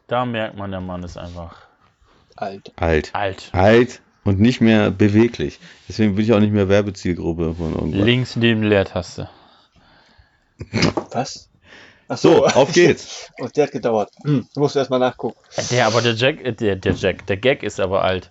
Da merkt man, der Mann ist einfach Alt. alt. Und nicht mehr beweglich. Deswegen bin ich auch nicht mehr Werbezielgruppe von irgendwas. Links neben Leertaste. Was? Ach So, auf geht's. Und der hat gedauert. Du musst erstmal nachgucken. Der Gag ist aber alt.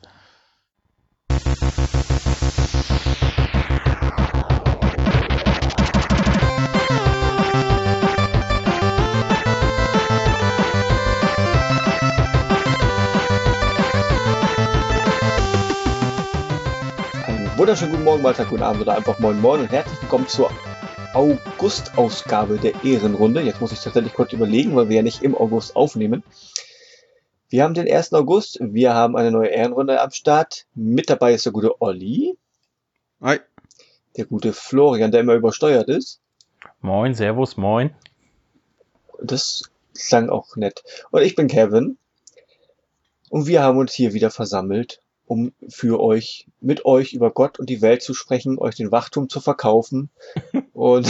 Wunderschönen guten Morgen, Mahlzeit, guten Abend oder einfach moin moin und herzlich willkommen zur August-Ausgabe der Ehrenrunde. Jetzt muss ich tatsächlich kurz überlegen, weil wir ja nicht im August aufnehmen. Wir haben den 1. August, wir haben eine neue Ehrenrunde am Start. Mit dabei ist der gute Olli. Hi. Der gute Florian, der immer übersteuert ist. Moin, servus, moin. Das klang auch nett. Und ich bin Kevin. Und wir haben uns hier wieder versammelt, um mit euch über Gott und die Welt zu sprechen, euch den Wachturm zu verkaufen und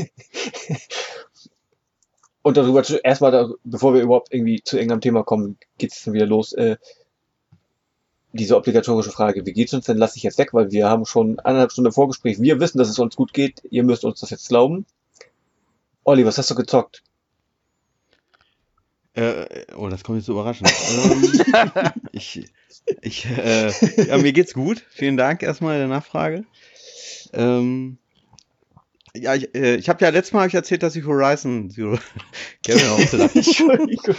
darüber bevor wir überhaupt irgendwie zu irgendeinem Thema kommen, geht es dann wieder los. Diese obligatorische Frage, wie geht's uns denn, lasse ich jetzt weg, weil wir haben schon 1,5 Stunden Vorgespräch. Wir wissen, dass es uns gut geht. Ihr müsst uns das jetzt glauben. Olli, was hast du gezockt? Das kommt jetzt so überraschend. Ja, mir geht's gut. Vielen Dank erstmal der Nachfrage. Ich habe ja letztes Mal erzählt, dass ich Horizon Zero Entschuldigung.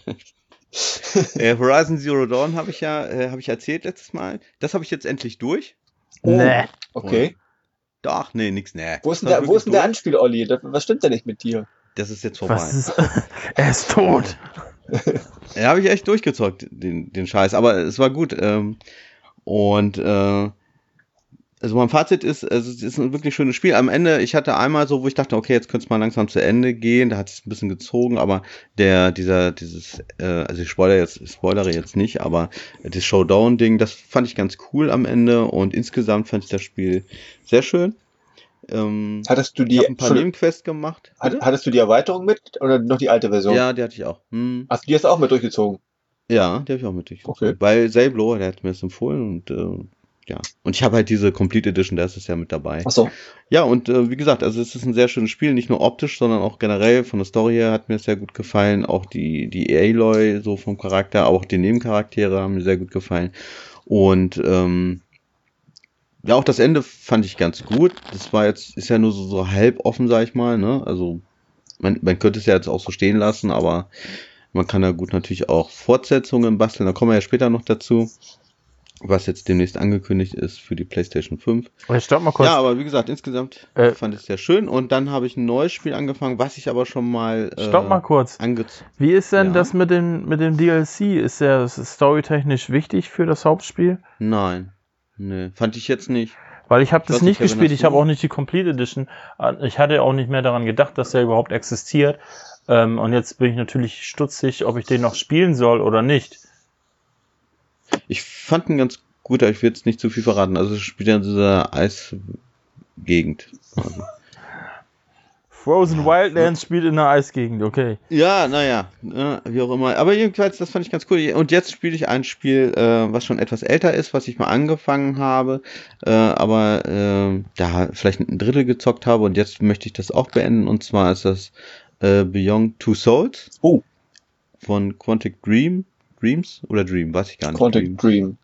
Horizon Zero Dawn habe ich erzählt letztes Mal. Das habe ich jetzt endlich durch. Nee. Okay. Doch, nee, nix, nee. Wo ist denn der Anspiel, Olli? Was stimmt denn nicht mit dir? Das ist jetzt vorbei. Er ist tot. Ja, habe ich echt durchgezockt, den Scheiß. Aber es war gut. Also mein Fazit ist, es ist ein wirklich schönes Spiel. Am Ende, ich hatte einmal so, wo ich dachte, okay, jetzt könnte es mal langsam zu Ende gehen. Da hat es ein bisschen gezogen, aber also ich spoilere jetzt nicht, aber das Showdown-Ding, das fand ich ganz cool am Ende und insgesamt fand ich das Spiel sehr schön. Ich habe ein paar Nebenquests gemacht. Hattest du die Erweiterung mit oder noch die alte Version? Ja, die hatte ich auch. Hast du die jetzt auch mit durchgezogen? Ja, die habe ich auch mit durchgezogen. Okay. Weil Saiblo, der hat mir das empfohlen und ja. Und ich habe halt diese Complete Edition, da ist es ja mit dabei. Ach so. Ja, und wie gesagt, also es ist ein sehr schönes Spiel, nicht nur optisch, sondern auch generell von der Story her hat mir es sehr gut gefallen. Auch die Aloy so vom Charakter, auch die Nebencharaktere haben mir sehr gut gefallen. Und ja, auch das Ende fand ich ganz gut. Das ist ja nur so halb offen, sag ich mal, ne? Also man könnte es ja jetzt auch so stehen lassen, aber man kann da gut natürlich auch Fortsetzungen basteln. Da kommen wir ja später noch dazu, was jetzt demnächst angekündigt ist für die PlayStation 5. Stopp mal kurz. Ja, aber wie gesagt, insgesamt fand ich es sehr schön. Und dann habe ich ein neues Spiel angefangen, was ich aber schon mal Stopp mal kurz. Wie ist denn das mit dem DLC? Ist der storytechnisch wichtig für das Hauptspiel? Nein. Nee, fand ich jetzt nicht. Weil ich habe das nicht gespielt, ich habe auch nicht die Complete Edition. Ich hatte auch nicht mehr daran gedacht, dass der überhaupt existiert. Und jetzt bin ich natürlich stutzig, ob ich den noch spielen soll oder nicht. Ich fand ihn ganz gut, aber ich will jetzt nicht zu viel verraten. Also es spielt ja in dieser Eisgegend. Also. Frozen Wildlands spielt in einer Eisgegend, okay. Ja, naja, wie auch immer. Aber jedenfalls, das fand ich ganz cool. Und jetzt spiele ich ein Spiel, was schon etwas älter ist, was ich mal angefangen habe, aber da vielleicht ein Drittel gezockt habe und jetzt möchte ich das auch beenden. Und zwar ist das Beyond Two Souls von Quantic Dreams oder Dream, weiß ich gar nicht. Quantic Dream.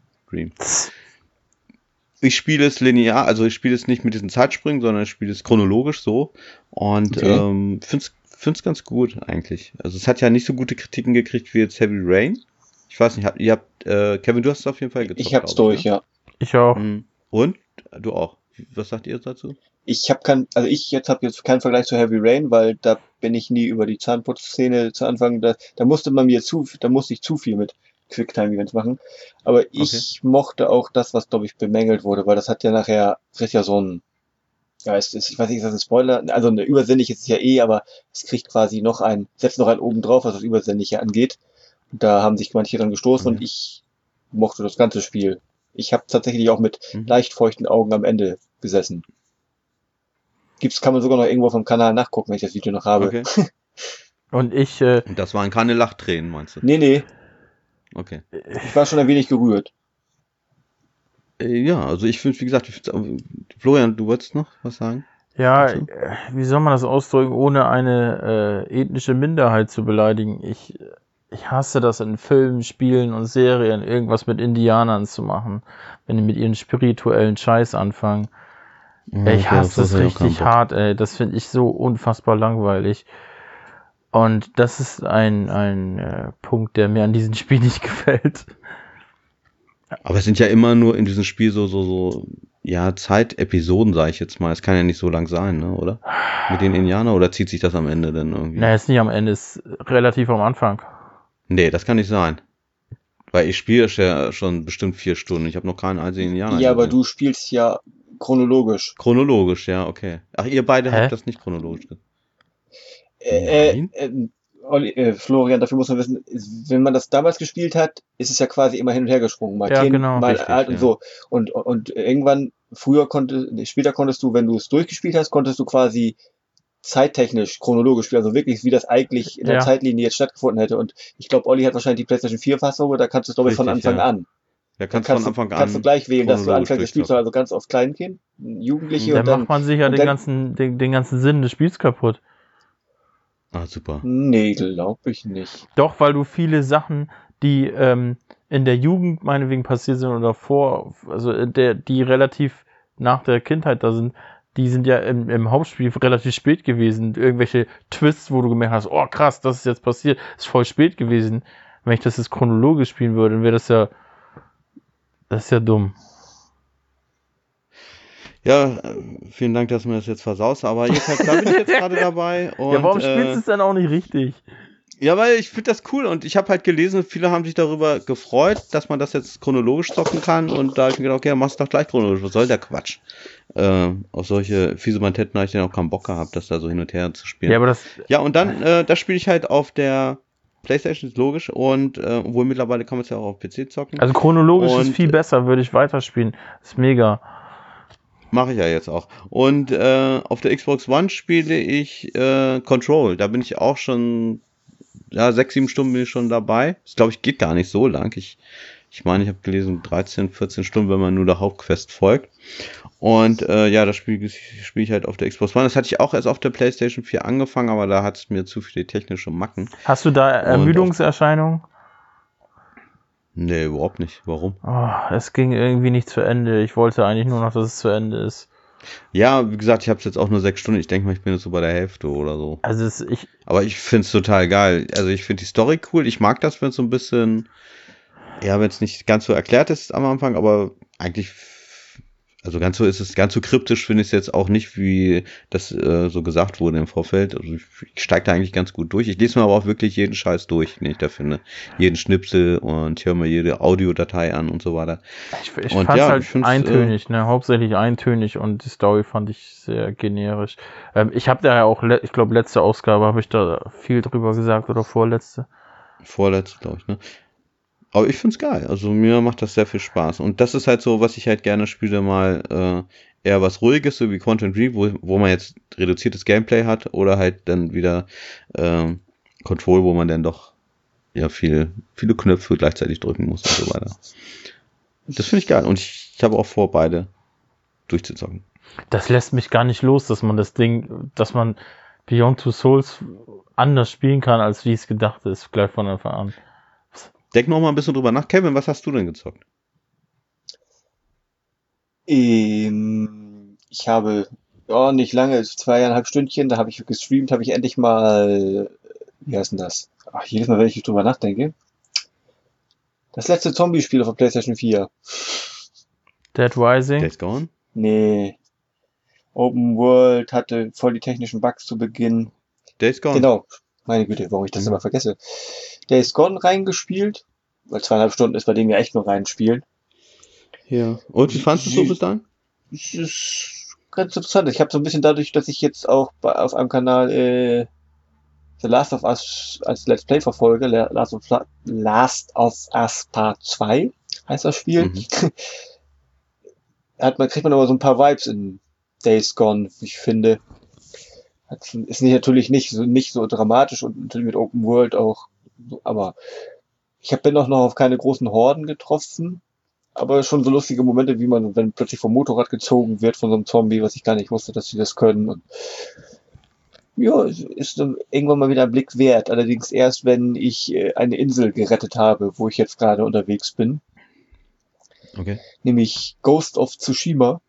Ich spiele es linear, also ich spiele es nicht mit diesen Zeitsprüngen, sondern ich spiele es chronologisch so und find's ganz gut eigentlich. Also es hat ja nicht so gute Kritiken gekriegt wie jetzt Heavy Rain. Ich weiß nicht, Kevin, du hast es auf jeden Fall gezockt. Ich hab's durch, ne? Ja. Ich auch. Und? Du auch. Was sagt ihr dazu? Ich habe jetzt keinen Vergleich zu Heavy Rain, weil da bin ich nie über die Zahnputzszene zu Anfang, da musste ich zu viel mit Quicktime-Events machen. Aber ich mochte auch das, was, glaube ich, bemängelt wurde, weil das hat ja nachher, kriegt ja so ein, ich weiß nicht, ist das ein Spoiler? Also eine übersinnlich ist es ja aber es kriegt quasi setzt noch einen oben drauf, was das Übersinnliche angeht. Und da haben sich manche dran gestoßen und ich mochte das ganze Spiel. Ich habe tatsächlich auch mit leicht feuchten Augen am Ende gesessen. Kann man sogar noch irgendwo vom Kanal nachgucken, wenn ich das Video noch habe. Okay. Und ich, Und das waren keine Lachtränen, meinst du? Nee, Okay. ich war schon ein wenig gerührt. Ja, also ich finde, wie gesagt, Florian, du wolltest noch was sagen? ja, dazu? wie soll man das ausdrücken, ohne eine ethnische Minderheit zu beleidigen? Ich hasse das in Filmen, Spielen und Serien, irgendwas mit Indianern zu machen, wenn die mit ihren spirituellen Scheiß anfangen. Ich hasse das richtig hart, ey. Das finde ich so unfassbar langweilig. Und das ist ein Punkt, der mir an diesem Spiel nicht gefällt. Aber es sind ja immer nur in diesem Spiel ja, Zeitepisoden, sage ich jetzt mal. Es kann ja nicht so lang sein, ne, oder? Mit den Indianern, oder zieht sich das am Ende denn irgendwie? Naja, ist nicht am Ende, ist relativ am Anfang. Nee, das kann nicht sein. Weil ich spiele ja schon bestimmt 4 Stunden. Ich habe noch keinen einzigen Indianer Ja, aber gesehen. du spielst ja chronologisch. Chronologisch, ja, okay. Ach, ihr beide Hä? habt das nicht chronologisch. Nein? Florian, dafür muss man wissen, wenn man das damals gespielt hat, ist es ja quasi immer hin und her gesprungen. Mal Ja, Kind, genau. mal Richtig, alt und ja. so. Und irgendwann, später konntest du, wenn du es durchgespielt hast, konntest du quasi zeittechnisch, chronologisch spielen, also wirklich, wie das eigentlich in der Ja. Zeitlinie jetzt stattgefunden hätte. Und ich glaube, Olli hat wahrscheinlich die PlayStation 4-Fassung, da kannst du es, glaube ich, von Richtig, Anfang ja. an. Ja, Dann kannst von Anfang kannst du an gleich wählen, dass du chronologisch anfängst, das Spiel zu durchzocken. also ganz auf Kleinkind, Jugendliche Dann und dann, macht man sich ja und den dann, ganzen Sinn des Spiels kaputt. Ah, super. nee, glaube ich nicht. Doch, weil du viele Sachen, die in der Jugend meinetwegen passiert sind oder also die relativ nach der Kindheit da sind, die sind ja im Hauptspiel relativ spät gewesen. Irgendwelche Twists, wo du gemerkt hast, oh krass, das ist jetzt passiert, ist voll spät gewesen. Wenn ich das jetzt chronologisch spielen würde, dann wäre das ist ja dumm. Ja, vielen Dank, dass du mir das jetzt versaust, aber jedenfalls, da bin ich jetzt gerade dabei. Und, Ja, warum spielst du es dann auch nicht richtig? Ja, weil ich finde das cool und ich habe halt gelesen, viele haben sich darüber gefreut, dass man das jetzt chronologisch zocken kann und da habe ich mir gedacht, okay, dann machst du doch gleich chronologisch, was soll der Quatsch? Auf solche Fiesemantetten habe ich dann auch keinen Bock gehabt, das da so hin und her zu spielen. Ja, aber Ja, und dann, das spiele ich halt auf der PlayStation, ist logisch, und obwohl mittlerweile kann man es ja auch auf PC zocken. also chronologisch ist Und- viel besser, würde ich weiterspielen. Ist mega. Mache ich ja jetzt auch. Und auf der Xbox One spiele ich Control, da bin ich auch schon, ja, 6, 7 Stunden bin ich schon dabei. Das, glaube ich, geht gar nicht so lang. Ich meine, ich habe gelesen 13, 14 Stunden, wenn man nur der Hauptquest folgt. Und ja, das spiele ich halt auf der Xbox One. Das hatte ich auch erst auf der PlayStation 4 angefangen, aber da hat es mir zu viele technische Macken. Hast du da Ermüdungserscheinungen? Nee, überhaupt nicht. Warum? Oh, es ging irgendwie nicht zu Ende. Ich wollte eigentlich nur noch, dass es zu Ende ist. Ja, wie gesagt, ich habe es jetzt auch nur 6 Stunden. Ich denke mal, ich bin jetzt so bei der Hälfte oder so. Also Aber ich finde es total geil. Also ich finde die Story cool. Ich mag das, wenn es so ein bisschen, ja, wenn es nicht ganz so erklärt ist am Anfang, aber eigentlich, also ganz so kryptisch finde ich es jetzt auch nicht, wie das so gesagt wurde im Vorfeld. Also ich steige da eigentlich ganz gut durch. Ich lese mir aber auch wirklich jeden Scheiß durch, den ich da finde. Jeden Schnipsel und höre mir jede Audiodatei an und so weiter. ich fand es ja, halt ich find's, eintönig, ne? Hauptsächlich eintönig und die Story fand ich sehr generisch. Ich habe da ja auch, ich glaube, letzte Ausgabe habe ich da viel drüber gesagt oder vorletzte. Vorletzte, glaube ich, ne? Aber ich find's geil. Also mir macht das sehr viel Spaß. Und das ist halt so, was ich halt gerne spiele, mal eher was Ruhiges, so wie Quantum Dream, wo man jetzt reduziertes Gameplay hat, oder halt dann wieder Control, wo man dann doch ja viele Knöpfe gleichzeitig drücken muss und so weiter. Das finde ich geil. Und ich habe auch vor, beide durchzuzocken. Das lässt mich gar nicht los, dass man Beyond Two Souls anders spielen kann, als wie es gedacht ist, gleich von Anfang an. Denk noch mal ein bisschen drüber nach. Kevin, was hast du denn gezockt? Ich habe, ja, nicht lange, 2,5 Stündchen, da habe ich gestreamt, habe ich endlich mal, wie heißt denn das? Ach, jedes Mal, wenn ich drüber nachdenke. Das letzte Zombie-Spiel auf der PlayStation 4. Dead Rising? Days Gone? Nee. Open World, hatte voll die technischen Bugs zu Beginn. Days Gone. Genau. Meine Güte, warum ich das immer vergesse. Days Gone reingespielt, weil 2,5 Stunden ist bei dem ja echt nur reinspielen. Ja. Und wie fandest du es so bis dahin? Es ist ganz interessant. Ich habe so ein bisschen dadurch, dass ich jetzt auch auf einem Kanal The Last of Us als Let's Play verfolge, Last of Us Part 2 heißt das Spiel. Mhm. Kriegt man aber so ein paar Vibes in Days Gone, wie ich finde. Ist natürlich nicht so dramatisch und natürlich mit Open World auch, aber bin noch auf keine großen Horden getroffen, aber schon so lustige Momente, wie man, wenn plötzlich vom Motorrad gezogen wird von so einem Zombie, was ich gar nicht wusste, dass sie das können. Und ja, es ist dann irgendwann mal wieder ein Blick wert. Allerdings erst, wenn ich eine Insel gerettet habe, wo ich jetzt gerade unterwegs bin. Okay. Nämlich Ghost of Tsushima.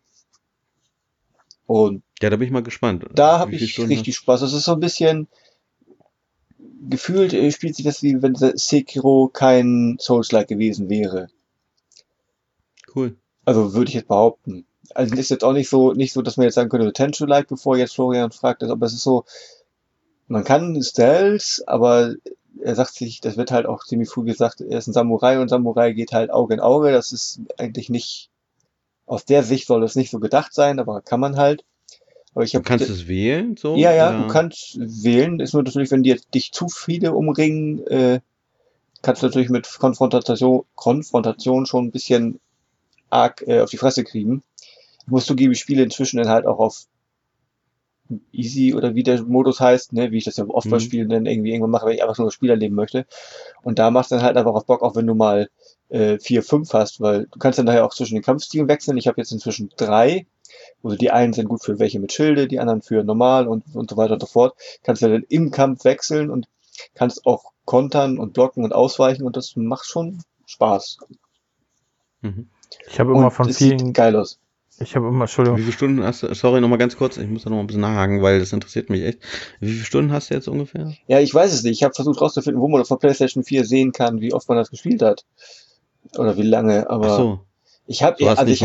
Und Ja, da bin ich mal gespannt. da habe ich richtig Spaß. Es ist so ein bisschen gefühlt, spielt sich das wie wenn Sekiro kein Souls-like gewesen wäre. Cool. Also würde ich jetzt behaupten. Also ist jetzt auch nicht so, dass man jetzt sagen könnte, Tenchu-like, bevor jetzt Florian fragt, aber es ist so, man kann Stealth, aber er sagt sich, das wird halt auch ziemlich früh gesagt, er ist ein Samurai und Samurai geht halt Auge in Auge. Das ist eigentlich nicht, aus der Sicht soll das nicht so gedacht sein, aber kann man halt. Aber du kannst es wählen, so? Ja, ja, du kannst wählen. Ist nur natürlich, wenn dich zu viele umringen, kannst du natürlich mit Konfrontation schon ein bisschen arg auf die Fresse kriegen. Ich muss zugeben, ich spiele inzwischen dann halt auch auf Easy oder wie der Modus heißt, ne, wie ich das ja oft bei Spielen dann irgendwann mache, wenn ich einfach nur das Spiel erleben möchte. Und da macht dann halt einfach auf Bock, auch wenn du mal 4, 5 hast, weil du kannst dann daher auch zwischen den Kampfstilen wechseln. Ich habe jetzt inzwischen 3. Also die einen sind gut für welche mit Schilde, die anderen für normal und so weiter und so fort. Kannst du dann im Kampf wechseln und kannst auch kontern und blocken und ausweichen und das macht schon Spaß. Ich habe immer von vielen... Sieht geil aus. Ich habe immer, Entschuldigung. Wie viele Stunden hast du, sorry, nochmal ganz kurz, ich muss da noch ein bisschen nachhaken, weil das interessiert mich echt. Wie viele Stunden hast du jetzt ungefähr? Ja, ich weiß es nicht. Ich habe versucht rauszufinden, wo man auf der PlayStation 4 sehen kann, wie oft man das gespielt hat. Oder wie lange, aber... Ach so. Ich habe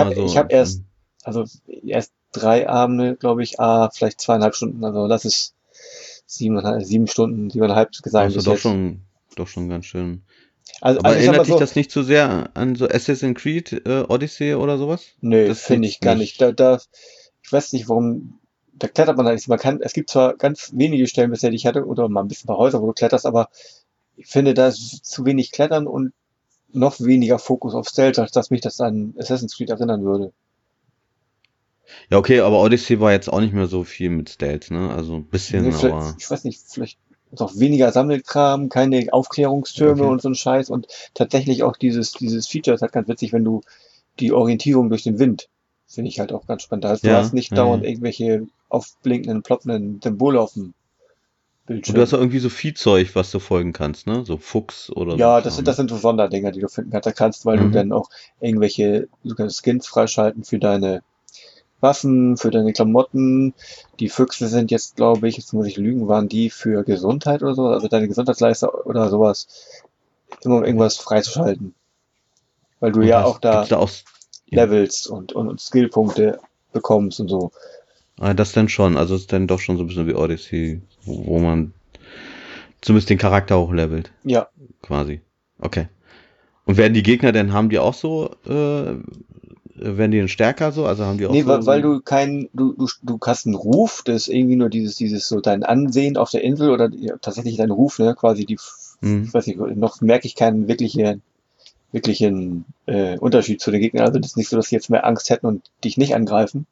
erst 3 Abende, glaube ich, vielleicht 2,5 Stunden, also lass es 7 Stunden, 7,5 gesagt. Also doch schon ganz schön. Also aber erinnert dich das nicht so sehr an so Assassin's Creed Odyssey oder sowas? Nö, finde ich gar nicht. Ich weiß nicht, warum, da klettert man halt nicht. Es gibt zwar ganz wenige Stellen bisher, die ich hatte, oder mal ein bisschen ein paar Häuser, wo du kletterst, aber ich finde, da ist zu wenig Klettern und noch weniger Fokus auf Stealth, als dass mich das an Assassin's Creed erinnern würde. Ja, okay, aber Odyssey war jetzt auch nicht mehr so viel mit Stealth, ne? Also ein bisschen, aber... Ich weiß nicht, vielleicht noch weniger Sammelkram, keine Aufklärungstürme und so ein Scheiß und tatsächlich auch dieses Feature ist halt ganz witzig, wenn du die Orientierung durch den Wind, finde ich halt auch ganz spannend. Also du hast nicht dauernd irgendwelche aufblinkenden, ploppenden Symbole auf dem Bildschirm. Und du hast auch irgendwie so Viehzeug, was du folgen kannst, ne? So Fuchs oder so. Ja, das sind so Sonderdinger, die du finden kannst. Da kannst, weil du dann auch du kannst Skins freischalten für deine Waffen, für deine Klamotten. Die Füchse sind jetzt, glaube ich, jetzt muss ich lügen, waren die für Gesundheit oder so, also deine Gesundheitsleiste oder sowas, immer um irgendwas freizuschalten. Weil du ja auch da Levels und Skillpunkte bekommst und so. Ah, das dann schon, also ist dann doch schon so ein bisschen wie Odyssey, wo man zumindest den Charakter hochlevelt. Ja. Quasi. Okay. Und werden die Gegner denn, haben die auch so, werden die denn stärker so? Also haben die auch nee, so... weil du du hast einen Ruf, das ist irgendwie nur dieses so dein Ansehen auf der Insel oder tatsächlich dein Ruf, ne, quasi ich weiß nicht, noch merke ich keinen wirklichen Unterschied zu den Gegnern. Also das ist nicht so, dass sie jetzt mehr Angst hätten und dich nicht angreifen.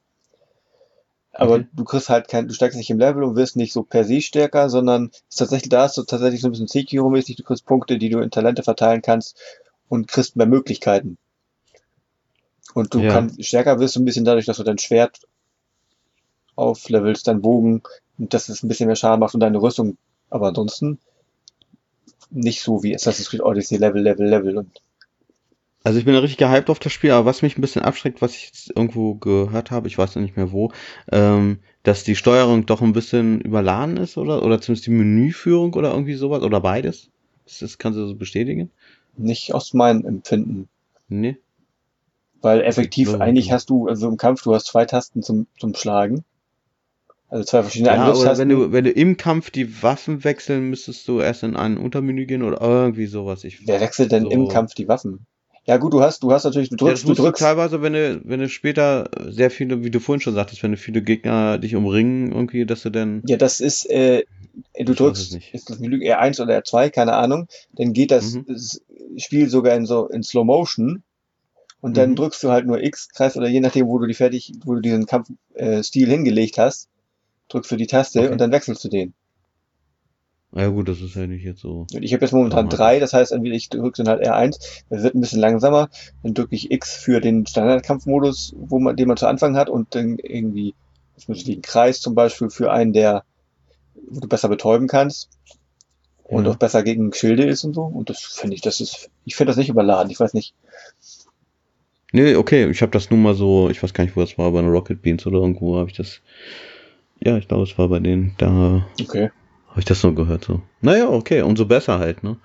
Aber du kriegst halt du steigst nicht im Level und wirst nicht so per se stärker, sondern da ist so tatsächlich so ein bisschen Sekiro-mäßig, du kriegst Punkte, die du in Talente verteilen kannst und kriegst mehr Möglichkeiten. Und du stärker wirst du ein bisschen dadurch, dass du dein Schwert auflevelst, dein Bogen, und dass es ein bisschen mehr Schaden macht und deine Rüstung. Aber ansonsten nicht so wie Assassin's Creed Odyssey, Level und... Also ich bin richtig gehypt auf das Spiel, aber was mich ein bisschen abschreckt, was ich jetzt irgendwo gehört habe, ich weiß noch nicht mehr wo, dass die Steuerung doch ein bisschen überladen ist oder zumindest die Menüführung oder irgendwie sowas oder beides. Das kannst du so bestätigen? Nicht aus meinem Empfinden. Nee. Weil effektiv eigentlich hast du, also im Kampf, du hast 2 Tasten zum Schlagen. Also 2 verschiedene Angriffstasten. Oder wenn du im Kampf die Waffen wechseln, müsstest du erst in ein Untermenü gehen oder irgendwie sowas. Wer wechselt denn im Kampf die Waffen? Ja gut, du hast natürlich, du drückst. Teilweise, wenn du später sehr viele, wie du vorhin schon sagtest, wenn du viele Gegner dich umringen, irgendwie, dass du dann... Ja, das ist, du drückst, ist das Menü R1 oder R2, keine Ahnung, dann geht das Spiel sogar in Slow Motion und dann drückst du halt nur X, Kreis oder je nachdem, wo du diesen Kampfstil hingelegt hast, drückst du die Taste und dann wechselst du den. Ja gut, das ist ja nicht jetzt so. Und ich habe jetzt momentan 3, das heißt, entweder ich drücke dann halt R1, das wird ein bisschen langsamer, dann drücke ich X für den Standardkampfmodus, den man zu Anfang hat, und dann irgendwie, das muss ich wie ein Kreis zum Beispiel für einen, wo du besser betäuben kannst und auch besser gegen Schilde ist und so. Und das finde ich, ich finde das nicht überladen, ich weiß nicht. Nee, okay, ich habe das nun mal so, ich weiß gar nicht, wo das war, bei einer Rocket Beans oder irgendwo habe ich das. Ja, ich glaube, es war bei denen, da Okay. habe ich das so gehört. So. Naja, okay, umso besser halt, ne?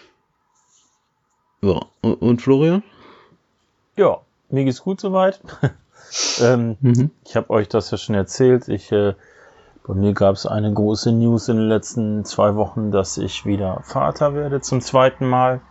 Ja, und Florian? Ja, mir geht's gut soweit. Ich habe euch das ja schon erzählt. Bei mir gab es eine große News in den letzten 2 Wochen, dass ich wieder Vater werde zum 2. Mal.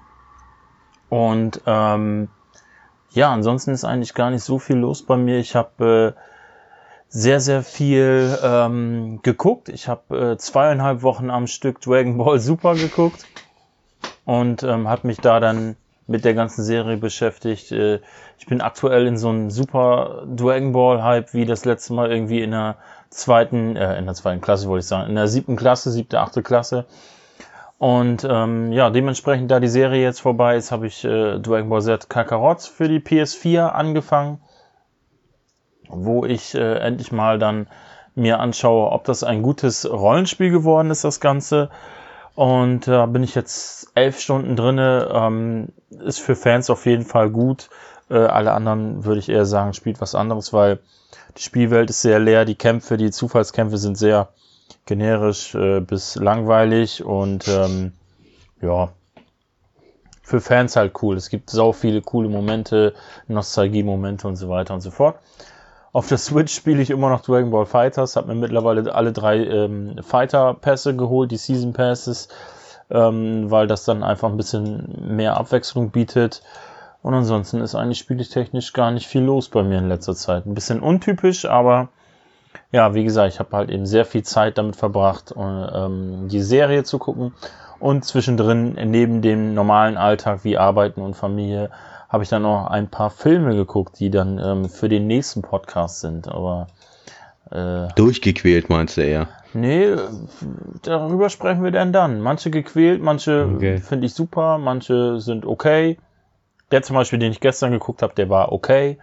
Und ja, ansonsten ist eigentlich gar nicht so viel los bei mir. Ich habe sehr, sehr viel geguckt. Ich habe 2,5 Wochen am Stück Dragon Ball Super geguckt und habe mich da dann mit der ganzen Serie beschäftigt. Ich bin aktuell in so einem super Dragon Ball Hype, wie das letzte Mal irgendwie in der zweiten Klasse, wollte ich sagen, in der 7. Klasse, 7., 8. Klasse. Und ja, dementsprechend, da die Serie jetzt vorbei ist, habe ich Dragon Ball Z Kakarot für die PS4 angefangen, wo ich endlich mal dann mir anschaue, ob das ein gutes Rollenspiel geworden ist, das Ganze. Und da bin ich jetzt 11 Stunden drinne. Ist für Fans auf jeden Fall gut. Alle anderen würde ich eher sagen, spielt was anderes, weil die Spielwelt ist sehr leer. Die Kämpfe, die Zufallskämpfe sind sehr generisch bis langweilig und ja, für Fans halt cool. Es gibt sau viele coole Momente, Nostalgie-Momente und so weiter und so fort. Auf der Switch spiele ich immer noch Dragon Ball Fighters, habe mir mittlerweile alle 3 Fighter-Pässe geholt, die Season Passes, weil das dann einfach ein bisschen mehr Abwechslung bietet. Und ansonsten ist eigentlich spieltechnisch gar nicht viel los bei mir in letzter Zeit. Ein bisschen untypisch, aber ja, wie gesagt, ich habe halt eben sehr viel Zeit damit verbracht, die Serie zu gucken. Und zwischendrin, neben dem normalen Alltag wie Arbeiten und Familie, habe ich dann noch ein paar Filme geguckt, die dann für den nächsten Podcast sind. Aber durchgequält meinst du eher? Nee, darüber sprechen wir denn dann. Manche gequält, manche finde ich super, manche sind okay. Der zum Beispiel, den ich gestern geguckt habe, der war okay.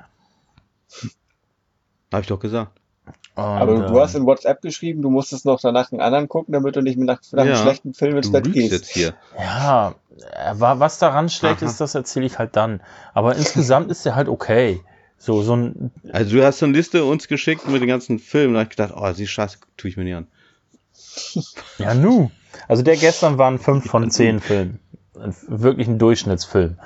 Habe ich doch gesagt. Und, aber du hast in WhatsApp geschrieben, du musstest noch danach einen anderen gucken, damit du nicht nach einem schlechten Film ins Bett gehst. Jetzt hier. Ja, was daran schlecht ist, das erzähle ich halt dann. Aber insgesamt ist der halt okay. So ein. Also du hast so eine Liste uns geschickt mit den ganzen Filmen. Da habe ich gedacht, oh, die Scheiße tue ich mir nicht an. Ja, nu. Also der gestern war ein 5 von 10 Film. Wirklich ein Durchschnittsfilm.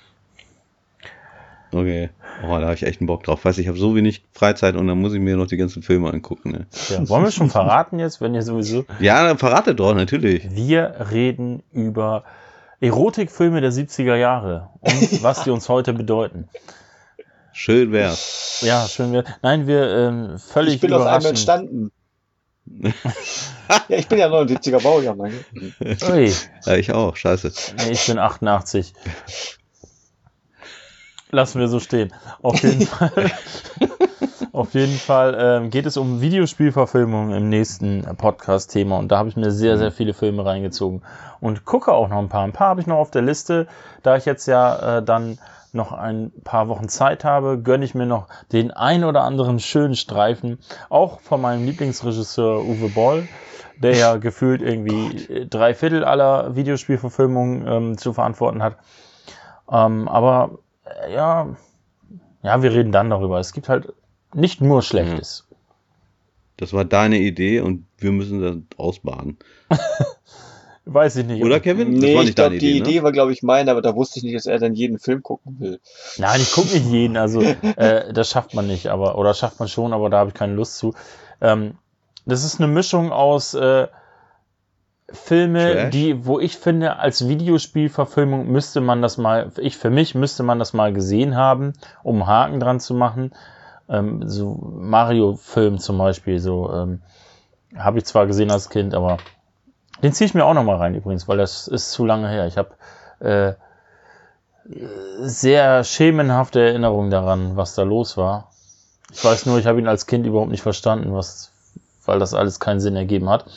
Okay. Oh, da habe ich echt einen Bock drauf. Weiß ich habe so wenig Freizeit und dann muss ich mir noch die ganzen Filme angucken. Ne? Ja, wollen wir schon verraten jetzt, wenn ihr sowieso... Ja, verratet doch, natürlich. Wir reden über Erotikfilme der 70er Jahre und was die uns heute bedeuten. Schön wär's. Ja, schön wär's. Nein, wir völlig Ich bin aus einem entstanden. Ja, ich bin ja 79er Baujahr, mein Gott. Ui. Ja, ich auch, scheiße. Nee, ich bin 88. Lassen wir so stehen. Auf jeden Fall geht es um Videospielverfilmung im nächsten Podcast-Thema und da habe ich mir sehr, sehr viele Filme reingezogen und gucke auch noch ein paar. Ein paar habe ich noch auf der Liste. Da ich jetzt ja dann noch ein paar Wochen Zeit habe, gönne ich mir noch den ein oder anderen schönen Streifen, auch von meinem Lieblingsregisseur Uwe Boll, der ja gefühlt irgendwie 3/4 aller Videospielverfilmungen zu verantworten hat. Aber ja, wir reden dann darüber. Es gibt halt nicht nur Schlechtes. Das war deine Idee und wir müssen das ausbaden. Weiß ich nicht. Oder, Kevin? Nee, das war ich nicht glaube, deine die Idee, Idee war, glaube ich, meine, aber da wusste ich nicht, dass er dann jeden Film gucken will. Nein, ich gucke nicht jeden. Also, das schafft man nicht. Oder schafft man schon, aber da habe ich keine Lust zu. Das ist eine Mischung aus Filme, wo ich finde, als Videospielverfilmung müsste man das mal gesehen haben, um einen Haken dran zu machen. So Mario-Film zum Beispiel, habe ich zwar gesehen als Kind, aber den ziehe ich mir auch noch mal rein übrigens, weil das ist zu lange her. Ich habe sehr schemenhafte Erinnerungen daran, was da los war. Ich weiß nur, ich habe ihn als Kind überhaupt nicht verstanden, was weil das alles keinen Sinn ergeben hat.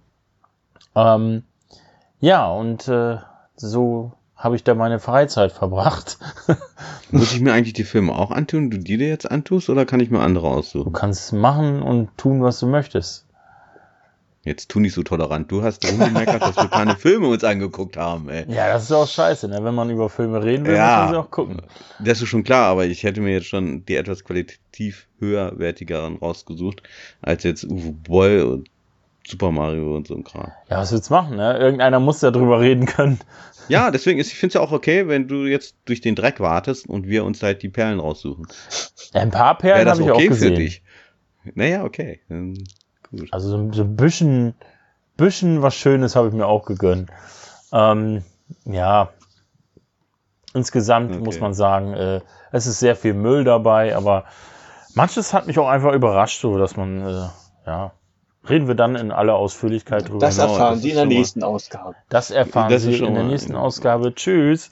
Ja, und so habe ich da meine Freizeit verbracht. Muss ich mir eigentlich die Filme auch antun, du die dir jetzt antust, oder kann ich mir andere Du aussuchen? kannst machen und tun, was du möchtest. Jetzt tu nicht so tolerant. Du hast rumgemeckert, dass wir keine Filme uns angeguckt haben, ey. Ja, das ist auch scheiße, ne? Wenn man über Filme reden will, muss Ja. man sie auch gucken. Das ist schon klar, aber ich hätte mir jetzt schon die etwas qualitativ höherwertigeren rausgesucht, als jetzt Uwe Boll und Super Mario und so ein Kram. Ja, was willst du machen, ne? Irgendeiner muss ja drüber reden können. Ja, deswegen ich finde es ja auch okay, wenn du jetzt durch den Dreck wartest und wir uns halt die Perlen raussuchen. Ja, ein paar Wäre Perlen das habe ich auch okay für gesehen. dich? Naja, okay. Gut. Also so ein bisschen was Schönes habe ich mir auch gegönnt. Ja, insgesamt Okay. muss man sagen, es ist sehr viel Müll dabei, aber manches hat mich auch einfach überrascht, so dass man, ja, reden wir dann in aller Ausführlichkeit drüber. Das Genau, erfahren das Sie ist in der schon mal- nächsten Ausgabe. Das erfahren Das ist Sie schon in der mal- nächsten Ausgabe. Tschüss.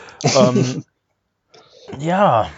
Ja,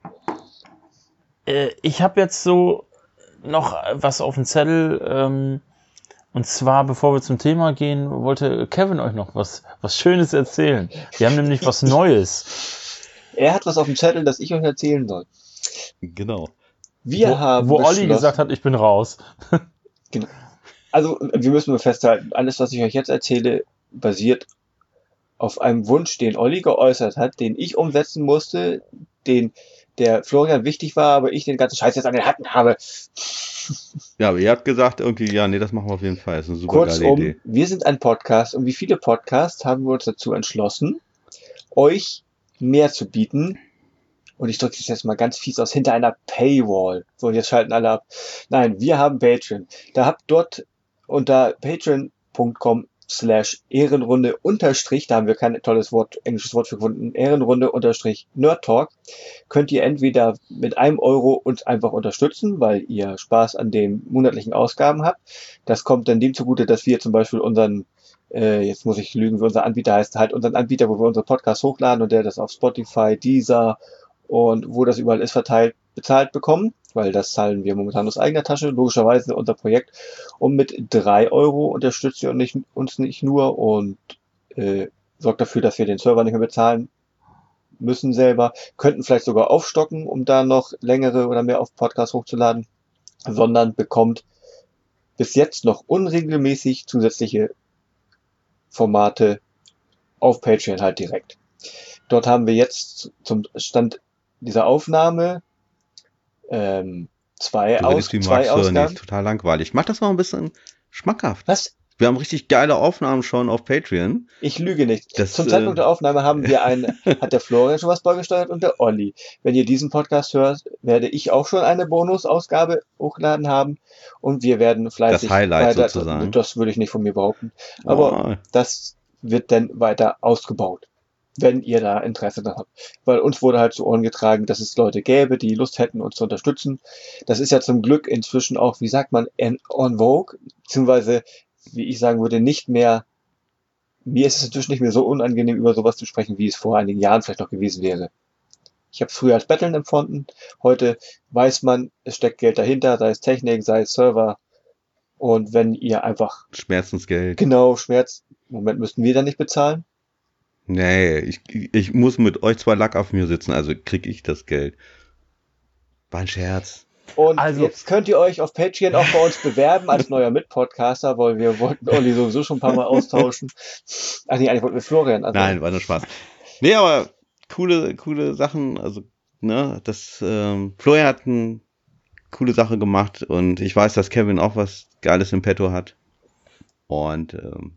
ich habe jetzt so noch was auf dem Zettel. Und zwar, bevor wir zum Thema gehen, wollte Kevin euch noch was Schönes erzählen. Wir haben nämlich was Neues. Er hat was auf dem Zettel, das ich euch erzählen soll. Genau. Wir haben wo Olli beschlossen- gesagt hat, ich bin raus. Also, wir müssen nur festhalten, alles, was ich euch jetzt erzähle, basiert auf einem Wunsch, den Olli geäußert hat, den ich umsetzen musste, der Florian wichtig war, aber ich den ganzen Scheiß jetzt an den Hacken habe. Ja, aber ihr habt gesagt irgendwie, ja, nee, das machen wir auf jeden Fall. Das ist eine super geile Kurzum, Idee. wir sind ein Podcast und wie viele Podcasts haben wir uns dazu entschlossen, euch mehr zu bieten. Und ich drücke das jetzt mal ganz fies aus, hinter einer Paywall. So, jetzt schalten alle ab. Nein, wir haben Patreon. Da habt dort unter patreon.com/Ehrenrunde unterstrich, da haben wir kein tolles Wort, englisches Wort für gefunden, Ehrenrunde unterstrich Nerd Talk, könnt ihr entweder mit einem Euro uns einfach unterstützen, weil ihr Spaß an den monatlichen Ausgaben habt. Das kommt dann dem zugute, dass wir zum Beispiel unseren, jetzt muss ich lügen, wie unser Anbieter heißt, halt unseren Anbieter, wo wir unsere Podcasts hochladen und der das auf Spotify, Deezer und wo das überall ist verteilt, bezahlt bekommen, weil das zahlen wir momentan aus eigener Tasche, logischerweise unser Projekt. Und mit 3 Euro unterstützt ihr uns nicht nur und sorgt dafür, dass wir den Server nicht mehr bezahlen müssen selber, könnten vielleicht sogar aufstocken, um da noch längere oder mehr auf Podcasts hochzuladen, sondern bekommt bis jetzt noch unregelmäßig zusätzliche Formate auf Patreon halt direkt. Dort haben wir jetzt zum Stand dieser Aufnahme zwei Du redest wie Max oder nicht, Ausgaben. total langweilig. Mach das mal ein bisschen schmackhaft. Was? Wir haben richtig geile Aufnahmen schon auf Patreon. Ich lüge nicht. Das, Zum Zeitpunkt der Aufnahme haben wir hat der Florian schon was beigesteuert und der Olli. Wenn ihr diesen Podcast hört, werde ich auch schon eine Bonusausgabe hochgeladen haben und wir werden fleißig Das Highlight sozusagen. Das würde ich nicht von mir behaupten. Aber Oh, das wird dann weiter ausgebaut, wenn ihr da Interesse daran habt. Weil uns wurde halt zu Ohren getragen, dass es Leute gäbe, die Lust hätten, uns zu unterstützen. Das ist ja zum Glück inzwischen auch, wie sagt man, en vogue, beziehungsweise, wie ich sagen würde, nicht mehr, mir ist es inzwischen nicht mehr so unangenehm, über sowas zu sprechen, wie es vor einigen Jahren vielleicht noch gewesen wäre. Ich habe es früher als Betteln empfunden. Heute weiß man, es steckt Geld dahinter, sei es Technik, sei es Server. Und wenn ihr einfach Schmerzensgeld. genau Moment, müssten wir dann nicht bezahlen? Nee, ich muss mit euch 2 Lack auf mir sitzen, also krieg ich das Geld. War ein Scherz. Und Also- jetzt könnt ihr euch auf Patreon auch bei uns bewerben als neuer Mitpodcaster, weil wir wollten Olli sowieso schon ein paar Mal austauschen. Ach nee, eigentlich wollten wir Florian. Also Nein, war nur Spaß. Nee, aber coole Sachen, also, ne, Florian hat eine coole Sache gemacht und ich weiß, dass Kevin auch was Geiles im Petto hat. Und,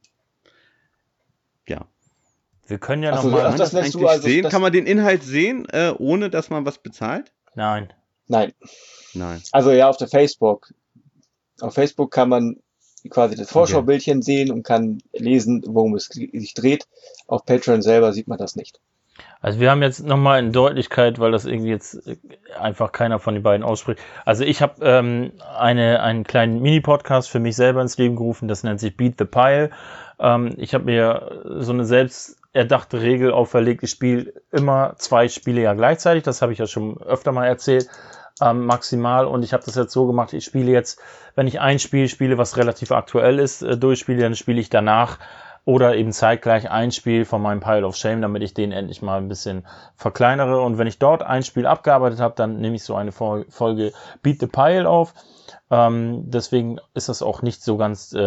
ja. Wir können ja Ach so, nochmal. ach, Kann man das das nennst du eigentlich also- sehen? das- Kann man den Inhalt sehen, ohne dass man was bezahlt? Nein. Nein. Nein. Also ja, auf Facebook. Auf Facebook kann man quasi das Vorschaubildchen sehen und kann lesen, worum es sich dreht. Auf Patreon selber sieht man das nicht. Also wir haben jetzt nochmal in Deutlichkeit, weil das irgendwie jetzt einfach keiner von den beiden ausspricht. Also ich habe einen kleinen Mini-Podcast für mich selber ins Leben gerufen, das nennt sich Beat the Pile. Ich habe mir so eine selbst erdachte Regel auferlegt, ich spiele immer 2 Spiele ja gleichzeitig, das habe ich ja schon öfter mal erzählt. maximal. Und ich habe das jetzt so gemacht, ich spiele jetzt, wenn ich ein Spiel spiele, was relativ aktuell ist, durchspiele, dann spiele ich danach oder eben zeitgleich ein Spiel von meinem Pile of Shame, damit ich den endlich mal ein bisschen verkleinere. Und wenn ich dort ein Spiel abgearbeitet habe, dann nehme ich so eine Folge Beat the Pile auf. Deswegen ist das auch nicht so ganz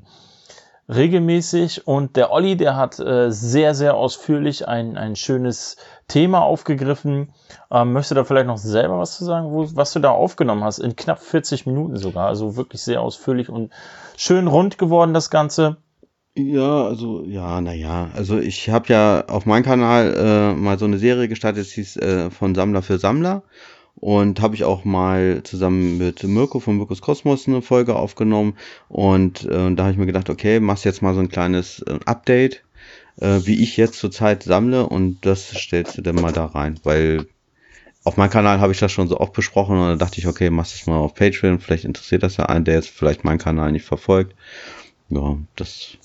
regelmäßig. Und der Olli, der hat sehr, sehr ausführlich ein schönes Thema aufgegriffen. Möchtest du da vielleicht noch selber was zu sagen, was du da aufgenommen hast? In knapp 40 Minuten sogar. Also wirklich sehr ausführlich und schön rund geworden, das Ganze. Ja, also, ja, naja, also ich habe ja auf meinem Kanal mal so eine Serie gestartet, die hieß von Sammler für Sammler, und habe ich auch mal zusammen mit Mirko von Mirkos Kosmos eine Folge aufgenommen, und da habe ich mir gedacht, okay, machst jetzt mal so ein kleines Update, wie ich jetzt zurzeit sammle, und das stellst du dann mal da rein, weil auf meinem Kanal habe ich das schon so oft besprochen, und da dachte ich, okay, machst das mal auf Patreon, vielleicht interessiert das ja einen, der jetzt vielleicht meinen Kanal nicht verfolgt. Ja, das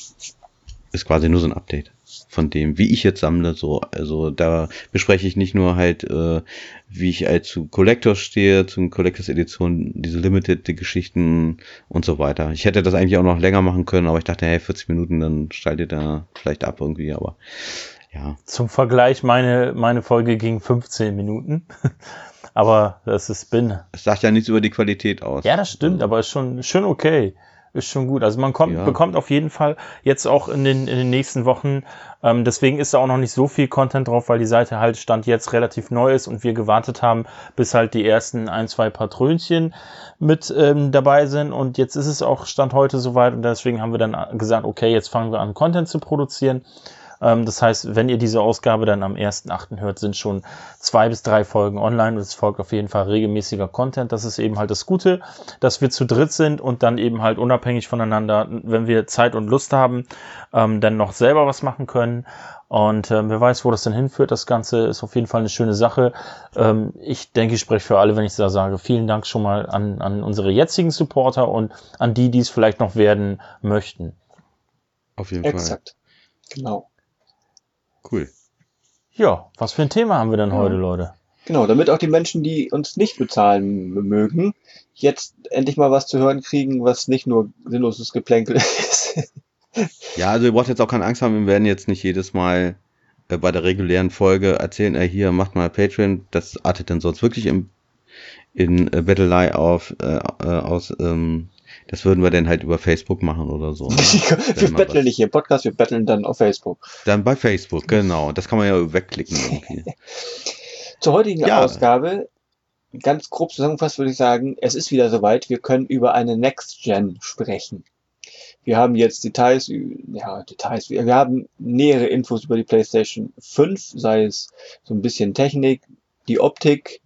ist quasi nur so ein Update von dem, wie ich jetzt sammle, so. Also da bespreche ich nicht nur halt, wie ich halt zu Collectors stehe, zu Collectors Edition, diese Limited-Geschichten und so weiter. Ich hätte das eigentlich auch noch länger machen können, aber ich dachte, hey, 40 Minuten, dann schaltet da vielleicht ab irgendwie, aber ja. Zum Vergleich, meine Folge ging 15 Minuten. Aber das ist Es sagt ja nichts über die Qualität aus. Ja, das stimmt, aber ist schon okay. Ist schon gut. Also man bekommt auf jeden Fall jetzt auch in den nächsten Wochen, deswegen ist da auch noch nicht so viel Content drauf, weil die Seite halt Stand jetzt relativ neu ist und wir gewartet haben, bis halt die ersten 1-2 Patrönchen mit dabei sind, und jetzt ist es auch Stand heute soweit, und deswegen haben wir dann gesagt, okay, jetzt fangen wir an, Content zu produzieren. Das heißt, wenn ihr diese Ausgabe dann am 1.8. hört, sind schon 2 bis 3 Folgen online, und es folgt auf jeden Fall regelmäßiger Content. Das ist eben halt das Gute, dass wir zu dritt sind und dann eben halt unabhängig voneinander, wenn wir Zeit und Lust haben, dann noch selber was machen können. Und wer weiß, wo das denn hinführt. Das Ganze ist auf jeden Fall eine schöne Sache. Ich denke, ich spreche für alle, wenn ich da sage, vielen Dank schon mal an unsere jetzigen Supporter und an die es vielleicht noch werden möchten. Auf jeden Fall. Exakt. Genau. Cool. Ja, was für ein Thema haben wir denn heute, Leute? Genau, damit auch die Menschen, die uns nicht bezahlen mögen, jetzt endlich mal was zu hören kriegen, was nicht nur sinnloses Geplänkel ist. Ja, also ihr braucht jetzt auch keine Angst haben, wir werden jetzt nicht jedes Mal bei der regulären Folge erzählen, hier, macht mal Patreon, das artet dann sonst wirklich in Battlelei aus, das würden wir dann halt über Facebook machen oder so. Ne? Wir betteln nicht hier im Podcast, wir betteln dann auf Facebook. Dann bei Facebook, genau. Das kann man ja wegklicken irgendwie. Zur heutigen Ausgabe, ganz grob zusammengefasst würde ich sagen, es ist wieder soweit, wir können über eine Next-Gen sprechen. Wir haben jetzt wir haben nähere Infos über die PlayStation 5, sei es so ein bisschen Technik, die Optik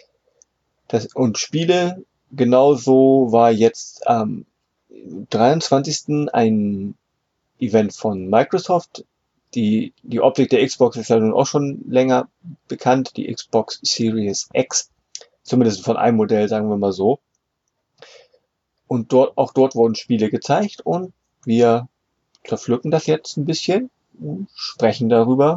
und Spiele. Genauso war jetzt am 23. ein Event von Microsoft. Die Optik der Xbox ist ja nun auch schon länger bekannt, die Xbox Series X. Zumindest von einem Modell, sagen wir mal so. Und dort wurden Spiele gezeigt, und wir zerpflücken das jetzt ein bisschen, sprechen darüber.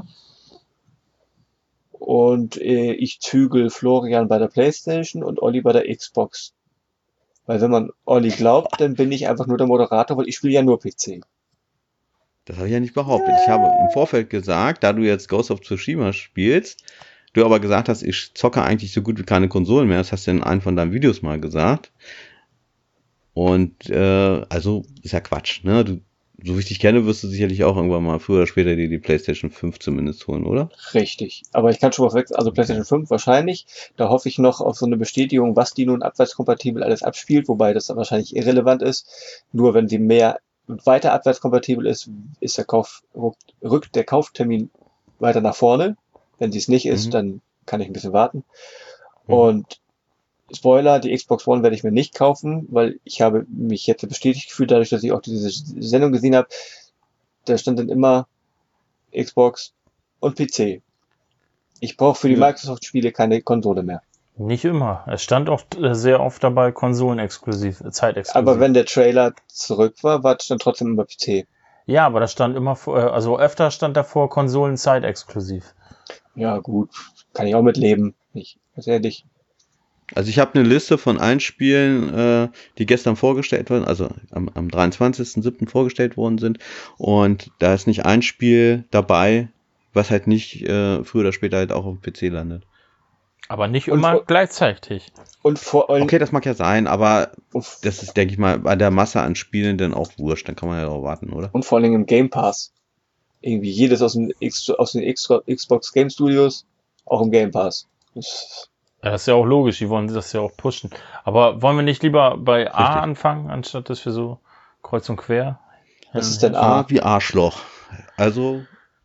Und ich zügel Florian bei der PlayStation und Olli bei der Xbox. Weil wenn man Olli glaubt, dann bin ich einfach nur der Moderator, weil ich spiele ja nur PC. Das habe ich ja nicht behauptet. Ich habe im Vorfeld gesagt, da du jetzt Ghost of Tsushima spielst, du aber gesagt hast, ich zocke eigentlich so gut wie keine Konsolen mehr, das hast du in einem von deinen Videos mal gesagt. Und also ist ja Quatsch, ne? So wie ich dich kenne, wirst du sicherlich auch irgendwann mal früher oder später die PlayStation 5 zumindest holen, oder? Richtig. Aber ich kann schon mal wechseln, also PlayStation 5 wahrscheinlich. Da hoffe ich noch auf so eine Bestätigung, was die nun abwärtskompatibel alles abspielt, wobei das dann wahrscheinlich irrelevant ist. Nur wenn sie mehr und weiter abwärtskompatibel ist rückt der Kauftermin weiter nach vorne. Wenn sie es nicht ist, dann kann ich ein bisschen warten. Und Spoiler, die Xbox One werde ich mir nicht kaufen, weil ich habe mich jetzt bestätigt gefühlt, dadurch, dass ich auch diese Sendung gesehen habe. Da stand dann immer Xbox und PC. Ich brauche für die Microsoft-Spiele keine Konsole mehr. Nicht immer. Es stand auch sehr oft dabei konsolenexklusiv, zeitexklusiv. Aber wenn der Trailer zurück war es dann trotzdem immer PC. Ja, aber das stand immer, also öfter stand davor Konsolen zeitexklusiv. Ja gut, kann ich auch mitleben. Ganz ehrlich. Also ich habe eine Liste von allen Spielen, die gestern vorgestellt wurden, also am 23.07. vorgestellt worden sind. Und da ist nicht ein Spiel dabei, was halt nicht früher oder später halt auch auf dem PC landet. Aber nicht immer gleichzeitig. Und vor allem. Okay, das mag ja sein, aber das ist, denke ich mal, bei der Masse an Spielen dann auch wurscht. Dann kann man ja darauf warten, oder? Und vor allem im Game Pass. Irgendwie jedes aus den Xbox Game Studios auch im Game Pass. Ja, das ist ja auch logisch, die wollen das ja auch pushen. Aber wollen wir nicht lieber bei A Richtig. anfangen, anstatt dass wir so kreuz und quer? Was ist denn A wie Arschloch. Also.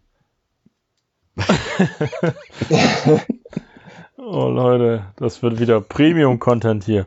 Oh Leute, das wird wieder Premium-Content hier.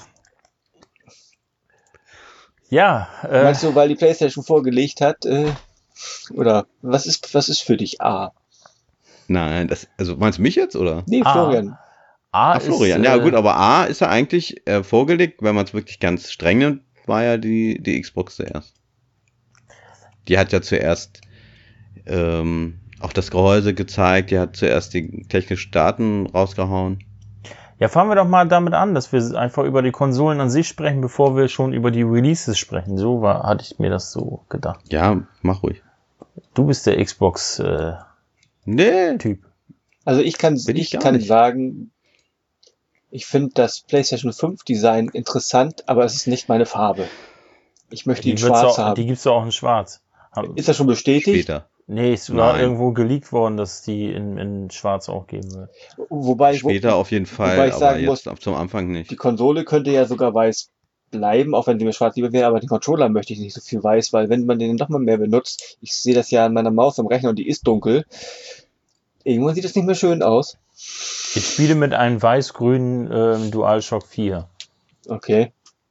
Ja. Meinst du, weil die PlayStation vorgelegt hat, oder was ist für dich A? Nein, also meinst du mich jetzt, oder? Nee, Florian. A Florian, ist, ja gut, aber A ist ja eigentlich vorgelegt, wenn man es wirklich ganz streng nimmt, war ja die Xbox zuerst. Die hat ja zuerst auch das Gehäuse gezeigt, die hat zuerst die technischen Daten rausgehauen. Ja, fangen wir doch mal damit an, dass wir einfach über die Konsolen an sich sprechen, bevor wir schon über die Releases sprechen. So hatte ich mir das so gedacht. Ja, mach ruhig. Du bist der Xbox-Typ. Nee. Also ich kann sagen, ich finde das PlayStation 5 Design interessant, aber es ist nicht meine Farbe. Ich möchte ihn schwarz haben. Die gibt's auch in schwarz. Ist das schon bestätigt? Später. Nee, es war irgendwo geleakt worden, dass die in schwarz auch geben wird. Später auf jeden Fall, wobei ich sagen jetzt muss, zum Anfang nicht. Die Konsole könnte ja sogar weiß bleiben, auch wenn sie mir schwarz lieber wäre, aber den Controller möchte ich nicht so viel weiß, weil wenn man den noch mal mehr benutzt, ich sehe das ja an meiner Maus am Rechner und die ist dunkel, irgendwann sieht das nicht mehr schön aus. Ich spiele mit einem weiß-grünen DualShock 4. Okay.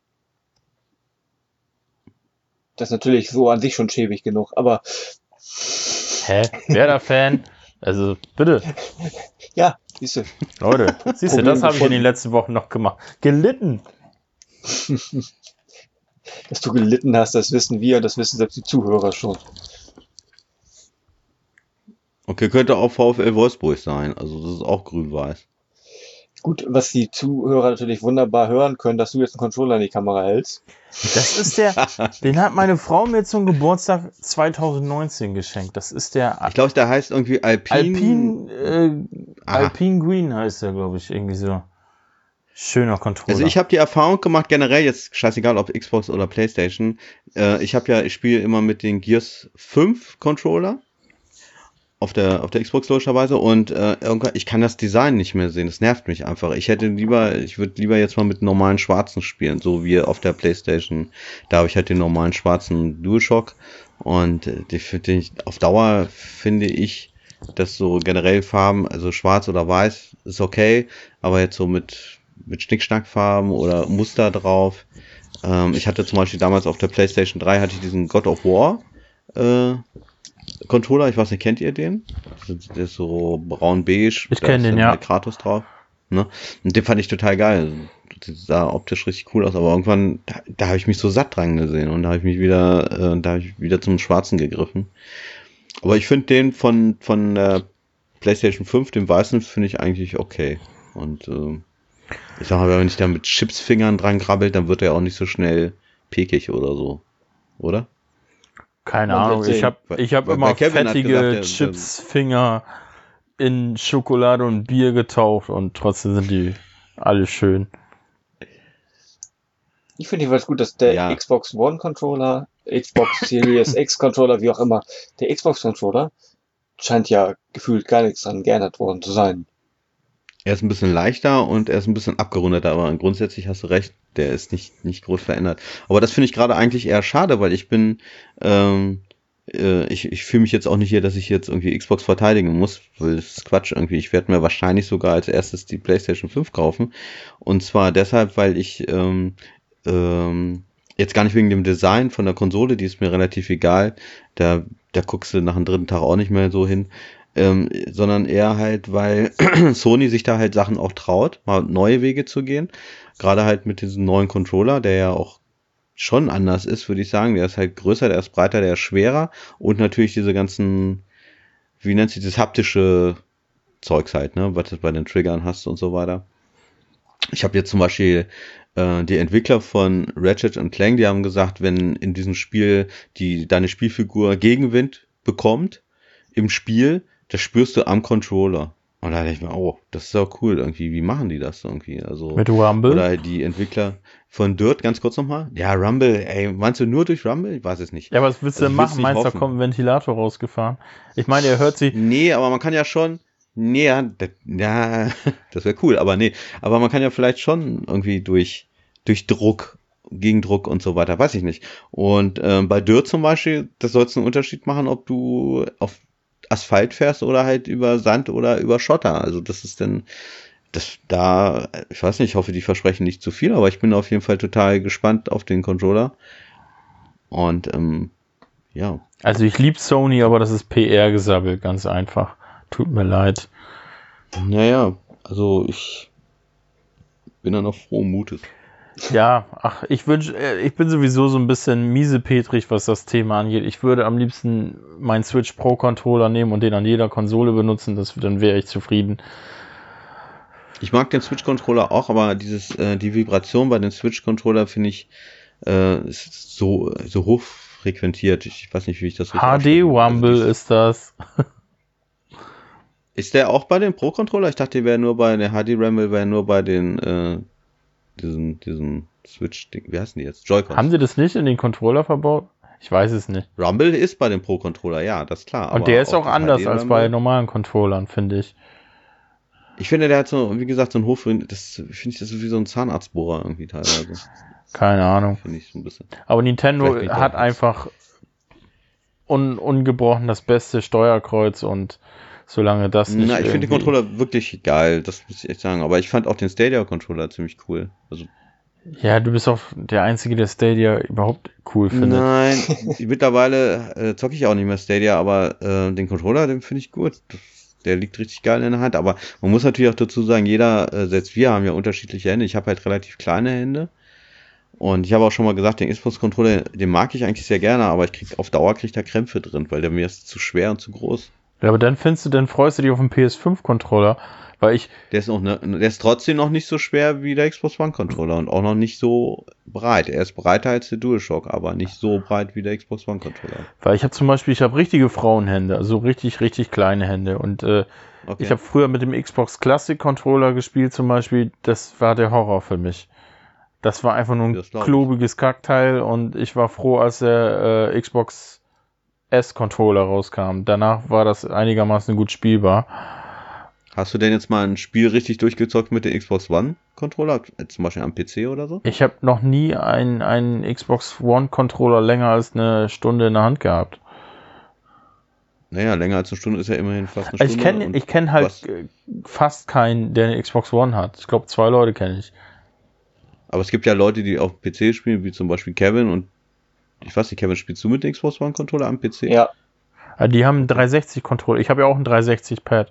Das ist natürlich so an sich schon schäbig genug, aber... Hä? Werder-Fan? Also, bitte. Ja, siehst du. Leute, siehst du, das habe ich in den letzten Wochen noch gemacht. Gelitten. Dass du gelitten hast, das wissen wir und das wissen selbst die Zuhörer schon. Okay, könnte auch VfL Wolfsburg sein. Also das ist auch grün-weiß. Gut, was die Zuhörer natürlich wunderbar hören können, dass du jetzt einen Controller in die Kamera hältst. Das ist den hat meine Frau mir zum Geburtstag 2019 geschenkt. Das ist der... Ich glaube, der heißt irgendwie Alpine Green heißt der, glaube ich, irgendwie so. Schöner Controller. Also ich habe die Erfahrung gemacht, generell jetzt scheißegal, ob Xbox oder Playstation, ich spiele immer mit den Gears 5 Controller auf der Xbox logischerweise und irgendwann, ich kann das Design nicht mehr sehen, das nervt mich einfach. Ich würde lieber jetzt mal mit normalen schwarzen spielen, so wie auf der Playstation. Da habe ich halt den normalen schwarzen DualShock und auf Dauer finde ich, dass so generell Farben, also schwarz oder weiß ist okay, aber jetzt so mit Schnickschnackfarben oder Muster drauf. Ich hatte zum Beispiel damals auf der PlayStation 3 hatte ich diesen God of War Controller, ich weiß nicht, kennt ihr den? Der ist so braun-beige. Ich kenne den, ja. Kratos drauf. Ne? Und den fand ich total geil. Das sah optisch richtig cool aus, aber irgendwann, da habe ich mich so satt dran gesehen und da habe ich wieder zum Schwarzen gegriffen. Aber ich finde den von der PlayStation 5, den weißen, finde ich eigentlich okay. Und ich sag mal, wenn ich da mit Chipsfingern dran krabbelt, dann wird er auch nicht so schnell pekig oder so. Oder? Keine Ahnung, ich hab immer fettige Chipsfinger in Schokolade und Bier getaucht und trotzdem sind die alle schön. Ich finde jedenfalls gut, dass der Xbox One Controller, Xbox Series X Controller, wie auch immer, der Xbox Controller scheint ja gefühlt gar nichts dran geändert worden zu sein. Er ist ein bisschen leichter und er ist ein bisschen abgerundeter, aber grundsätzlich hast du recht, der ist nicht groß verändert. Aber das finde ich gerade eigentlich eher schade, weil ich bin, ich fühle mich jetzt auch nicht hier, dass ich jetzt irgendwie Xbox verteidigen muss, weil das ist Quatsch irgendwie. Ich werde mir wahrscheinlich sogar als erstes die PlayStation 5 kaufen. Und zwar deshalb, weil ich jetzt gar nicht wegen dem Design von der Konsole, die ist mir relativ egal, da guckst du nach dem dritten Tag auch nicht mehr so hin. Sondern eher halt, weil Sony sich da halt Sachen auch traut, mal neue Wege zu gehen. Gerade halt mit diesem neuen Controller, der ja auch schon anders ist, würde ich sagen. Der ist halt größer, der ist breiter, der ist schwerer und natürlich diese ganzen, wie nennt sich das, haptische Zeugs halt, ne, was du bei den Triggern hast und so weiter. Ich habe jetzt zum Beispiel die Entwickler von Ratchet und Clank, die haben gesagt, wenn in diesem Spiel deine Spielfigur Gegenwind bekommt im Spiel, das spürst du am Controller. Und da dachte ich mir, oh, das ist auch cool irgendwie. Wie machen die das irgendwie? Also, Mit Rumble? oder die Entwickler von Dirt, ganz kurz nochmal. Ja, Rumble, ey, meinst du nur durch Rumble? Ich weiß es nicht. Ja, aber was willst du denn machen? Meinst du, da kommt ein Ventilator rausgefahren? Ich meine, er hört sie. Nee, aber man kann ja schon. Nee, ja, das wäre cool, aber nee. Aber man kann ja vielleicht schon irgendwie durch Druck, Gegendruck und so weiter, weiß ich nicht. Und bei Dirt zum Beispiel, das soll es einen Unterschied machen, ob du auf Asphalt fährst oder halt über Sand oder über Schotter. Also das ist dann, ich weiß nicht, ich hoffe, die versprechen nicht zu viel, aber ich bin auf jeden Fall total gespannt auf den Controller. Und ja. Also ich liebe Sony, aber das ist PR-Gesabbel, ganz einfach. Tut mir leid. Naja, also ich bin dann noch frohen Mutes. Ja, ich bin sowieso so ein bisschen miesepetrig, was das Thema angeht. Ich würde am liebsten meinen Switch Pro Controller nehmen und den an jeder Konsole benutzen, dann wäre ich zufrieden. Ich mag den Switch Controller auch, aber die Vibration bei den Switch Controller finde ich ist so hoch frequentiert. Ich weiß nicht, wie ich das HD Rumble ist das. Ist der auch bei den Pro Controller? Ich dachte, der HD Rumble wäre nur bei den diesen Switch-Ding. Wie heißen die jetzt? Joy-Cons. Haben sie das nicht in den Controller verbaut? Ich weiß es nicht. Rumble ist bei dem Pro-Controller, ja, das ist klar. Und der ist auch anders als bei normalen Controllern, finde ich. Ich finde, der hat so, wie gesagt, so ein das ist wie so ein Zahnarztbohrer irgendwie teilweise. Keine Ahnung. Finde ich so ein bisschen. Aber Nintendo hat einfach ungebrochen das beste Steuerkreuz und solange das nicht. Na, ich finde den Controller wirklich geil, das muss ich echt sagen. Aber ich fand auch den Stadia-Controller ziemlich cool. Also, ja, du bist auch der Einzige, der Stadia überhaupt cool findet. Nein, mittlerweile zocke ich auch nicht mehr Stadia, aber den Controller, den finde ich gut. Der liegt richtig geil in der Hand. Aber man muss natürlich auch dazu sagen, selbst wir haben ja unterschiedliche Hände. Ich habe halt relativ kleine Hände. Und ich habe auch schon mal gesagt, den Xbox-Controller, den mag ich eigentlich sehr gerne, aber auf Dauer kriege ich da Krämpfe drin, weil der mir ist zu schwer und zu groß. Ja, aber dann freust du dich auf den PS5-Controller, weil der ist trotzdem noch nicht so schwer wie der Xbox One-Controller und auch noch nicht so breit. Er ist breiter als der DualShock, aber nicht so breit wie der Xbox One-Controller. Weil ich habe richtige Frauenhände, also richtig, richtig kleine Hände und ich habe früher mit dem Xbox Classic-Controller gespielt zum Beispiel, das war der Horror für mich. Das war einfach nur ein klobiges Kackteil und ich war froh, als der Xbox S-Controller rauskam. Danach war das einigermaßen gut spielbar. Hast du denn jetzt mal ein Spiel richtig durchgezockt mit dem Xbox One-Controller? Zum Beispiel am PC oder so? Ich habe noch nie einen Xbox One-Controller länger als eine Stunde in der Hand gehabt. Naja, länger als eine Stunde ist ja immerhin fast eine Stunde. Ich kenne halt fast keinen, der eine Xbox One hat. Ich glaube, 2 Leute kenne ich. Aber es gibt ja Leute, die auf PC spielen, wie zum Beispiel Kevin und ich weiß nicht, Kevin, spielst du mit dem Xbox One Controller am PC? Ja. Die haben einen 360-Controller. Ich habe ja auch einen 360-Pad.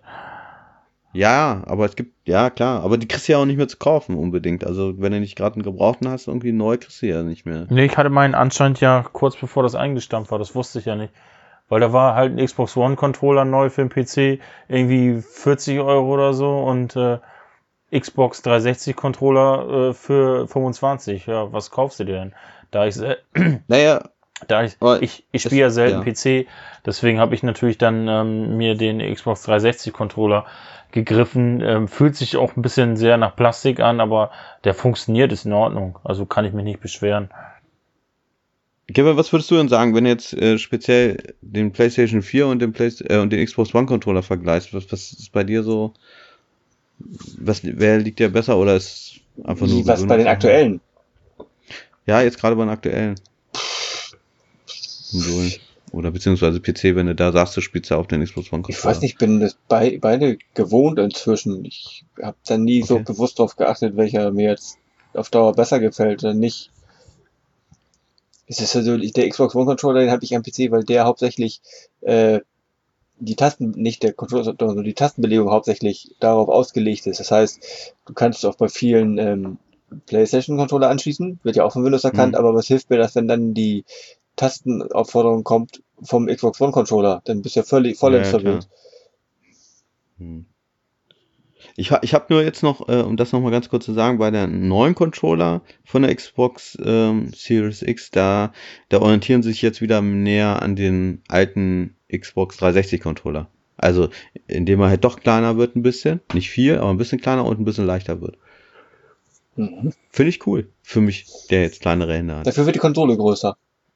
Ja, aber ja klar, aber die kriegst du ja auch nicht mehr zu kaufen unbedingt. Also wenn du nicht gerade einen gebrauchten hast, irgendwie neu kriegst du ja nicht mehr. Nee, ich hatte meinen anscheinend ja kurz bevor das eingestampft war, das wusste ich ja nicht. Weil da war halt ein Xbox One Controller neu für den PC, irgendwie 40 Euro oder so und Xbox 360 Controller für 25. Ja, was kaufst du dir denn? Ich spiele ja selten PC, deswegen habe ich natürlich dann mir den Xbox 360 Controller gegriffen. Fühlt sich auch ein bisschen sehr nach Plastik an, aber der funktioniert, ist in Ordnung. Also kann ich mich nicht beschweren. Kevin, was würdest du denn sagen, wenn du jetzt speziell den PlayStation 4 und den Xbox One Controller vergleichst? Was ist bei dir so? Wer liegt dir besser oder ist einfach nur... Was bei den aktuellen? Ja, jetzt gerade bei den aktuellen. Oder beziehungsweise PC, wenn du da sagst, du spielst ja auf den Xbox One Controller. Ich weiß nicht, ich bin das beide gewohnt inzwischen. Ich habe da nie so bewusst drauf geachtet, welcher mir jetzt auf Dauer besser gefällt oder nicht. Es ist also der Xbox One Controller, den habe ich am PC, weil der hauptsächlich die Tastenbelegung hauptsächlich darauf ausgelegt ist. Das heißt, du kannst auch bei vielen PlayStation Controller anschließen, wird ja auch von Windows erkannt, aber was hilft mir das, wenn dann die Tastenaufforderung kommt vom Xbox One Controller, dann bist du ja voll installiert. Ich habe nur jetzt noch, um das nochmal ganz kurz zu sagen, bei der neuen Controller von der Xbox Series X, da orientieren sich jetzt wieder näher an den alten Xbox 360 Controller. Also, indem er halt doch kleiner wird ein bisschen. Nicht viel, aber ein bisschen kleiner und ein bisschen leichter wird. Mhm. Finde ich cool. Für mich, der jetzt kleinere Hände hat. Dafür wird die Konsole größer.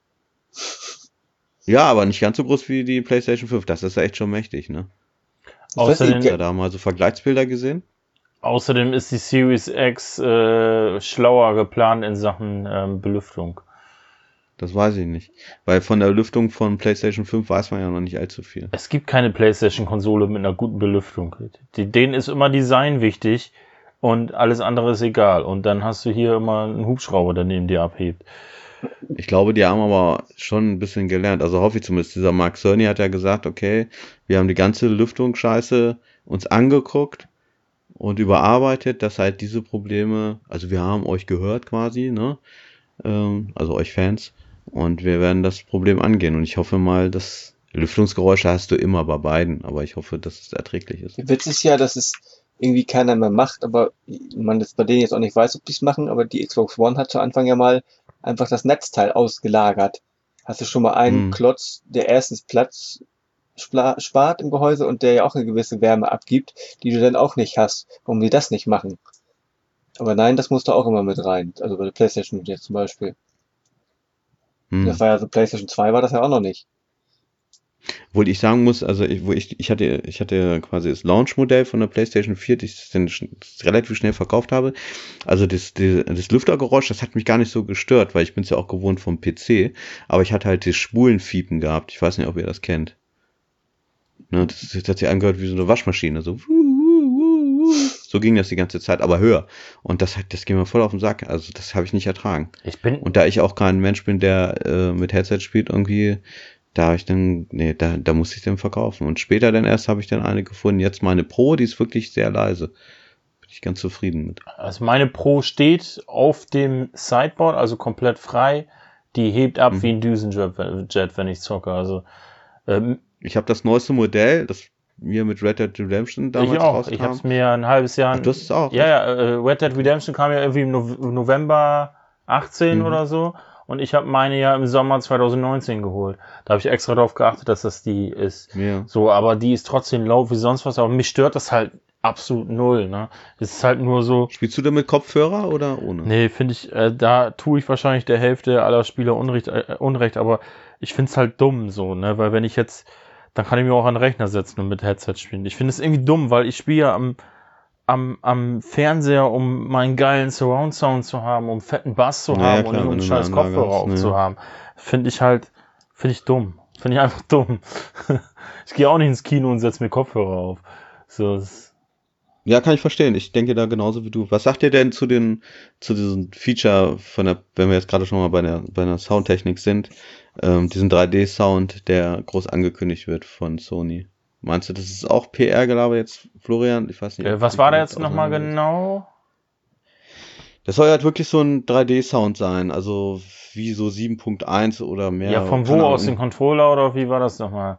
Ja, aber nicht ganz so groß wie die PlayStation 5. Das ist ja echt schon mächtig, ne? Außerdem, Hast du da mal so Vergleichsbilder gesehen? außerdem ist die Series X schlauer geplant in Sachen Belüftung. Das weiß ich nicht. Weil von der Lüftung von PlayStation 5 weiß man ja noch nicht allzu viel. Es gibt keine PlayStation-Konsole mit einer guten Belüftung. Denen ist immer Design wichtig und alles andere ist egal. Und dann hast du hier immer einen Hubschrauber, der neben dir abhebt. Ich glaube, die haben aber schon ein bisschen gelernt. Also hoffe ich zumindest. Dieser Mark Cerny hat ja gesagt, okay, wir haben die ganze Lüftungsscheiße uns angeguckt und überarbeitet, dass halt diese Probleme, also wir haben euch gehört quasi, ne? Also euch Fans. Und wir werden das Problem angehen. Und ich hoffe mal, dass Lüftungsgeräusche hast du immer bei beiden, aber ich hoffe, dass es erträglich ist. Der Witz ist ja, dass es irgendwie keiner mehr macht, aber man das bei denen jetzt auch nicht weiß, ob die es machen, aber die Xbox One hat zu Anfang ja mal einfach das Netzteil ausgelagert. Hast du schon mal einen Klotz, der erstens Platz spart im Gehäuse und der ja auch eine gewisse Wärme abgibt, die du dann auch nicht hast, warum die das nicht machen. Aber nein, das musst du auch immer mit rein. Also bei der PlayStation jetzt zum Beispiel. Das war ja so, PlayStation 2 war das ja auch noch nicht. Obwohl ich sagen muss, also ich hatte quasi das Launch-Modell von der PlayStation 4, das ich dann relativ schnell verkauft habe. Also das Lüftergeräusch, das hat mich gar nicht so gestört, weil ich bin es ja auch gewohnt vom PC. Aber ich hatte halt das Spulenfiepen gehabt. Ich weiß nicht, ob ihr das kennt. Ne, das hat sich angehört wie so eine Waschmaschine. So ging das die ganze Zeit, aber höher. Und das ging mir voll auf den Sack. Also das habe ich nicht ertragen. Und da ich auch kein Mensch bin, der mit Headset spielt irgendwie, da musste ich den verkaufen. Und später dann erst habe ich dann eine gefunden. Jetzt meine Pro, die ist wirklich sehr leise. Bin ich ganz zufrieden mit. Also meine Pro steht auf dem Sideboard, also komplett frei. Die hebt ab wie ein Düsenjet, wenn ich zocke. Also ich habe das neueste Modell, das mir mit Red Dead Redemption damals rauskam. Ich habe es mir ein halbes Jahr... Ach, du hast es auch? Ja, Red Dead Redemption kam ja irgendwie im November 18 oder so. Und ich habe meine ja im Sommer 2019 geholt. Da habe ich extra darauf geachtet, dass das die ist. Ja. So, aber die ist trotzdem laut wie sonst was. Aber mich stört das halt absolut null. Ne? Es ist halt nur so... Spielst du da mit Kopfhörer oder ohne? Nee, finde ich, da tue ich wahrscheinlich der Hälfte aller Spieler Unrecht. Aber ich finde es halt dumm so, ne? Weil wenn ich jetzt... Dann kann ich mir auch an den Rechner setzen und mit Headset spielen. Ich finde es irgendwie dumm, weil ich spiele ja am Fernseher, um meinen geilen Surround-Sound zu haben, um fetten Bass zu haben und einen scheiß Kopfhörer aufzuhaben. Finde ich dumm. Finde ich einfach dumm. Ich gehe auch nicht ins Kino und setze mir Kopfhörer auf. So, ja, kann ich verstehen. Ich denke da genauso wie du. Was sagt ihr denn zu diesem Feature wenn wir jetzt gerade schon mal bei der Soundtechnik sind, diesen 3D-Sound, der groß angekündigt wird von Sony? Meinst du, das ist auch PR-Gelaber jetzt, Florian? Ich weiß nicht. Was war da jetzt nochmal genau? Das soll halt wirklich so ein 3D-Sound sein, also wie so 7.1 oder mehr. Ja, von wo aus, dem Controller oder wie war das nochmal?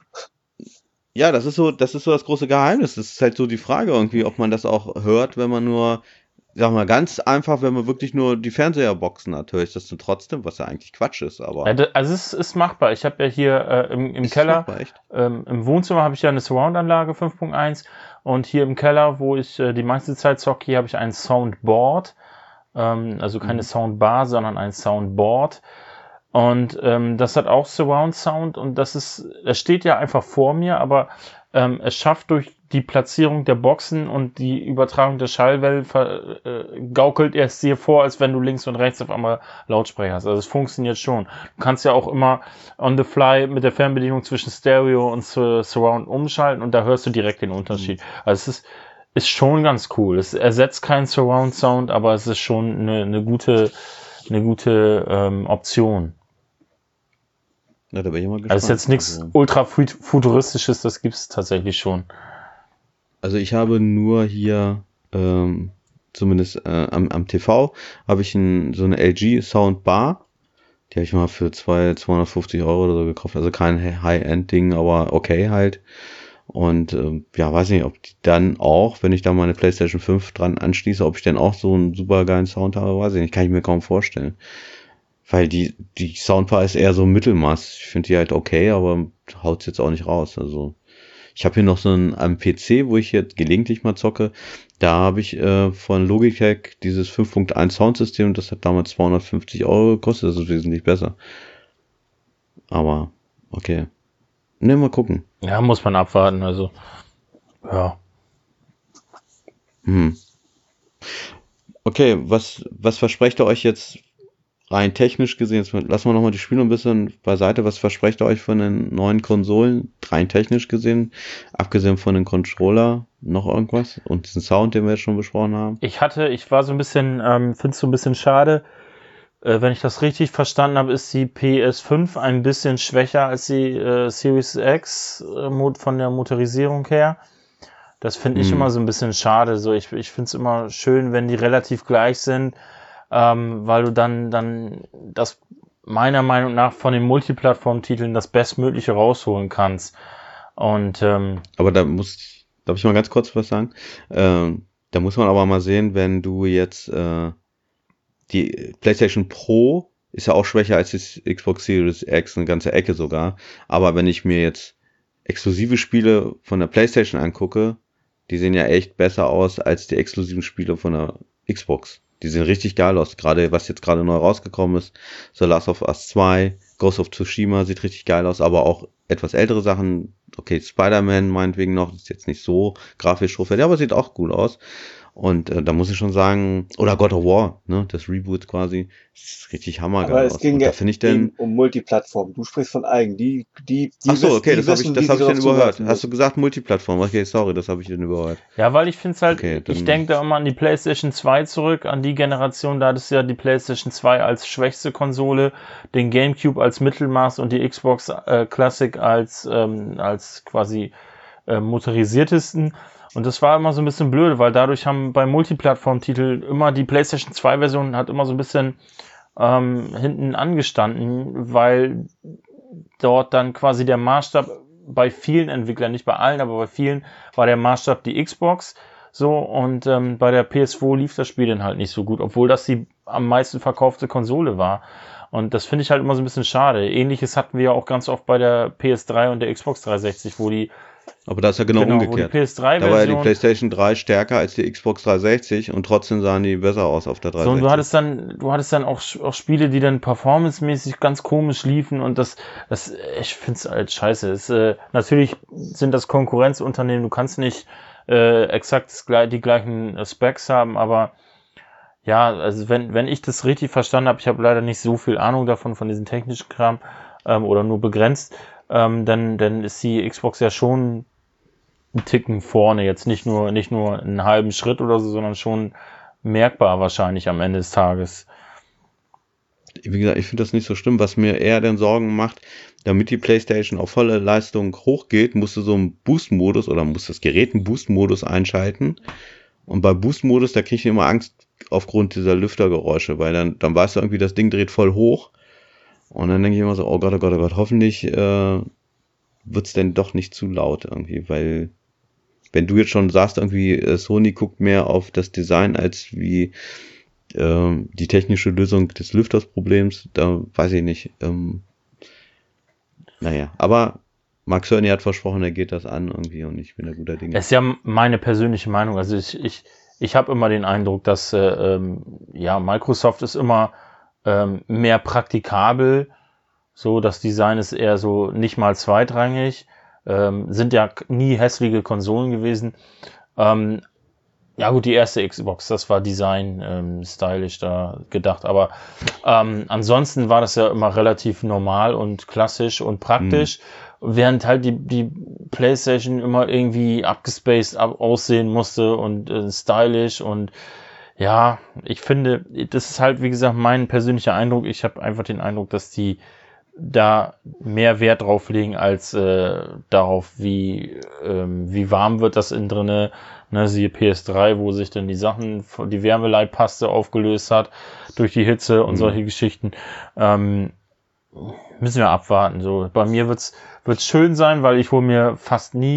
Ja, das ist so das große Geheimnis. Das ist halt so die Frage irgendwie, ob man das auch hört, wenn man nur, sag mal, ganz einfach, wenn man wirklich nur die Fernseherboxen hat, höre ich das dann trotzdem, was ja eigentlich Quatsch ist, aber. Ja, also es ist machbar. Ich habe ja hier im Keller, im Wohnzimmer habe ich ja eine Surround-Anlage 5.1 und hier im Keller, wo ich die meiste Zeit zocke, hier habe ich ein Soundboard, also keine Soundbar, sondern ein Soundboard. Und das hat auch Surround-Sound und das steht ja einfach vor mir, aber es schafft durch die Platzierung der Boxen und die Übertragung der Schallwellen gaukelt es dir vor, als wenn du links und rechts auf einmal Lautsprecher hast. Also es funktioniert schon. Du kannst ja auch immer on the fly mit der Fernbedienung zwischen Stereo und Surround umschalten und da hörst du direkt den Unterschied. Also es ist schon ganz cool. Es ersetzt keinen Surround-Sound, aber es ist schon eine gute Option. Ja, da bin ich mal gespannt. Also ist jetzt nichts ultra futuristisches, das gibt's tatsächlich schon. Also ich habe nur hier, zumindest am TV, habe ich so eine LG Soundbar. Die habe ich mal für 250 € oder so gekauft. Also kein High-End-Ding, aber okay halt. Und ja, weiß nicht, ob die dann auch, wenn ich da meine PlayStation 5 dran anschließe, ob ich dann auch so einen super geilen Sound habe, weiß ich nicht, kann ich mir kaum vorstellen. Weil die Soundbar ist eher so Mittelmaß. Ich finde die halt okay, aber haut's jetzt auch nicht raus. Also ich habe hier noch so einen am PC, wo ich jetzt gelegentlich mal zocke. Da habe ich von Logitech dieses 5.1 Soundsystem, das hat damals 250 Euro gekostet, das ist wesentlich besser. Aber, okay. Ne, mal gucken. Ja, muss man abwarten, also. Ja. Okay, was versprecht ihr euch jetzt rein technisch gesehen? Jetzt lassen wir nochmal die Spiele ein bisschen beiseite. Was versprecht ihr euch von den neuen Konsolen, rein technisch gesehen? Abgesehen von den Controller, noch irgendwas? Und diesen Sound, den wir jetzt schon besprochen haben? Ich war so ein bisschen, finde es so ein bisschen schade. Wenn ich das richtig verstanden habe, ist die PS5 ein bisschen schwächer als die Series X von der Motorisierung her. Das finde ich immer so ein bisschen schade. So, ich finde es immer schön, wenn die relativ gleich sind, weil du dann das meiner Meinung nach von den Multiplattform-Titeln das Bestmögliche rausholen kannst. Und aber darf ich mal ganz kurz was sagen? Da muss man aber mal sehen, wenn du jetzt die PlayStation Pro ist ja auch schwächer als die Xbox Series X, eine ganze Ecke sogar. Aber wenn ich mir jetzt exklusive Spiele von der PlayStation angucke, die sehen ja echt besser aus als die exklusiven Spiele von der Xbox. Die sehen richtig geil aus. Gerade, was jetzt gerade neu rausgekommen ist, The Last of Us 2, Ghost of Tsushima sieht richtig geil aus, aber auch etwas ältere Sachen. Okay, Spider-Man meinetwegen noch, ist jetzt nicht so grafisch hochwertig, aber sieht auch gut aus. Und da muss ich schon sagen, oder God of War, ne, das Reboot quasi, ist richtig hammergeil Aber es aus. ging Und ja da finde ich denn, um Multiplattform. Du sprichst von eigen. ach so, okay, das habe wissen, ich wie sie dann darauf überhört. zugreifen Hast du müssen. gesagt Multiplattform? Okay, sorry, das habe ich dann überhört. ja, weil ich finde es halt, Okay, ich dann, denke da immer an die PlayStation 2 zurück, an die Generation, da hattest du ja die PlayStation 2 als schwächste Konsole, den GameCube als Mittelmaß und die Xbox Classic als quasi motorisiertesten. Und das war immer so ein bisschen blöde, weil dadurch haben bei Multiplattform-Titeln immer die PlayStation 2-Version hat immer so ein bisschen hinten angestanden, weil dort dann quasi der Maßstab bei vielen Entwicklern, nicht bei allen, aber bei vielen war der Maßstab die Xbox. So, und bei der PS2 lief das Spiel dann halt nicht so gut, obwohl das die am meisten verkaufte Konsole war. Und das finde ich halt immer so ein bisschen schade. Ähnliches hatten wir ja auch ganz oft bei der PS3 und der Xbox 360, wo die aber das ist ja genau wo die umgekehrt. Da war ja die PS3-Version PlayStation 3 stärker als die Xbox 360 und trotzdem sahen die besser aus auf der so, und 360. du hattest dann auch Spiele, die dann performancemäßig ganz komisch liefen und ich find's halt scheiße. Natürlich sind das Konkurrenzunternehmen, du kannst nicht exakt die gleichen Specs haben, aber ja, also wenn ich das richtig verstanden habe, ich habe leider nicht so viel Ahnung davon, von diesem technischen Kram, oder nur begrenzt, dann ist die Xbox ja schon einen Ticken vorne, jetzt nicht nur einen halben Schritt oder so, sondern schon merkbar wahrscheinlich am Ende des Tages. Wie gesagt, ich finde das nicht so schlimm. Was mir eher denn Sorgen macht, damit die PlayStation auf volle Leistung hochgeht, musst du so einen Boost-Modus oder muss das Gerät einen Boost-Modus einschalten. Und bei Boost-Modus, da kriege ich immer Angst aufgrund dieser Lüftergeräusche, weil dann weißt du irgendwie, das Ding dreht voll hoch. Und dann denke ich immer so, oh Gott, oh Gott, oh Gott, hoffentlich wird's denn doch nicht zu laut irgendwie, weil wenn du jetzt schon sagst, irgendwie Sony guckt mehr auf das Design als wie die technische Lösung des Lüftersproblems, da weiß ich nicht. Naja, aber Mark Cerny hat versprochen, er geht das an irgendwie und ich bin da guter Dinge. Das ist ja meine persönliche Meinung. Also ich habe immer den Eindruck, dass Microsoft ist immer mehr praktikabel. So, das Design ist eher so nicht mal zweitrangig. Sind ja nie hässliche Konsolen gewesen. Ja gut, die erste Xbox, das war Design, stylisch da gedacht, aber ansonsten war das ja immer relativ normal und klassisch und praktisch, während halt die PlayStation immer irgendwie abgespaced aussehen musste und stylisch und ja, ich finde, das ist halt, wie gesagt, mein persönlicher Eindruck. Ich habe einfach den Eindruck, dass die da mehr Wert drauf legen als darauf, wie warm wird das innen drinne. Ne, siehe PS3, wo sich dann die Wärmeleitpaste aufgelöst hat durch die Hitze und solche Geschichten. Müssen wir abwarten. So, bei mir wird's schön sein, weil ich hole mir fast nie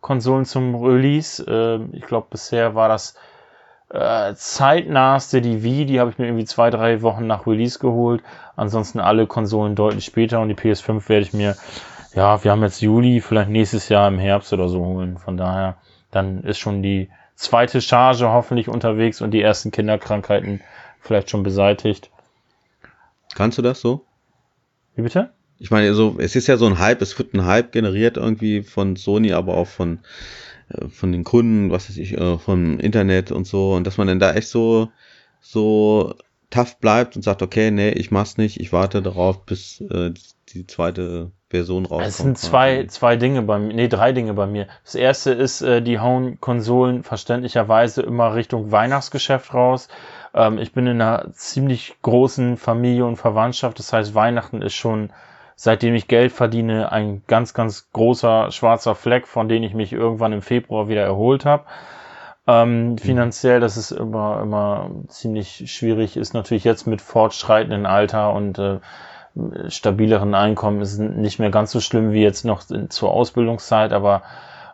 Konsolen zum Release. Ich glaube, bisher war das zeitnahste die Wii, die habe ich mir irgendwie 2-3 Wochen nach Release geholt. Ansonsten alle Konsolen deutlich später und die PS5 werde ich mir, ja, wir haben jetzt Juli, vielleicht nächstes Jahr im Herbst oder so holen. Von daher, dann ist schon die zweite Charge hoffentlich unterwegs und die ersten Kinderkrankheiten vielleicht schon beseitigt. Kannst du das so? Wie bitte? Ich meine, so, es ist ja so ein Hype, es wird ein Hype generiert irgendwie von Sony, aber auch von den Kunden, was weiß ich, vom Internet und so, und dass man dann da echt so tough bleibt und sagt, okay, nee, ich mach's nicht, ich warte darauf, bis die zweite Version rauskommt. Es sind zwei Dinge bei mir, 3 Dinge bei mir. Das erste ist, die hauen Konsolen verständlicherweise immer Richtung Weihnachtsgeschäft raus. Ich bin in einer ziemlich großen Familie und Verwandtschaft, das heißt, Weihnachten ist schon, seitdem ich Geld verdiene, ein ganz, ganz großer schwarzer Fleck, von dem ich mich irgendwann im Februar wieder erholt habe. Finanziell, das ist immer ziemlich schwierig, ist natürlich jetzt mit fortschreitendem Alter und stabileren Einkommen ist nicht mehr ganz so schlimm wie jetzt noch zur Ausbildungszeit, aber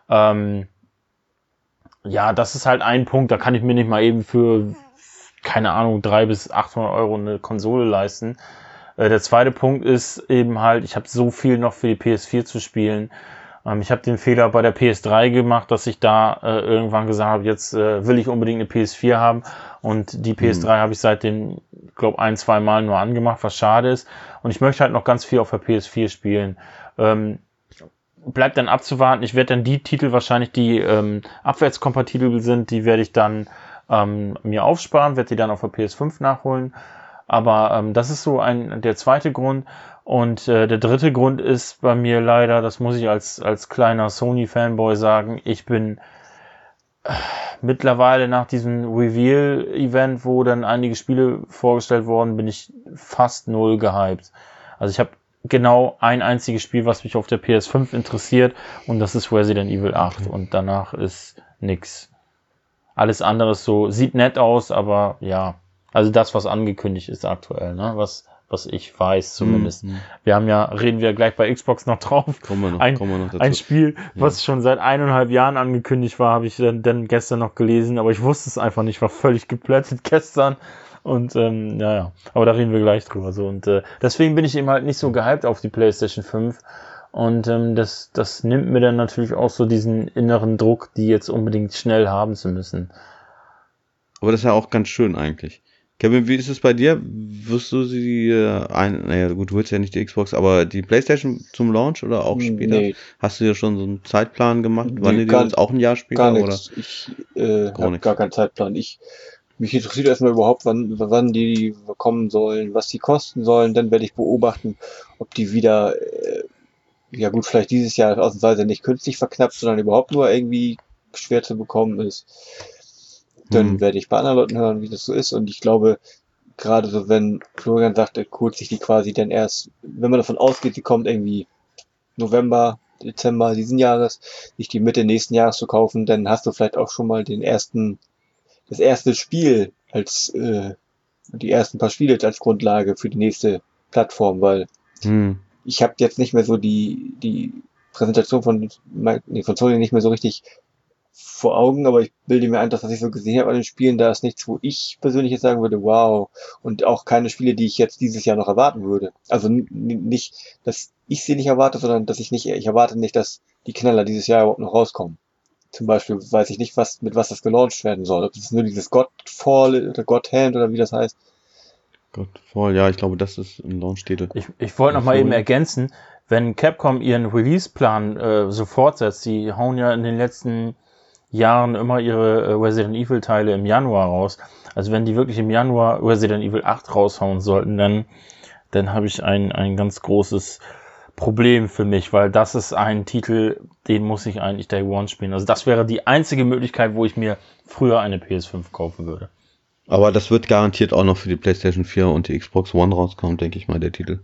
ja, das ist halt ein Punkt, da kann ich mir nicht mal eben für, keine Ahnung, 300 bis 800 Euro eine Konsole leisten. Der zweite Punkt ist eben halt, ich habe so viel noch für die PS4 zu spielen. Ich habe den Fehler bei der PS3 gemacht, dass ich da irgendwann gesagt habe, jetzt will ich unbedingt eine PS4 haben. Und die PS3 habe ich seitdem, glaube 1-2 Mal nur angemacht, was schade ist. Und ich möchte halt noch ganz viel auf der PS4 spielen. Bleibt dann abzuwarten. Ich werde dann die Titel wahrscheinlich, die abwärtskompatibel sind, die werde ich dann mir aufsparen, werde die dann auf der PS5 nachholen. Aber das ist so der zweite Grund. Und der dritte Grund ist bei mir leider, das muss ich als kleiner Sony-Fanboy sagen, ich bin mittlerweile nach diesem Reveal-Event, wo dann einige Spiele vorgestellt wurden, bin ich fast null gehypt. Also ich habe genau ein einziges Spiel, was mich auf der PS5 interessiert, und das ist Resident Evil 8. Okay. Und danach ist nix. Alles andere ist so, sieht nett aus, aber ja, also das, was angekündigt ist aktuell, ne, was ich weiß zumindest. Reden wir gleich bei Xbox noch drauf. Kommen wir noch dazu. Ein Spiel, was schon seit 1,5 Jahren angekündigt war, habe ich dann gestern noch gelesen, aber ich wusste es einfach nicht, war völlig geplättet gestern. Und aber da reden wir gleich drüber. So. Und deswegen bin ich eben halt nicht so gehypt auf die PlayStation 5. Und das nimmt mir dann natürlich auch so diesen inneren Druck, die jetzt unbedingt schnell haben zu müssen. Aber das ist ja auch ganz schön eigentlich. Kevin, wie ist es bei dir? Wirst du naja gut, du willst ja nicht die Xbox, aber die PlayStation zum Launch oder auch später? Nee. Hast du dir schon so einen Zeitplan gemacht? Wann die jetzt auch ein Jahr später? Gar nichts. Ich habe gar keinen Zeitplan. Mich interessiert erstmal überhaupt, wann die kommen sollen, was die kosten sollen. Dann werde ich beobachten, ob die wieder, ja gut, vielleicht dieses Jahr ausnahmsweise nicht künstlich verknappt, sondern überhaupt nur irgendwie schwer zu bekommen ist. Dann werde ich bei anderen Leuten hören, wie das so ist. Und ich glaube, gerade so, wenn Florian sagt, er holt sich die quasi dann erst, wenn man davon ausgeht, die kommt irgendwie November, Dezember diesen Jahres, sich die Mitte nächsten Jahres zu kaufen, dann hast du vielleicht auch schon mal das erste Spiel als, die ersten paar Spiele als Grundlage für die nächste Plattform, weil ich habe jetzt nicht mehr so die Präsentation von Sony nicht mehr so richtig vor Augen, aber ich bilde mir ein, dass was ich so gesehen habe an den Spielen, da ist nichts, wo ich persönlich jetzt sagen würde, wow, und auch keine Spiele, die ich jetzt dieses Jahr noch erwarten würde. Also nicht, dass ich sie nicht erwarte, sondern dass ich erwarte nicht, dass die Knaller dieses Jahr überhaupt noch rauskommen. Zum Beispiel weiß ich nicht, mit was das gelauncht werden soll. Ob es nur dieses Godfall oder Godhand oder wie das heißt. Godfall, ja, ich glaube, das ist ein Launch-Titel. Ich wollte noch mal eben ergänzen, wenn Capcom ihren Release-Plan so fortsetzt, die hauen ja in den letzten Jahren immer ihre Resident Evil Teile im Januar raus. Also wenn die wirklich im Januar Resident Evil 8 raushauen sollten, dann habe ich ein ganz großes Problem für mich, weil das ist ein Titel, den muss ich eigentlich Day One spielen. Also das wäre die einzige Möglichkeit, wo ich mir früher eine PS5 kaufen würde. Aber das wird garantiert auch noch für die PlayStation 4 und die Xbox One rauskommen, denke ich mal, der Titel.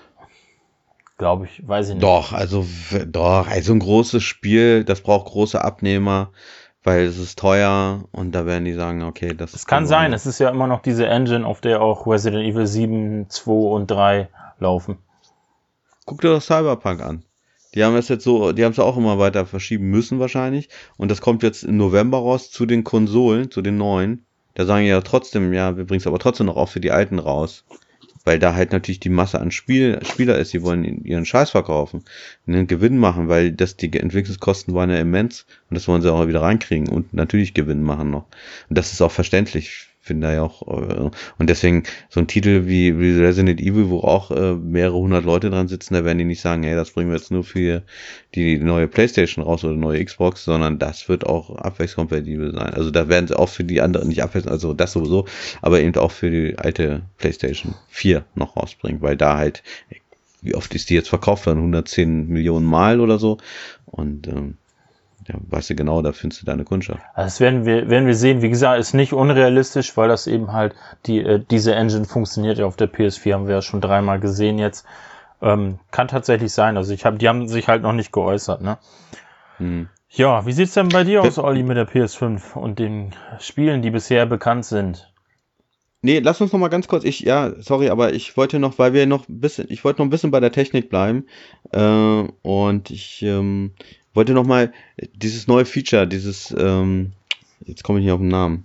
Glaube ich, weiß ich nicht. Doch, also ein großes Spiel, das braucht große Abnehmer, weil es ist teuer und da werden die sagen, okay, das Es kann sein, es ist ja immer noch diese Engine, auf der auch Resident Evil 7, 2 und 3 laufen. Guck dir doch Cyberpunk an. Die haben es jetzt so, die haben es auch immer weiter verschieben müssen wahrscheinlich. Und das kommt jetzt im November raus zu den Konsolen, zu den neuen. Da sagen die ja trotzdem, ja, wir bringen es aber trotzdem noch auch für die alten raus. Weil da halt natürlich die Masse an Spieler ist, die wollen ihren Scheiß verkaufen, einen Gewinn machen, weil die Entwicklungskosten waren ja immens und das wollen sie auch wieder reinkriegen und natürlich Gewinn machen noch. Und das ist auch verständlich, finde ich auch. Und deswegen so ein Titel wie Resident Evil, wo auch mehrere hundert Leute dran sitzen, da werden die nicht sagen, hey, das bringen wir jetzt nur für die neue PlayStation raus oder neue Xbox, sondern das wird auch abwärtskompatibel sein. Also da werden sie auch für die anderen nicht abwärts, also das sowieso, aber eben auch für die alte PlayStation 4 noch rausbringen, weil da halt, wie oft ist die jetzt verkauft worden? 110 Millionen Mal oder so. Und ja, weißt du genau, da findest du deine Kundschaft. Also das werden wir sehen. Wie gesagt, ist nicht unrealistisch, weil das eben halt diese Engine funktioniert ja auf der PS4, haben wir ja schon 3-mal gesehen jetzt. Kann tatsächlich sein. Also die haben sich halt noch nicht geäußert, ne? Ja, wie sieht's denn bei dir aus, Olli, mit der PS5 und den Spielen, die bisher bekannt sind? Nee, lass uns noch mal ganz kurz, sorry, aber ich wollte noch, ich wollte noch ein bisschen bei der Technik bleiben, und ich wollte noch mal dieses neue Feature, jetzt komme ich nicht auf den Namen,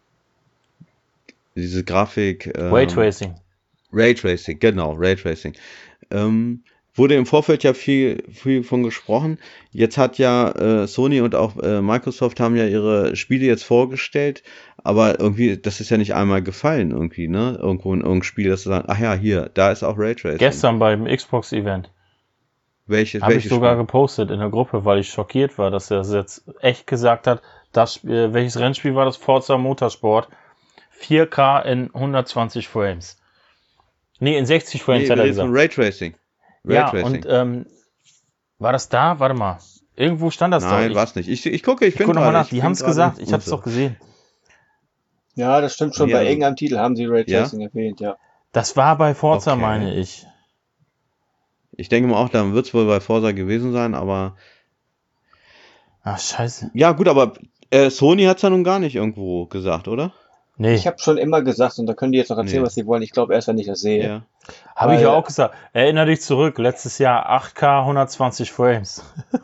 diese Grafik, Raytracing, genau, Raytracing, wurde im Vorfeld ja viel von gesprochen. Jetzt hat ja Sony und auch Microsoft haben ja ihre Spiele jetzt vorgestellt, aber irgendwie, das ist ja nicht einmal gefallen irgendwie, ne? Irgendwo in irgendeinem Spiel, dass sie sagen, ach ja, hier, da ist auch Raytracing. Gestern beim Xbox-Event. Habe ich sogar gepostet in der Gruppe, weil ich schockiert war, dass er das jetzt echt gesagt hat, welches Rennspiel war das? Forza Motorsport. 4K in 120 Frames. Nee, in 60 Frames hat er gesagt. Raytracing. Ja, und war das da? Warte mal. Irgendwo stand das da. Nein, war es nicht. Ich gucke nochmal nach. Die haben es gesagt. Ich habe es doch gesehen. Ja, das stimmt schon. Ja, bei irgendeinem Titel haben sie Raytracing erwähnt, ja. Das war bei Forza, meine ich. Ich denke mal auch, da wird es wohl bei Forza gewesen sein, aber... Ach, scheiße. Ja, gut, aber Sony hat es ja nun gar nicht irgendwo gesagt, oder? Nee. Ich habe schon immer gesagt, und da können die jetzt noch erzählen, was sie wollen. Ich glaube erst, wenn ich das sehe. Ja. Habe ich ja auch gesagt. Erinnere dich zurück, letztes Jahr 8K, 120 Frames.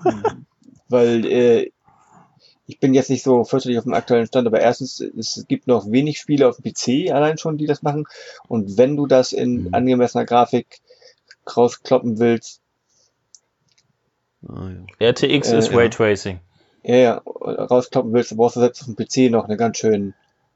Weil ich bin jetzt nicht so fürchterlich auf dem aktuellen Stand, aber erstens, es gibt noch wenig Spiele auf dem PC allein schon, die das machen. Und wenn du das in angemessener Grafik rauskloppen willst. RTX ist Raytracing. Ja, rauskloppen willst, dann brauchst du selbst auf dem PC noch eine ganz schön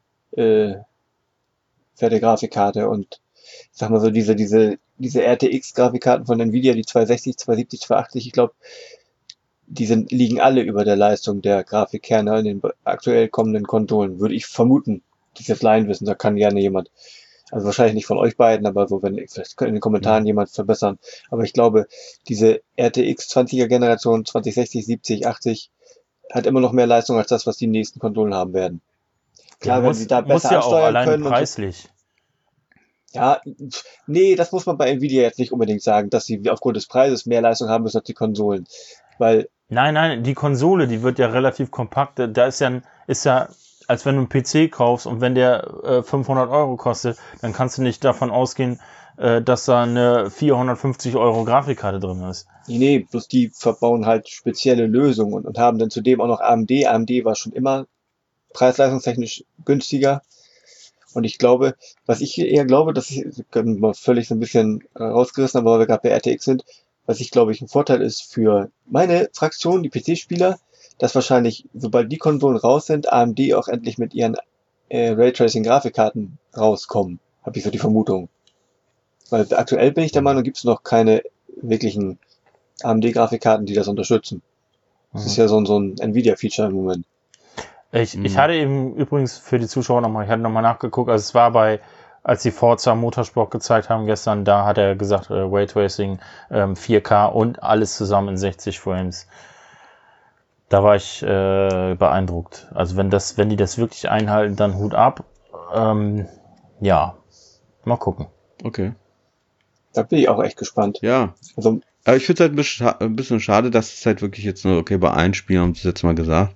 fette Grafikkarte. Und ich sag mal so, diese RTX-Grafikkarten von Nvidia, die 260, 270, 280, ich glaube, die liegen alle über der Leistung der Grafikkerne in den aktuell kommenden Konsolen, würde ich vermuten. Das ist jetzt Laienwissen, da kann gerne jemand, also wahrscheinlich nicht von euch beiden, aber so, vielleicht könnte in den Kommentaren jemand verbessern. Aber ich glaube, diese RTX 20er Generation 2060, 70, 80 hat immer noch mehr Leistung als das, was die nächsten Konsolen haben werden. Klar, wenn sie da besser ja ansteuern auch allein können. Preislich. Ja, nee, das muss man bei Nvidia jetzt nicht unbedingt sagen, dass sie aufgrund des Preises mehr Leistung haben müssen als die Konsolen. Weil Nein, die Konsole, die wird ja relativ kompakt. Da ist ja, als wenn du einen PC kaufst und wenn der 500 Euro kostet, dann kannst du nicht davon ausgehen, dass da eine 450 Euro Grafikkarte drin ist. Nee, bloß die verbauen halt spezielle Lösungen und haben dann zudem auch noch AMD. AMD war schon immer preis-leistungstechnisch günstiger. Und ich glaube, was ich eher glaube, das können wir völlig so ein bisschen rausgerissen, aber weil wir gerade bei RTX sind, was ich glaube ich ein Vorteil ist für meine Fraktion, die PC-Spieler, dass wahrscheinlich, sobald die Konsolen raus sind, AMD auch endlich mit ihren Raytracing-Grafikkarten rauskommen. Habe ich so die Vermutung. Weil aktuell bin ich der Meinung, gibt es noch keine wirklichen AMD-Grafikkarten, die das unterstützen. Das ist ja so ein Nvidia-Feature im Moment. Ich hatte eben übrigens für die Zuschauer nochmal nachgeguckt, also es war als die Forza Motorsport gezeigt haben gestern, da hat er gesagt, Raytracing 4K und alles zusammen in 60 Frames. Da war ich beeindruckt. Also wenn die das wirklich einhalten, dann Hut ab. Ja, mal gucken. Okay. Da bin ich auch echt gespannt. Ja. Also, aber ich finde es halt ein bisschen schade, dass es halt wirklich jetzt nur, bei einem Spiel haben sie es jetzt mal gesagt.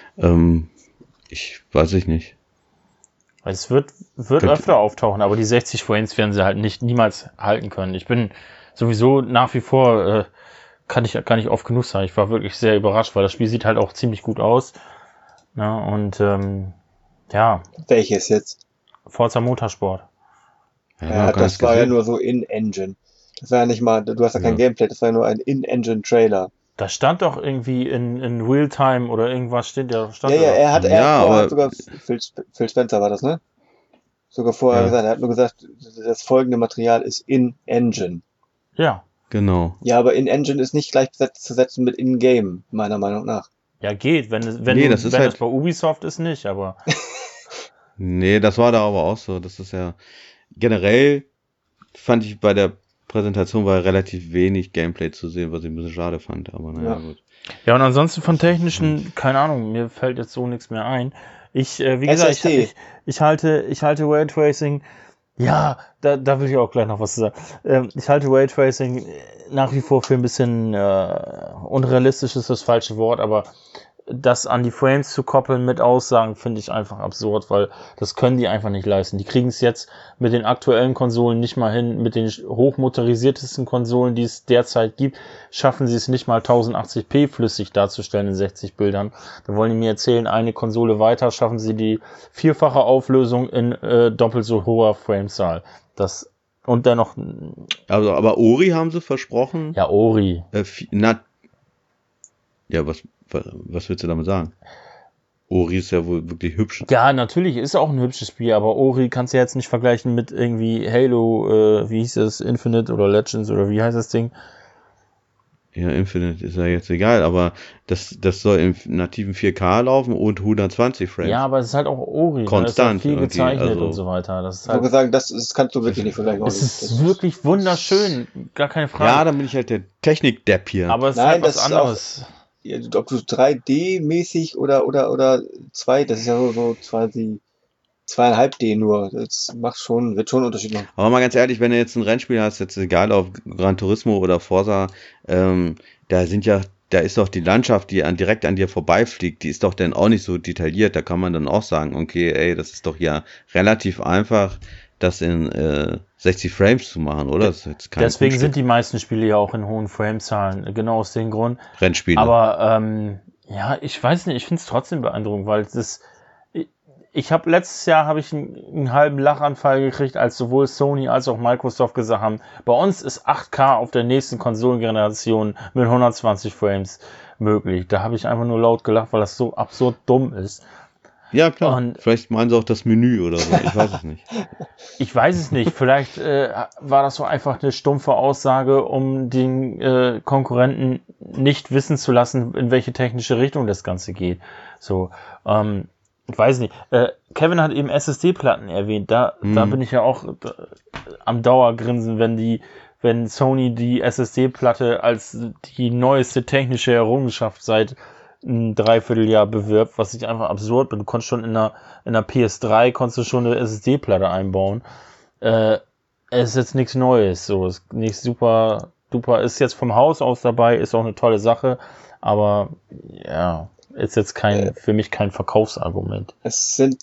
Ich weiß nicht. Es wird öfter auftauchen, aber die 60 Frames werden sie halt niemals halten können. Ich bin sowieso nach wie vor kann ich oft genug sagen. Ich war wirklich sehr überrascht, weil das Spiel sieht halt auch ziemlich gut aus. Ne? Und ja. Welches jetzt? Forza Motorsport. Ja, das war ja nur so In-Engine. Das war ja nicht mal, du hast ja kein Gameplay, das war ja nur ein In-Engine-Trailer. Da stand doch irgendwie in Realtime oder irgendwas stand ja, er hat sogar, Phil Spencer war das, ne? Sogar vorher gesagt, er hat nur gesagt, das folgende Material ist In-Engine. Ja. Genau. Ja, aber In-Engine ist nicht gleichzusetzen mit In-Game, meiner Meinung nach. Ja, geht, wenn es bei Ubisoft ist, nicht, aber. Nee, das war da aber auch so. Das ist ja generell, fand ich bei der Präsentation war relativ wenig Gameplay zu sehen, was ich ein bisschen schade fand, aber naja, gut. Ja, und ansonsten von technischen, keine Ahnung, mir fällt jetzt so nichts mehr ein. Wie gesagt, ich halte Raytracing, ja, da will ich auch gleich noch was zu sagen. Ich halte Raytracing nach wie vor für ein bisschen unrealistisch ist das falsche Wort, aber das an die Frames zu koppeln mit Aussagen, finde ich einfach absurd, weil das können die einfach nicht leisten. Die kriegen es jetzt mit den aktuellen Konsolen nicht mal hin, mit den hochmotorisiertesten Konsolen, die es derzeit gibt, schaffen sie es nicht mal 1080p flüssig darzustellen in 60 Bildern. Da wollen die mir erzählen, eine Konsole weiter schaffen sie die vierfache Auflösung in doppelt so hoher Framezahl. Und dennoch... Also, aber Ori haben sie versprochen. Ja, Ori. Was willst du damit sagen? Ori ist ja wohl wirklich hübsch. Ja, natürlich ist auch ein hübsches Spiel, aber Ori kannst du ja jetzt nicht vergleichen mit irgendwie Halo, wie hieß es, Infinite oder Legends oder wie heißt das Ding? Ja, Infinite ist ja jetzt egal, aber das soll im nativen 4K laufen und 120 Frames. Ja, aber es ist halt auch Ori. Konstant. Da ist ja viel gezeichnet und so weiter. Das ist halt, ich sagen, das kannst du wirklich nicht vergleichen. Es ist wirklich wunderschön, gar keine Frage. Ja, dann bin ich halt der Technik-Depp hier. Aber es ist halt was anderes. Ob du 3D-mäßig oder 2, das ist ja so quasi 2,5D nur. Das wird schon einen Unterschied machen. Aber mal ganz ehrlich, wenn du jetzt ein Rennspiel hast, jetzt egal ob Gran Turismo oder Forza, da ist doch die Landschaft, die direkt an dir vorbeifliegt, die ist doch dann auch nicht so detailliert. Da kann man dann auch sagen, okay, ey, das ist doch ja relativ einfach, das in 60 Frames zu machen, oder? Das ist jetzt kein Deswegen Kunststück. sind die meisten Spiele ja auch in hohen Framezahlen, genau aus dem Grund. Rennspiele. Aber ja, ich weiß nicht, ich finde es trotzdem beeindruckend, weil letztes Jahr habe ich einen halben Lachanfall gekriegt, als sowohl Sony als auch Microsoft gesagt haben, bei uns ist 8K auf der nächsten Konsolengeneration mit 120 Frames möglich. Da habe ich einfach nur laut gelacht, weil das so absurd dumm ist. Ja, klar. Und vielleicht meinen sie auch das Menü oder so. Ich weiß es nicht. Ich weiß es nicht. Vielleicht war das so einfach eine stumpfe Aussage, um den Konkurrenten nicht wissen zu lassen, in welche technische Richtung das Ganze geht. So, ich weiß nicht. Kevin hat eben SSD-Platten erwähnt. Da bin ich ja auch am Dauergrinsen, wenn Sony die SSD-Platte als die neueste technische Errungenschaft seit ein Dreivierteljahr bewirbt, was ich einfach absurd bin. Du konntest schon in einer PS3 schon eine SSD-Platte einbauen. Es ist jetzt nichts Neues, so ist nicht super duper, ist jetzt vom Haus aus dabei, ist auch eine tolle Sache, aber ja, ist jetzt für mich kein Verkaufsargument. Es sind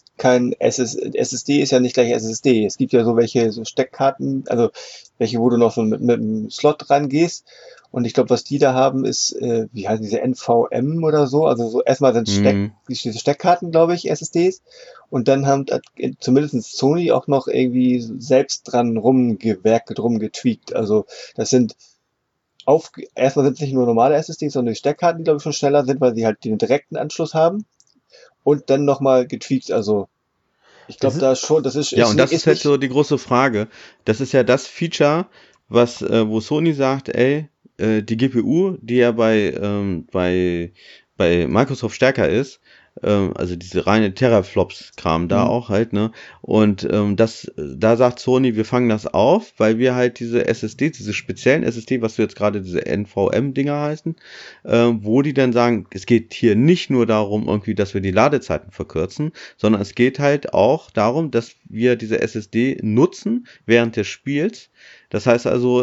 SSD ist ja nicht gleich SSD. Es gibt ja so welche so Steckkarten, also welche, wo du noch so mit einem Slot rangehst. Und ich glaube, was die da haben, ist, wie heißen diese NVM oder so? Also so erstmal sind diese Steckkarten, glaube ich, SSDs. Und dann haben zumindest Sony auch noch irgendwie selbst dran rumgetweakt. Also das sind erstmal sind es nicht nur normale SSDs, sondern die Steckkarten, die glaube ich schon schneller sind, weil sie halt den direkten Anschluss haben. Und dann nochmal getweakt. Also ich glaube da schon, das ist... Ja, und das ist halt so die große Frage. Das ist ja das Feature, wo Sony sagt, ey, die GPU, die ja bei Microsoft stärker ist, also diese reine Teraflops-Kram da auch halt, ne? Und da sagt Sony, wir fangen das auf, weil wir halt diese SSD, diese speziellen SSD, was du jetzt gerade diese NVM-Dinger heißen, wo die dann sagen, es geht hier nicht nur darum, irgendwie, dass wir die Ladezeiten verkürzen, sondern es geht halt auch darum, dass wir diese SSD nutzen während des Spiels. Das heißt also,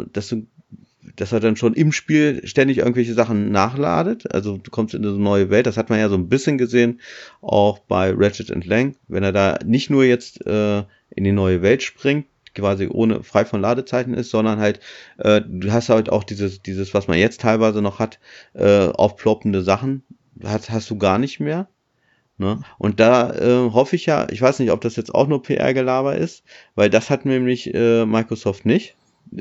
dass er dann schon im Spiel ständig irgendwelche Sachen nachladet. Also du kommst in eine neue Welt. Das hat man ja so ein bisschen gesehen, auch bei Ratchet & Clank. Wenn er da nicht nur jetzt in die neue Welt springt, quasi ohne frei von Ladezeiten ist, sondern halt, du hast halt auch dieses, was man jetzt teilweise noch hat, aufploppende Sachen, hast du gar nicht mehr. Ne? Und da hoffe ich ja, ich weiß nicht, ob das jetzt auch nur PR-Gelaber ist, weil das hat nämlich Microsoft nicht.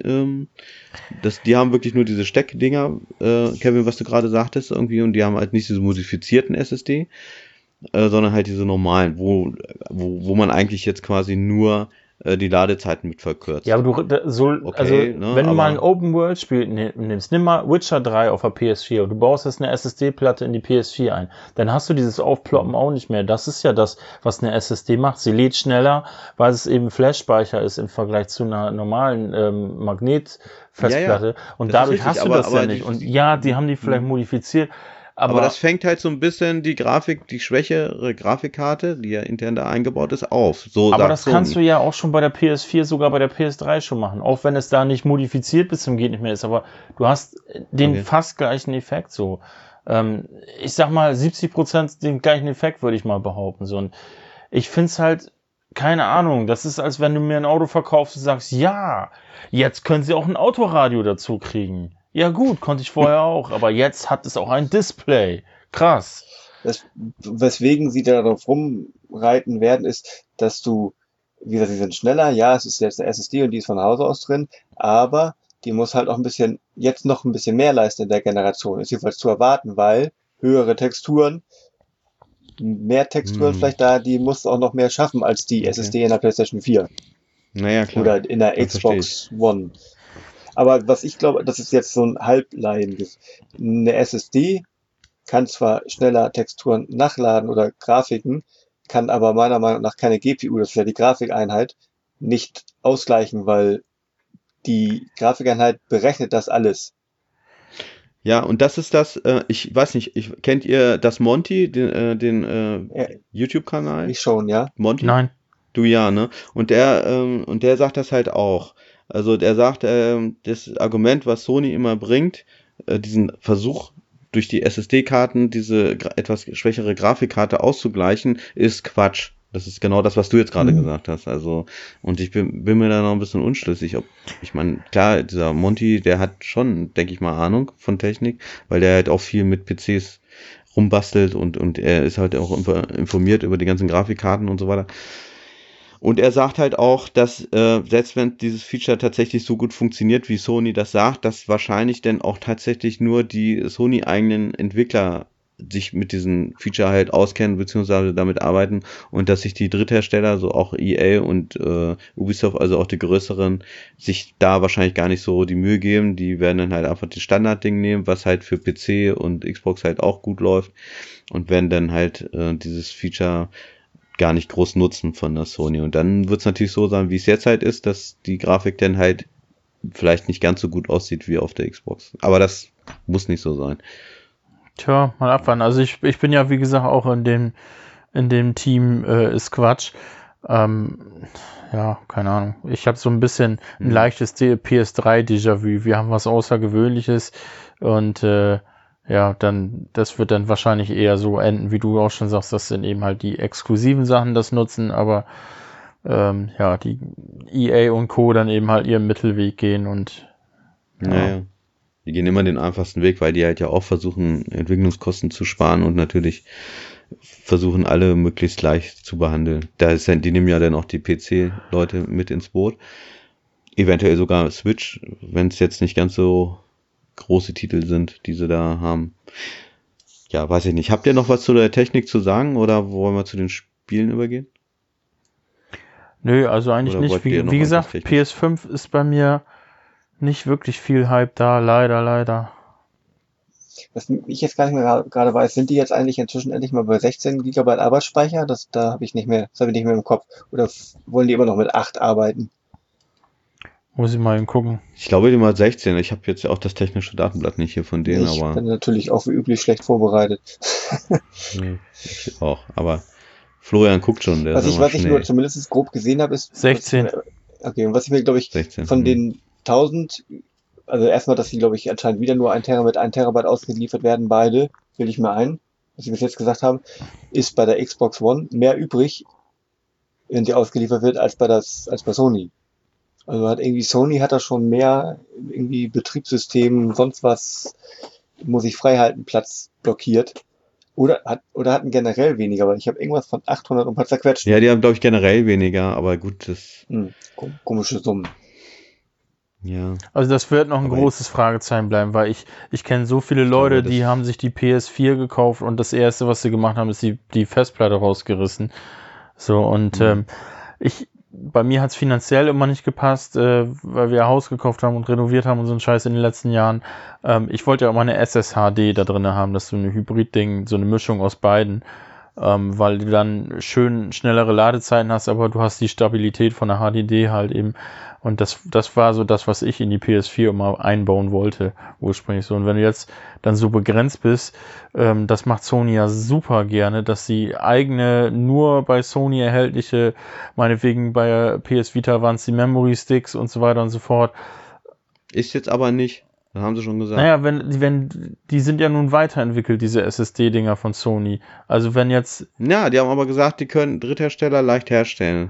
Die haben wirklich nur diese Steckdinger, Kevin, was du gerade sagtest, irgendwie, und die haben halt nicht diese modifizierten SSD, sondern halt diese normalen, wo man eigentlich jetzt quasi nur die Ladezeiten mit verkürzt. Ja, aber wenn du mal ein Open-World-Spiel nimmst, nimm mal Witcher 3 auf der PS4 und du baust jetzt eine SSD-Platte in die PS4 ein, dann hast du dieses Aufploppen auch nicht mehr. Das ist ja das, was eine SSD macht. Sie lädt schneller, weil es eben Flash-Speicher ist im Vergleich zu einer normalen Magnetfestplatte. Und dadurch hast du das ja nicht. Und ja, die haben die vielleicht modifiziert. Aber das fängt halt so ein bisschen die schwächere Grafikkarte, die ja intern da eingebaut ist, auf. Aber das kannst du ja auch schon bei der PS4, sogar bei der PS3 schon machen. Auch wenn es da nicht modifiziert bis zum geht nicht mehr ist. Aber du hast den fast gleichen Effekt so. Ich sag mal 70% den gleichen Effekt, würde ich mal behaupten. So. Und ich find's halt, keine Ahnung, das ist, als wenn du mir ein Auto verkaufst und sagst, ja, jetzt können sie auch ein Autoradio dazu kriegen. Ja gut, konnte ich vorher auch, aber jetzt hat es auch ein Display. Krass. Weswegen sie darauf rumreiten werden, ist, dass du, wie gesagt, die sind schneller, ja, es ist jetzt eine SSD und die ist von Hause aus drin, aber die muss halt auch jetzt noch ein bisschen mehr leisten in der Generation. Ist jedenfalls zu erwarten, weil höhere Texturen, mehr Texturen vielleicht da, die muss auch noch mehr schaffen als die SSD in der PlayStation 4. Naja, klar. Oder in der Xbox One. Aber was ich glaube, das ist jetzt so ein Halbleien. Eine SSD kann zwar schneller Texturen nachladen oder Grafiken, kann aber meiner Meinung nach keine GPU, das ist ja die Grafikeinheit, nicht ausgleichen, weil die Grafikeinheit berechnet das alles. Ja, und das ist das, ich weiß nicht, kennt ihr das Monty, den YouTube-Kanal? Ich schon, ja. Monty? Nein. Du ja, ne? Und der sagt das halt auch. Also der sagt, das Argument, was Sony immer bringt, diesen Versuch durch die SSD-Karten diese etwas schwächere Grafikkarte auszugleichen, ist Quatsch. Das ist genau das, was du jetzt gerade gesagt hast. Also, und ich bin mir da noch ein bisschen unschlüssig, ich meine, klar, dieser Monty, der hat schon, denke ich mal, Ahnung von Technik, weil der halt auch viel mit PCs rumbastelt und er ist halt auch informiert über die ganzen Grafikkarten und so weiter. Und er sagt halt auch, dass selbst wenn dieses Feature tatsächlich so gut funktioniert, wie Sony das sagt, dass wahrscheinlich dann auch tatsächlich nur die Sony-eigenen Entwickler sich mit diesem Feature halt auskennen, beziehungsweise damit arbeiten und dass sich die Dritthersteller, so auch EA und Ubisoft, also auch die größeren, sich da wahrscheinlich gar nicht so die Mühe geben. Die werden dann halt einfach das Standardding nehmen, was halt für PC und Xbox halt auch gut läuft und werden dann halt dieses Feature gar nicht groß nutzen von der Sony. Und dann wird es natürlich so sein, wie es jetzt halt ist, dass die Grafik dann halt vielleicht nicht ganz so gut aussieht wie auf der Xbox. Aber das muss nicht so sein. Tja, mal abwarten. Also ich bin ja, wie gesagt, auch in dem Team ist Quatsch. Ja, keine Ahnung. Ich habe so ein bisschen ein leichtes PS3-Déjà-vu. Wir haben was Außergewöhnliches und ja, das wird dann wahrscheinlich eher so enden, wie du auch schon sagst, das sind eben halt die exklusiven Sachen, das nutzen, aber ja, die EA und Co. dann eben halt ihren Mittelweg gehen und ja. Naja. Die gehen immer den einfachsten Weg, weil die halt ja auch versuchen, Entwicklungskosten zu sparen und natürlich versuchen, alle möglichst leicht zu behandeln. Die nehmen ja dann auch die PC-Leute mit ins Boot. Eventuell sogar Switch, wenn es jetzt nicht ganz so große Titel sind, die sie da haben. Ja, weiß ich nicht. Habt ihr noch was zu der Technik zu sagen oder wollen wir zu den Spielen übergehen? Nö, also eigentlich oder nicht. Wie gesagt, PS5 ist bei mir nicht wirklich viel Hype da, leider. Was ich jetzt gar nicht mehr gerade weiß, sind die jetzt eigentlich inzwischen endlich mal bei 16 GB Arbeitsspeicher? Das habe ich nicht mehr im Kopf. Oder wollen die immer noch mit 8 arbeiten? Muss ich mal gucken. Ich glaube, die mal 16. Ich habe jetzt auch das technische Datenblatt nicht hier von denen, ich bin natürlich auch wie üblich schlecht vorbereitet. Ich auch, aber Florian guckt schon. Was ich nur zumindest grob gesehen habe, ist 16. Okay, und was ich mir, glaube ich, 16, von den 1000, also erstmal, dass die, glaube ich, anscheinend wieder nur 1 Terabyte ausgeliefert werden, beide, will ich mal ein, was sie bis jetzt gesagt haben, ist bei der Xbox One mehr übrig, wenn die ausgeliefert wird, als bei Sony. Also Sony hat da schon mehr irgendwie Betriebssystem, sonst was, muss ich frei halten, Platz blockiert. Oder hatten generell weniger, weil ich habe irgendwas von 800 und ein paar zerquetscht. Ja, die haben, glaube ich, generell weniger, aber gut, das, Komische Summen. ja. Also das wird noch ein Aber großes Fragezeichen bleiben, weil ich kenne so viele Ich Leute, glaube, die das- haben sich die PS4 gekauft und das erste, was sie gemacht haben, ist die Festplatte rausgerissen. So, und bei mir hat es finanziell immer nicht gepasst, weil wir ein Haus gekauft haben und renoviert haben und so einen Scheiß in den letzten Jahren. Ich wollte ja auch mal eine SSHD da drin haben, das ist so eine Hybrid-Ding, so eine Mischung aus beiden, weil du dann schön schnellere Ladezeiten hast, aber du hast die Stabilität von der HDD halt eben. Und das war so das, was ich in die PS4 immer einbauen wollte, ursprünglich so. Und wenn du jetzt dann so begrenzt bist, das macht Sony ja super gerne, dass sie eigene, nur bei Sony erhältliche, meinetwegen bei der PS Vita waren es die Memory Sticks und so weiter und so fort. Ist jetzt aber nicht. Das haben sie schon gesagt. Naja, die sind ja nun weiterentwickelt, diese SSD-Dinger von Sony. Also wenn jetzt, Ja, die haben aber gesagt, die können Dritthersteller leicht herstellen.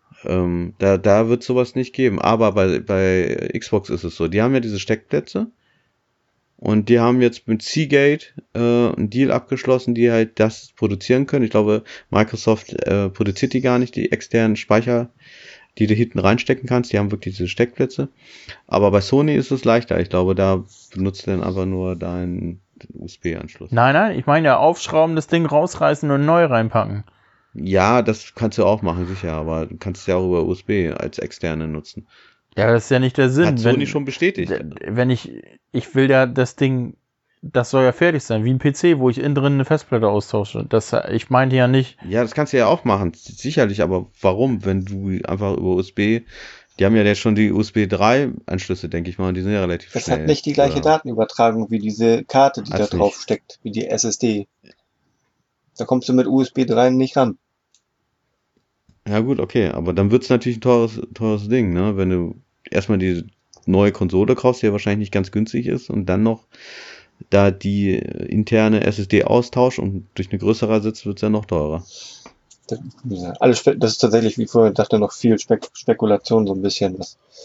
Da wird sowas nicht geben. Aber bei Xbox ist es so. Die haben ja diese Steckplätze. Und die haben jetzt mit Seagate einen Deal abgeschlossen, die halt das produzieren können. Ich glaube, Microsoft produziert die gar nicht, die externen Speicher, die du hinten reinstecken kannst. Die haben wirklich diese Steckplätze. Aber bei Sony ist es leichter. Ich glaube, da benutzt du dann einfach nur deinen USB-Anschluss. nein, ich meine ja aufschrauben, das Ding rausreißen und neu reinpacken. Ja, das kannst du auch machen, sicher. Aber du kannst es ja auch über USB als externe nutzen. Ja, das ist ja nicht der Sinn. Hat Sony schon bestätigt. Wenn ich will ja das Ding, das soll ja fertig sein, wie ein PC, wo ich innen drin eine Festplatte austausche. Ich meinte ja nicht. Ja, das kannst du ja auch machen, sicherlich, aber warum, wenn du einfach über USB, die haben ja jetzt schon die USB 3 Anschlüsse, denke ich mal, und die sind ja relativ Das schnell. hat nicht die gleiche Oder- Datenübertragung wie diese Karte, die da Hat's drauf nicht. steckt, wie die SSD. Da kommst du mit USB 3 nicht ran. Ja gut, okay, aber dann wird's natürlich ein teures Ding, ne? Wenn du erstmal die neue Konsole kaufst, die ja wahrscheinlich nicht ganz günstig ist, und dann noch da die interne SSD austauscht und durch eine größere ersetzt, wird's ja noch teurer. Das ist tatsächlich, wie vorher dachte, noch viel Spekulation, so ein bisschen.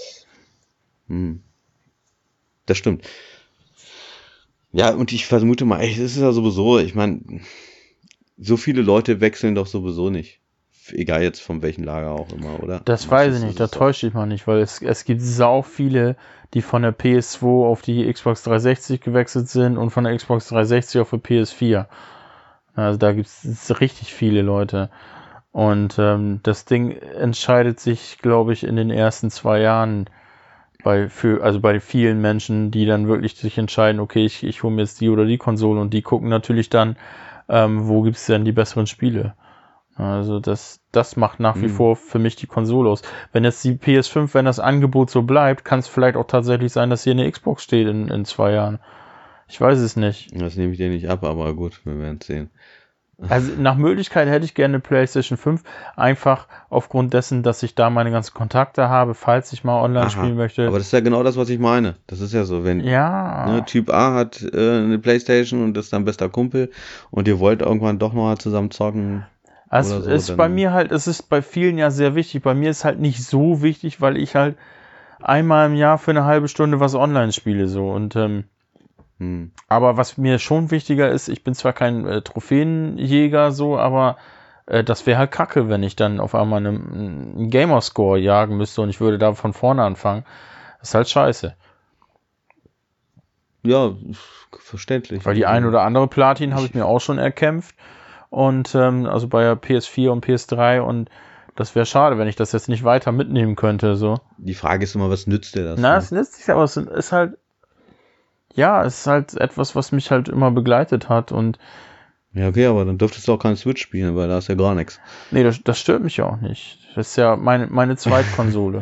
Das stimmt. Ja, und ich vermute mal, es ist ja sowieso, ich meine, so viele Leute wechseln doch sowieso nicht. Egal jetzt von welchem Lager auch immer, oder? Das weiß ich nicht, da täuscht dich mal nicht, weil es gibt sau viele, die von der PS2 auf die Xbox 360 gewechselt sind und von der Xbox 360 auf die PS4. Also da gibt es richtig viele Leute. Und das Ding entscheidet sich, glaube ich, in den ersten 2 Jahren bei vielen Menschen, die dann wirklich sich entscheiden, okay, ich hole mir jetzt die oder die Konsole, und die gucken natürlich dann, wo gibt es denn die besseren Spiele. Also das macht nach wie vor für mich die Konsole aus. Wenn jetzt die PS5, wenn das Angebot so bleibt, kann es vielleicht auch tatsächlich sein, dass hier eine Xbox steht in 2 Jahren. Ich weiß es nicht. Das nehme ich dir nicht ab, aber gut, wir werden es sehen. Also nach Möglichkeit hätte ich gerne eine PlayStation 5, einfach aufgrund dessen, dass ich da meine ganzen Kontakte habe, falls ich mal online spielen möchte. Aber das ist ja genau das, was ich meine. Das ist ja so, wenn Typ A hat eine PlayStation und ist dann bester Kumpel und ihr wollt irgendwann doch mal zusammen zocken. Also oder so, ist dann- bei mir halt, es ist bei vielen ja sehr wichtig. Bei mir ist halt nicht so wichtig, weil ich halt einmal im Jahr für eine halbe Stunde was online spiele, so. Und aber was mir schon wichtiger ist, ich bin zwar kein Trophäenjäger, so, aber das wäre halt kacke, wenn ich dann auf einmal einen Gamerscore jagen müsste und ich würde da von vorne anfangen. Das ist halt scheiße. Ja, verständlich. Weil die ein oder andere Platin habe ich mir auch schon erkämpft. Und also bei der PS4 und PS3, und das wäre schade, wenn ich das jetzt nicht weiter mitnehmen könnte. So. Die Frage ist immer, was nützt dir das? Na, es nützt sich, aber es ist halt, ja, es ist halt etwas, was mich halt immer begleitet hat. Und Ja, okay, aber dann dürftest du auch keinen Switch spielen, weil da ist ja gar nichts. nee, das stört mich ja auch nicht. Das ist ja meine Zweitkonsole.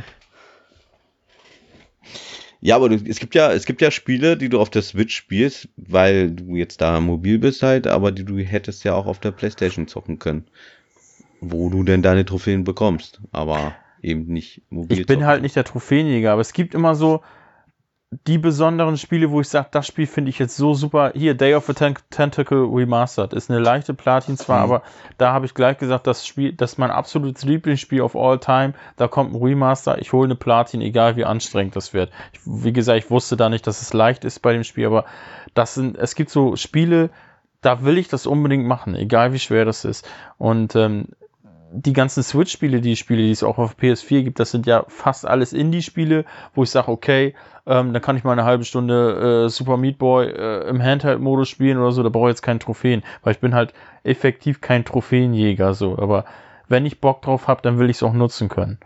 Ja, aber es gibt ja Spiele, die du auf der Switch spielst, weil du jetzt da mobil bist halt, aber die du hättest ja auch auf der PlayStation zocken können. Wo du denn deine Trophäen bekommst, aber eben nicht mobil. Ich bin halt nicht der Trophäenjäger, aber es gibt immer so die besonderen Spiele, wo ich sage, das Spiel finde ich jetzt so super. Hier, Day of the Tentacle Remastered. Ist eine leichte Platin zwar, aber da habe ich gleich gesagt, das ist mein absolutes Lieblingsspiel of all time. Da kommt ein Remaster, ich hole eine Platin, egal wie anstrengend das wird. Wie gesagt, ich wusste da nicht, dass es leicht ist bei dem Spiel, aber es gibt so Spiele, da will ich das unbedingt machen, egal wie schwer das ist. Und die ganzen Switch-Spiele, die es auch auf PS4 gibt, das sind ja fast alles Indie-Spiele, wo ich sage, okay, dann kann ich mal eine halbe Stunde Super Meat Boy im Handheld-Modus spielen oder so, da brauche ich jetzt keine Trophäen, weil ich bin halt effektiv kein Trophäenjäger, so, aber wenn ich Bock drauf habe, dann will ich es auch nutzen können.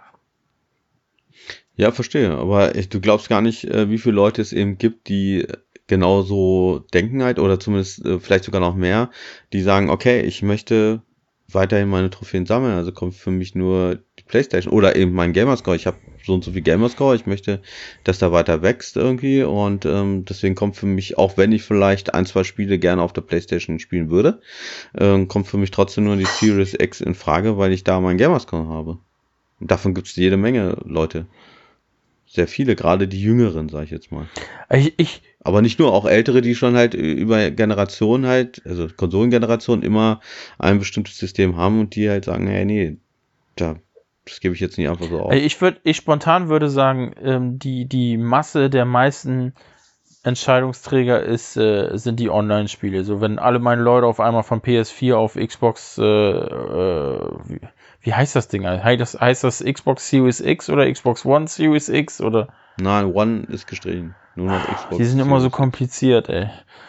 Ja, verstehe, aber du glaubst gar nicht, wie viele Leute es eben gibt, die genauso denken halt, oder zumindest vielleicht sogar noch mehr, die sagen, okay, ich möchte weiterhin meine Trophäen sammeln, also kommt für mich nur die PlayStation oder eben mein Gamerscore. Ich habe so und so viel Gamerscore, ich möchte, dass da weiter wächst irgendwie und deswegen kommt für mich, auch wenn ich vielleicht 1-2 Spiele gerne auf der PlayStation spielen würde, kommt für mich trotzdem nur die Series X in Frage, weil ich da meinen Gamerscore habe. Und davon gibt es jede Menge Leute. Sehr viele, gerade die Jüngeren, sage ich jetzt mal. Aber nicht nur, auch Ältere, die schon halt über Generationen halt, also Konsolengenerationen, immer ein bestimmtes System haben und die halt sagen, hey, nee, das gebe ich jetzt nicht einfach so auf. Ich spontan würde sagen, die Masse der meisten Entscheidungsträger sind die Online-Spiele. So, wenn alle meine Leute auf einmal von PS4 auf Xbox, wie heißt das Ding? Heißt das Xbox Series X oder Xbox One Series X oder? Nein, One ist gestrichen. Nur noch Xbox. Die sind immer so kompliziert, ey.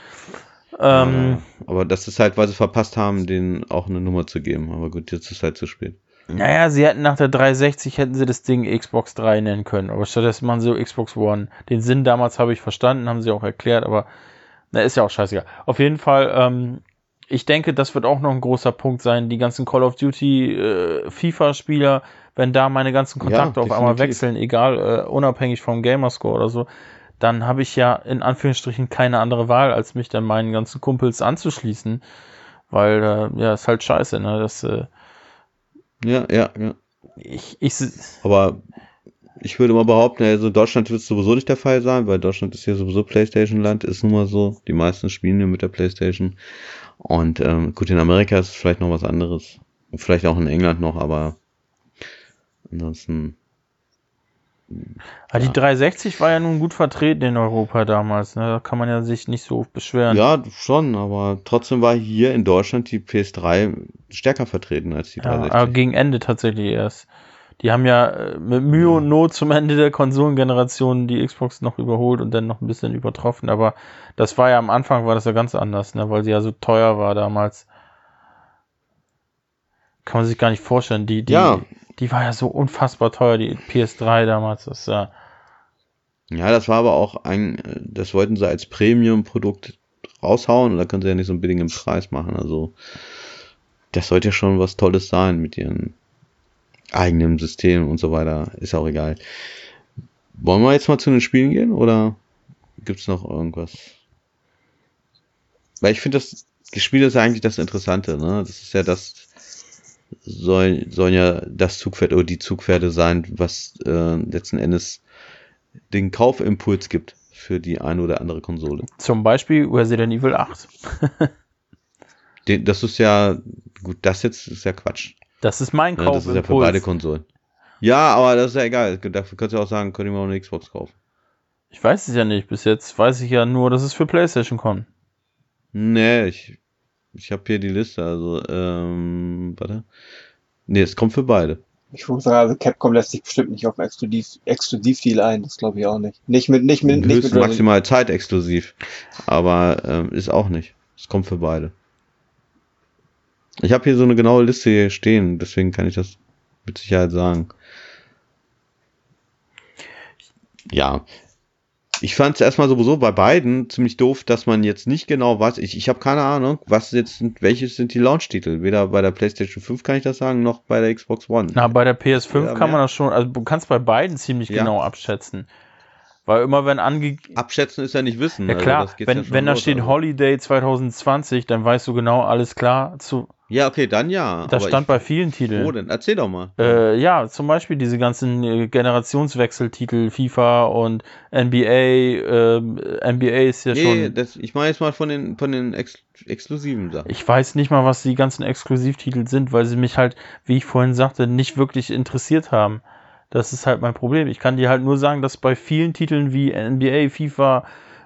Aber das ist halt, weil sie verpasst haben, denen auch eine Nummer zu geben. Aber gut, jetzt ist halt zu spät. Naja, sie hätten nach der 360 hätten sie das Ding Xbox 3 nennen können, aber stattdessen machen sie so Xbox One. Den Sinn damals habe ich verstanden, haben sie auch erklärt, aber ist ja auch scheißegal. Auf jeden Fall, ich denke, das wird auch noch ein großer Punkt sein. Die ganzen Call of Duty FIFA-Spieler, wenn da meine ganzen Kontakte auf einmal wechseln, egal, unabhängig vom Gamerscore oder so, dann habe ich ja in Anführungsstrichen keine andere Wahl, als mich dann meinen ganzen Kumpels anzuschließen, weil, ist halt scheiße, ne, das, Ja. Ich Aber ich würde mal behaupten, also in Deutschland wird es sowieso nicht der Fall sein, weil Deutschland ist ja sowieso PlayStation-Land, ist nun mal so. Die meisten spielen ja mit der PlayStation. Und gut, in Amerika ist es vielleicht noch was anderes. Und vielleicht auch in England noch, aber ansonsten. Die 360 war ja nun gut vertreten in Europa damals, ne? Da kann man ja sich nicht so oft beschweren. Ja, schon, aber trotzdem war hier in Deutschland die PS3 stärker vertreten als die 360. Aber gegen Ende tatsächlich erst. Die haben ja mit Mühe und Not zum Ende der Konsolengeneration die Xbox noch überholt und dann noch ein bisschen übertroffen, aber das war ja am Anfang war das ja ganz anders, ne? Weil sie ja so teuer war damals. Kann man sich gar nicht vorstellen. Die war ja so unfassbar teuer, die PS3 damals. Ja, das war aber auch das wollten sie als Premium-Produkt raushauen und da können sie ja nicht so einen billigen Preis machen. Also, das sollte ja schon was Tolles sein mit ihren eigenen Systemen und so weiter. Ist auch egal. Wollen wir jetzt mal zu den Spielen gehen oder gibt's noch irgendwas? Weil ich finde, das Spiel ist ja eigentlich das Interessante, ne? Das ist ja sollen ja das Zugpferd oder die Zugpferde sein, was letzten Endes den Kaufimpuls gibt für die eine oder andere Konsole. Zum Beispiel Resident Evil 8. Das ist ja, gut, das jetzt ist ja Quatsch. Das ist mein Kaufimpuls. Das ist ja für beide Konsolen. Ja, aber das ist ja egal. Dafür kannst du auch sagen, könnt ihr mal eine Xbox kaufen. Ich weiß es ja nicht. Bis jetzt weiß ich ja nur, dass es für PlayStation kommt. Nee, ich habe hier die Liste, also, warte. Nee, es kommt für beide. Ich würde sagen, also Capcom lässt sich bestimmt nicht auf einen Exklusivdeal ein, das glaube ich auch nicht. Nicht mit maximal zeitexklusiv, aber ist auch nicht. Es kommt für beide. Ich habe hier so eine genaue Liste hier stehen, deswegen kann ich das mit Sicherheit sagen. Ja. Ich fand es erstmal sowieso bei beiden ziemlich doof, dass man jetzt nicht genau weiß. Ich habe keine Ahnung, welches sind die Launch-Titel. Weder bei der PlayStation 5 kann ich das sagen, noch bei der Xbox One. Na, bei der PS5 kann man das schon, also du kannst bei beiden ziemlich genau abschätzen. Weil immer wenn abschätzen ist ja nicht wissen. Ja klar, also wenn da steht Holiday 2020, dann weißt du genau, alles klar, Ja, okay, dann ja. Das stand bei vielen Titeln. Wo denn? Erzähl doch mal. Ja, zum Beispiel diese ganzen Generationswechseltitel, FIFA und NBA. NBA ist ja schon... ich meine jetzt mal von den exklusiven Sachen. Ich weiß nicht mal, was die ganzen Exklusivtitel sind, weil sie mich halt, wie ich vorhin sagte, nicht wirklich interessiert haben. Das ist halt mein Problem. Ich kann dir halt nur sagen, dass bei vielen Titeln wie NBA, FIFA,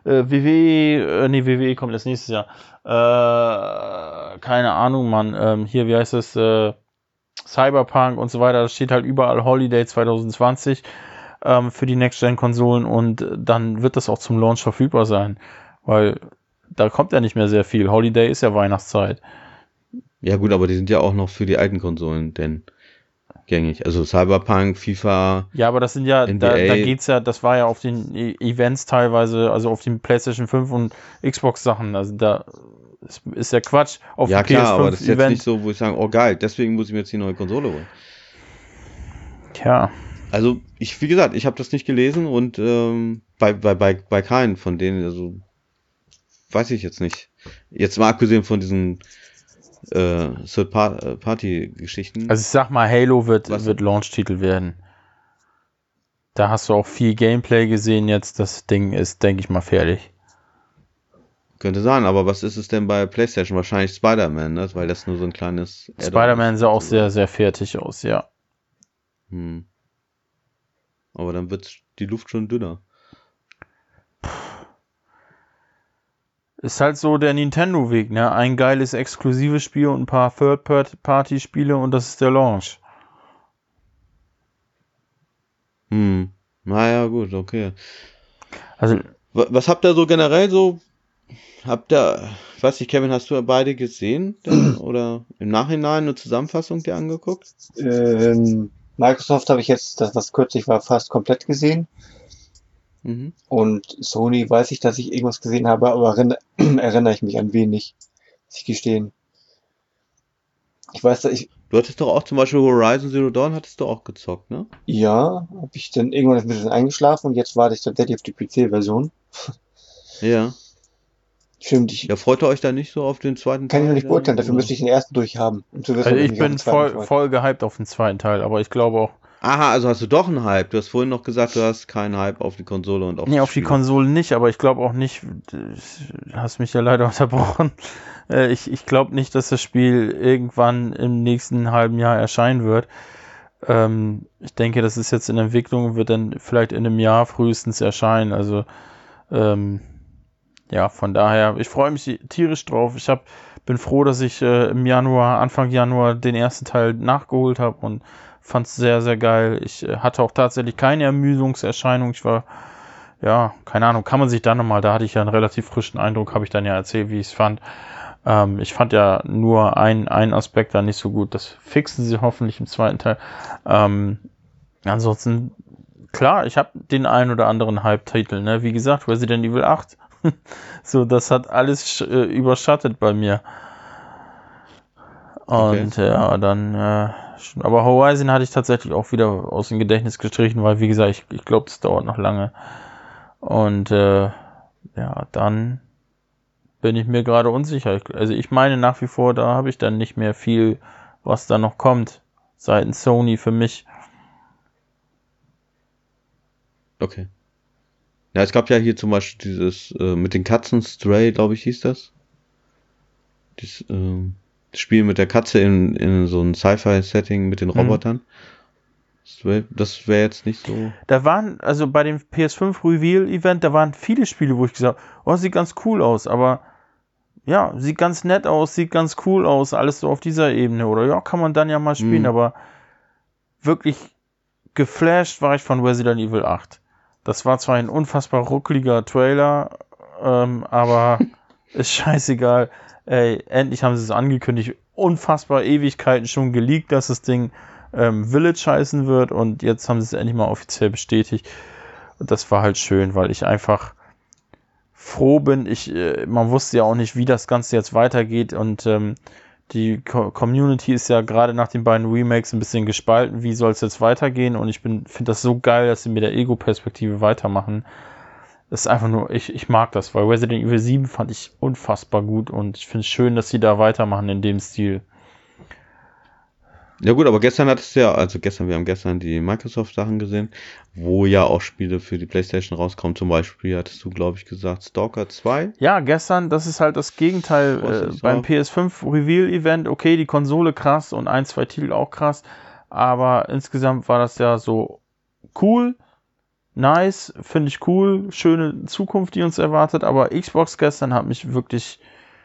WWE kommt erst nächstes Jahr. Keine Ahnung, Mann. Hier, wie heißt das? Cyberpunk und so weiter. Das steht halt überall Holiday 2020 für die Next-Gen-Konsolen und dann wird das auch zum Launch verfügbar sein. Weil da kommt ja nicht mehr sehr viel. Holiday ist ja Weihnachtszeit. Ja gut, aber die sind ja auch noch für die alten Konsolen denn gängig. Also Cyberpunk, FIFA. Ja, aber das sind ja, NBA. da geht's ja, das war ja auf den Events teilweise, also auf den PlayStation 5 und Xbox Sachen. Also da ist ja Quatsch. Auf ja dem klar, PS5 aber das ist Event. jetzt nicht so, wo ich sage, oh geil, deswegen muss ich mir jetzt die neue Konsole holen. Tja. Also wie gesagt, ich habe das nicht gelesen und bei keinen von denen, also weiß ich jetzt nicht. Jetzt mal abgesehen von diesen Third-Party-Geschichten. Also ich sag mal, Halo wird Launch-Titel werden. Da hast du auch viel Gameplay gesehen jetzt. Das Ding ist, denke ich mal, fertig. Könnte sein, aber was ist es denn bei PlayStation? Wahrscheinlich Spider-Man, ne? Weil das nur so ein kleines Spider-Man sah auch sehr, sehr fertig aus, ja. Aber dann wird die Luft schon dünner. Ist halt so der Nintendo-Weg, ne? Ein geiles exklusives Spiel und ein paar Third-Party-Spiele und das ist der Launch. Naja, gut, okay. Also, was habt ihr so generell so? Ich weiß nicht, Kevin, hast du beide gesehen? Oder im Nachhinein eine Zusammenfassung dir angeguckt? Microsoft habe ich jetzt, das was kürzlich war, fast komplett gesehen. Und Sony weiß ich, dass ich irgendwas gesehen habe, aber erinnere ich mich an wenig, muss ich gestehen. Ich weiß, dass Du hattest doch auch zum Beispiel Horizon Zero Dawn hattest du auch gezockt, ne? Ja, habe ich dann irgendwann ein bisschen eingeschlafen und jetzt warte ich tatsächlich auf die PC-Version. Ja. Stimmt, Ja, freut ihr euch da nicht so auf den zweiten Teil? Kann ich noch nicht beurteilen, dafür müsste ich den ersten durchhaben. Um zu wissen, also ich bin voll gehypt auf den zweiten Teil, aber ich glaube auch... Aha, also hast du doch einen Hype. Du hast vorhin noch gesagt, du hast keinen Hype auf die Konsole und auf Nee, auf die Konsole nicht, aber ich glaube auch nicht, du hast mich ja leider unterbrochen, ich glaube nicht, dass das Spiel irgendwann im nächsten halben Jahr erscheinen wird. Ich denke, das ist jetzt in Entwicklung und wird dann vielleicht in einem Jahr frühestens erscheinen. Also ja, von daher, ich freue mich tierisch drauf. Bin froh, dass ich Anfang Januar den ersten Teil nachgeholt habe und fand es sehr, sehr geil. Ich hatte auch tatsächlich keine Ermüdungserscheinung. Ich war, ja, keine Ahnung, kann man sich dann nochmal, da hatte ich ja einen relativ frischen Eindruck, habe ich dann ja erzählt, wie ich es fand. Ich fand ja nur einen Aspekt da nicht so gut. Das fixen sie hoffentlich im zweiten Teil. Ansonsten, klar, ich habe den einen oder anderen Hype-Titel, ne? Wie gesagt, Resident Evil 8. So, das hat alles überschattet bei mir. Und Okay. ja, dann, aber Horizon hatte ich tatsächlich auch wieder aus dem Gedächtnis gestrichen, weil, wie gesagt, ich glaube, das dauert noch lange. Und ja, dann bin ich mir gerade unsicher. Also ich meine nach wie vor, da habe ich dann nicht mehr viel, was da noch kommt, seitens Sony für mich. Okay. Ja, es gab ja hier zum Beispiel dieses mit den Katzen, Stray, glaube ich, hieß das. Das Spiel mit der Katze in so einem Sci-Fi-Setting mit den Robotern. Das wäre jetzt nicht so. Da waren, also bei dem PS5 Reveal-Event, da waren viele Spiele, wo ich gesagt habe, oh, sieht ganz cool aus, aber ja, sieht ganz nett aus, sieht ganz cool aus, alles so auf dieser Ebene. Oder ja, kann man dann ja mal spielen, aber wirklich geflasht war ich von Resident Evil 8. Das war zwar ein unfassbar ruckeliger Trailer, aber ist scheißegal. Ey, endlich haben sie es angekündigt. Unfassbar Ewigkeiten schon geleakt, dass das Ding Village heißen wird und jetzt haben sie es endlich mal offiziell bestätigt. Und das war halt schön, weil ich einfach froh bin. Man wusste ja auch nicht, wie das Ganze jetzt weitergeht und die Community ist ja gerade nach den beiden Remakes ein bisschen gespalten. Wie soll es jetzt weitergehen? Und ich finde das so geil, dass sie mit der Ego-Perspektive weitermachen. Das ist einfach nur, ich mag das, weil Resident Evil 7 fand ich unfassbar gut und ich finde es schön, dass sie da weitermachen in dem Stil. Ja gut, aber gestern wir haben gestern die Microsoft-Sachen gesehen, wo ja auch Spiele für die PlayStation rauskommen. Zum Beispiel hattest du, glaube ich, gesagt, Stalker 2. Ja, gestern, das ist halt das Gegenteil beim PS5 Reveal-Event. Okay, die Konsole krass und 1, 2 Titel auch krass, aber insgesamt war das ja so cool, nice, finde ich cool, schöne Zukunft, die uns erwartet, aber Xbox gestern hat mich wirklich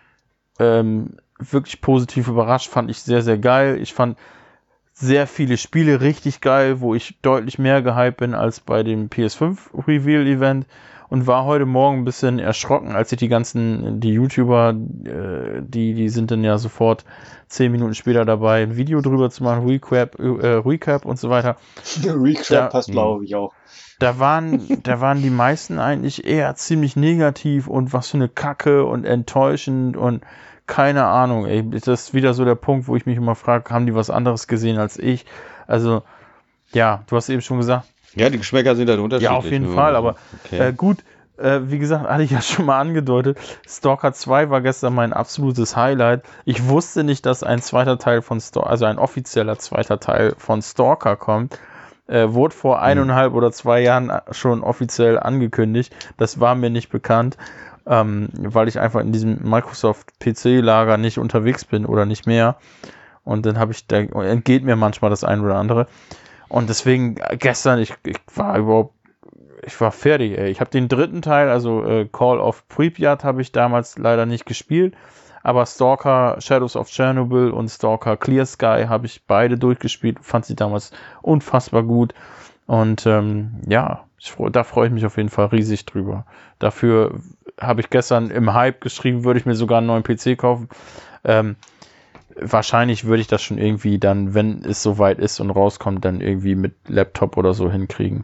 positiv überrascht, fand ich sehr, sehr geil. Ich fand sehr viele Spiele richtig geil, wo ich deutlich mehr gehypt bin als bei dem PS5 Reveal Event und war heute Morgen ein bisschen erschrocken, als ich die YouTuber, die sind dann ja sofort 10 Minuten später dabei, ein Video drüber zu machen, Recap und so weiter. Recap passt, glaube ich, auch. Da waren die meisten eigentlich eher ziemlich negativ und was für eine Kacke und enttäuschend und keine Ahnung, ey, das ist wieder so der Punkt, wo ich mich immer frage, haben die was anderes gesehen als ich? Also, ja, du hast eben schon gesagt. Ja, die Geschmäcker sind halt unterschiedlich. Ja, auf jeden Fall, aber okay. Gut, wie gesagt, hatte ich ja schon mal angedeutet, Stalker 2 war gestern mein absolutes Highlight. Ich wusste nicht, dass ein zweiter Teil von Stalker, also ein offizieller zweiter Teil von Stalker kommt. Wurde vor 1,5 oder 2 Jahren schon offiziell angekündigt. Das war mir nicht bekannt. Weil ich einfach in diesem Microsoft-PC-Lager nicht unterwegs bin oder nicht mehr. Und dann entgeht mir manchmal das ein oder andere. Und deswegen gestern, ich war fertig, ey. Ich habe den dritten Teil, also Call of Pripyat, habe ich damals leider nicht gespielt. Aber Stalker Shadows of Chernobyl und Stalker Clear Sky habe ich beide durchgespielt. Fand sie damals unfassbar gut. Und ja, da freue ich mich auf jeden Fall riesig drüber. Dafür habe ich gestern im Hype geschrieben, würde ich mir sogar einen neuen PC kaufen. Wahrscheinlich würde ich das schon irgendwie dann, wenn es soweit ist und rauskommt, dann irgendwie mit Laptop oder so hinkriegen.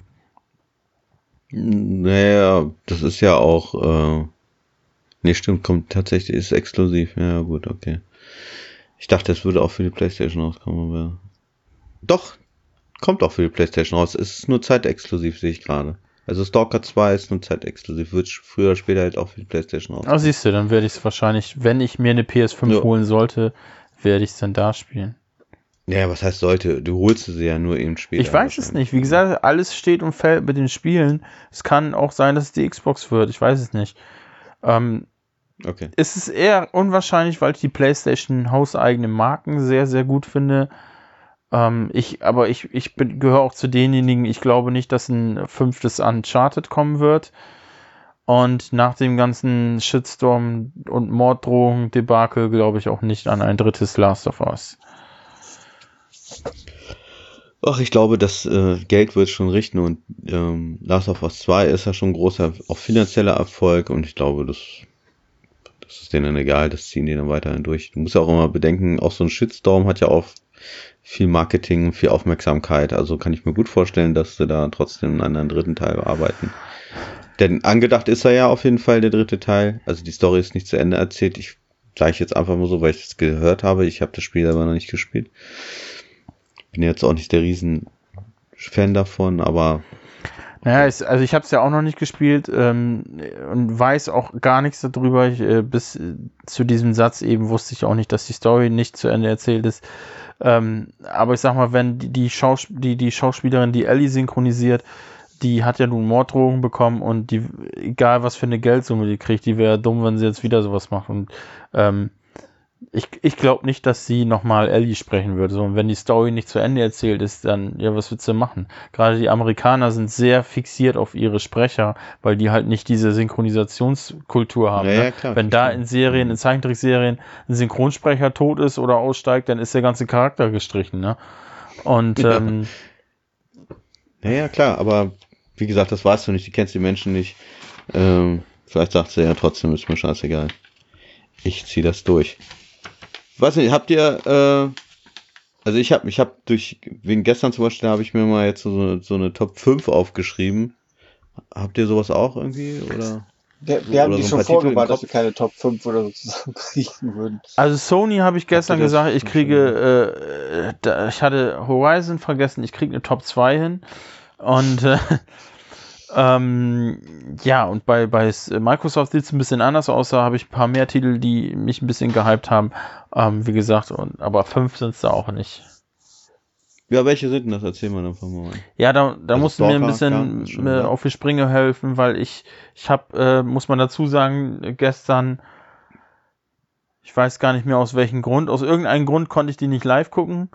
Naja, das ist ja auch, nee, stimmt, kommt tatsächlich, ist exklusiv. Ja, gut, okay. Ich dachte, es würde auch für die PlayStation rauskommen, aber doch, kommt auch für die PlayStation raus. Es ist nur zeitexklusiv, sehe ich gerade. Also Stalker 2 ist nur zeitexklusiv, wird früher oder später halt auch für die PlayStation rauskommen. Ah, siehst du, dann werde ich es wahrscheinlich, wenn ich mir eine PS5 holen sollte, werde ich es dann da spielen. Ja, was heißt sollte? Du holst sie ja nur eben später. Ich weiß es nicht. Wie gesagt, alles steht und fällt mit den Spielen. Es kann auch sein, dass es die Xbox wird. Ich weiß es nicht. Okay. Es ist eher unwahrscheinlich, weil ich die PlayStation hauseigenen Marken sehr, sehr gut finde. Ich gehöre auch zu denjenigen, ich glaube nicht, dass ein 5. Uncharted kommen wird. Und nach dem ganzen Shitstorm und Morddrohung-Debakel glaube ich auch nicht an ein 3. Last of Us. Ach, ich glaube, das Geld wird schon richten und Last of Us 2 ist ja schon ein großer, auch finanzieller Erfolg und ich glaube, das ist denen egal, das ziehen die dann weiterhin durch. Du musst ja auch immer bedenken, auch so ein Shitstorm hat ja auch viel Marketing, viel Aufmerksamkeit, also kann ich mir gut vorstellen, dass sie da trotzdem an einem 3. Teil arbeiten. Denn angedacht ist er ja auf jeden Fall, der 3. Teil, also die Story ist nicht zu Ende erzählt, ich sage ich jetzt einfach mal so, weil ich es gehört habe, ich habe das Spiel aber noch nicht gespielt. Bin jetzt auch nicht der Riesen-Fan davon, aber... Naja, ich habe es ja auch noch nicht gespielt und weiß auch gar nichts darüber. Bis zu diesem Satz eben wusste ich auch nicht, dass die Story nicht zu Ende erzählt ist. Aber ich sag mal, wenn die Schauspielerin, die Ellie synchronisiert, die hat ja nun Morddrohungen bekommen und die, egal was für eine Geldsumme die kriegt, die wäre dumm, wenn sie jetzt wieder sowas macht. Und ich glaube nicht, dass sie nochmal Ellie sprechen würde. So, und wenn die Story nicht zu Ende erzählt ist, dann, ja, was willst du machen? Gerade die Amerikaner sind sehr fixiert auf ihre Sprecher, weil die halt nicht diese Synchronisationskultur haben. Ja, ne? klar, Wenn da in Zeichentrickserien ein Synchronsprecher tot ist oder aussteigt, dann ist der ganze Charakter gestrichen. Ne? Und ja, klar, aber wie gesagt, das weißt du nicht, du kennst die Menschen nicht. Vielleicht sagt sie ja trotzdem, ist mir scheißegal. Ich ziehe das durch. Weiß nicht, habt ihr, also ich hab wegen gestern zum Beispiel habe ich mir mal jetzt so eine Top 5 aufgeschrieben. Habt ihr sowas auch irgendwie, oder? Wir haben die schon vorgewarnt, dass wir keine Top 5 oder so zusammen kriegen würden. Also Sony habe ich gestern gesagt, ich kriege, ich hatte Horizon vergessen, ich kriege eine Top 2 hin. Und ja, und bei Microsoft sieht es ein bisschen anders aus, da habe ich ein paar mehr Titel, die mich ein bisschen gehypt haben, wie gesagt, aber 5 sind es da auch nicht. Ja, welche sind denn das? Erzähl mal einfach mal. Ja, da Also musst du mir ein Stalker, klar, ist bisschen schon klar. auf die Sprünge helfen, weil ich habe, muss man dazu sagen, gestern, ich weiß gar nicht mehr aus welchem Grund, aus irgendeinem Grund konnte ich die nicht live gucken,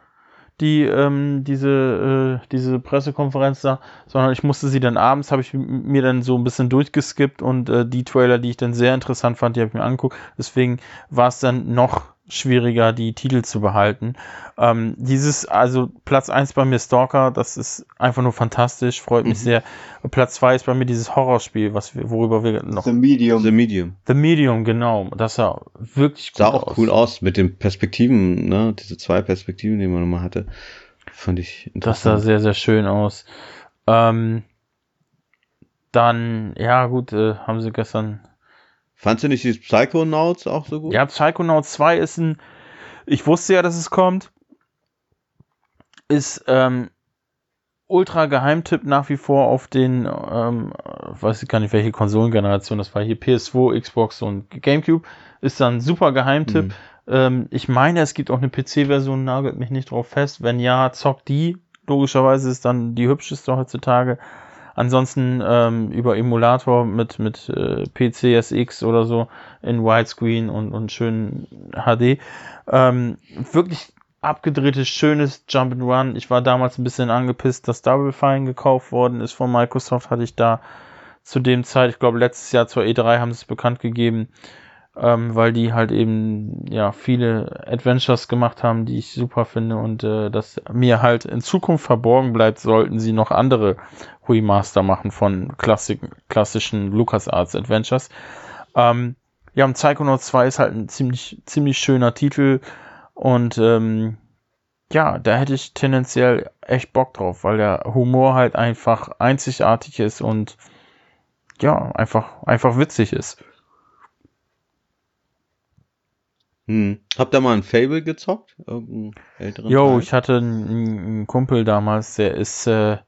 diese Pressekonferenz da, sondern ich musste sie dann abends, habe ich mir dann so ein bisschen durchgeskippt und die Trailer, die ich dann sehr interessant fand, die habe ich mir angeguckt. Deswegen war es dann noch schwieriger, die Titel zu behalten. Also Platz 1 bei mir Stalker, das ist einfach nur fantastisch, freut mich sehr. Platz 2 ist bei mir dieses Horrorspiel, worüber wir noch... The Medium. The Medium. The Medium, genau. Das sah wirklich gut Sah auch aus. cool aus mit den Perspektiven, ne? Diese 2 Perspektiven, die man nochmal hatte. Fand ich Das sah interessant. sehr, sehr schön aus. Dann, ja gut, haben sie gestern... Fandst du nicht dieses Psychonauts auch so gut? Ja, Psychonauts 2 ist ich wusste ja, dass es kommt, ist ultra Geheimtipp nach wie vor auf den, weiß ich gar nicht, welche Konsolengeneration das war, hier PS2, Xbox und Gamecube, ist dann super Geheimtipp. Ich meine, es gibt auch eine PC-Version, nagelt mich nicht drauf fest. Wenn ja, zockt die. Logischerweise ist dann die hübscheste heutzutage. Ansonsten über Emulator mit PCSX oder so in Widescreen und schön HD. Wirklich abgedrehtes, schönes Jump'n'Run. Ich war damals ein bisschen angepisst, dass Double Fine gekauft worden ist von Microsoft. Hatte ich da zu dem Zeit, ich glaube letztes Jahr zur E3 haben sie es bekannt gegeben, weil die halt eben ja viele Adventures gemacht haben, die ich super finde und das mir halt in Zukunft verborgen bleibt, sollten sie noch andere Remaster machen von klassischen LucasArts Adventures. Ja, und Psychonauts 2 ist halt ein ziemlich schöner Titel und ja, da hätte ich tendenziell echt Bock drauf, weil der Humor halt einfach einzigartig ist und ja, einfach witzig ist. Habt ihr mal ein Fable gezockt? Irgendeinen älteren Jo, Teil? ich hatte einen Kumpel damals, der ist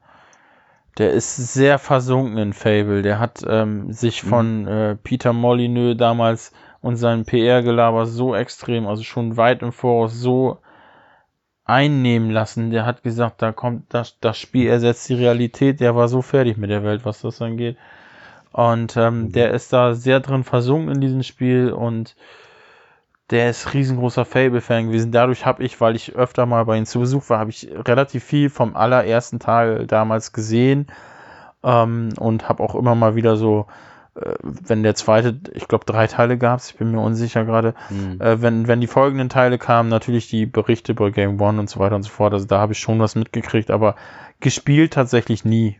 sehr versunken in Fable. Der hat sich von Peter Molyneux damals und seinem PR-Gelaber so extrem, also schon weit im Voraus so einnehmen lassen. Der hat gesagt, da kommt das Spiel ersetzt die Realität. Der war so fertig mit der Welt, was das angeht. Und der ist da sehr drin versunken in diesem Spiel und der ist riesengroßer Fable-Fan gewesen. Dadurch habe ich, weil ich öfter mal bei ihm zu Besuch war, habe ich relativ viel vom allerersten Teil damals gesehen und habe auch immer mal wieder so, wenn der zweite, ich glaube 3 Teile gab es, ich bin mir unsicher gerade, wenn die folgenden Teile kamen, natürlich die Berichte bei Game One und so weiter und so fort, also da habe ich schon was mitgekriegt, aber gespielt tatsächlich nie.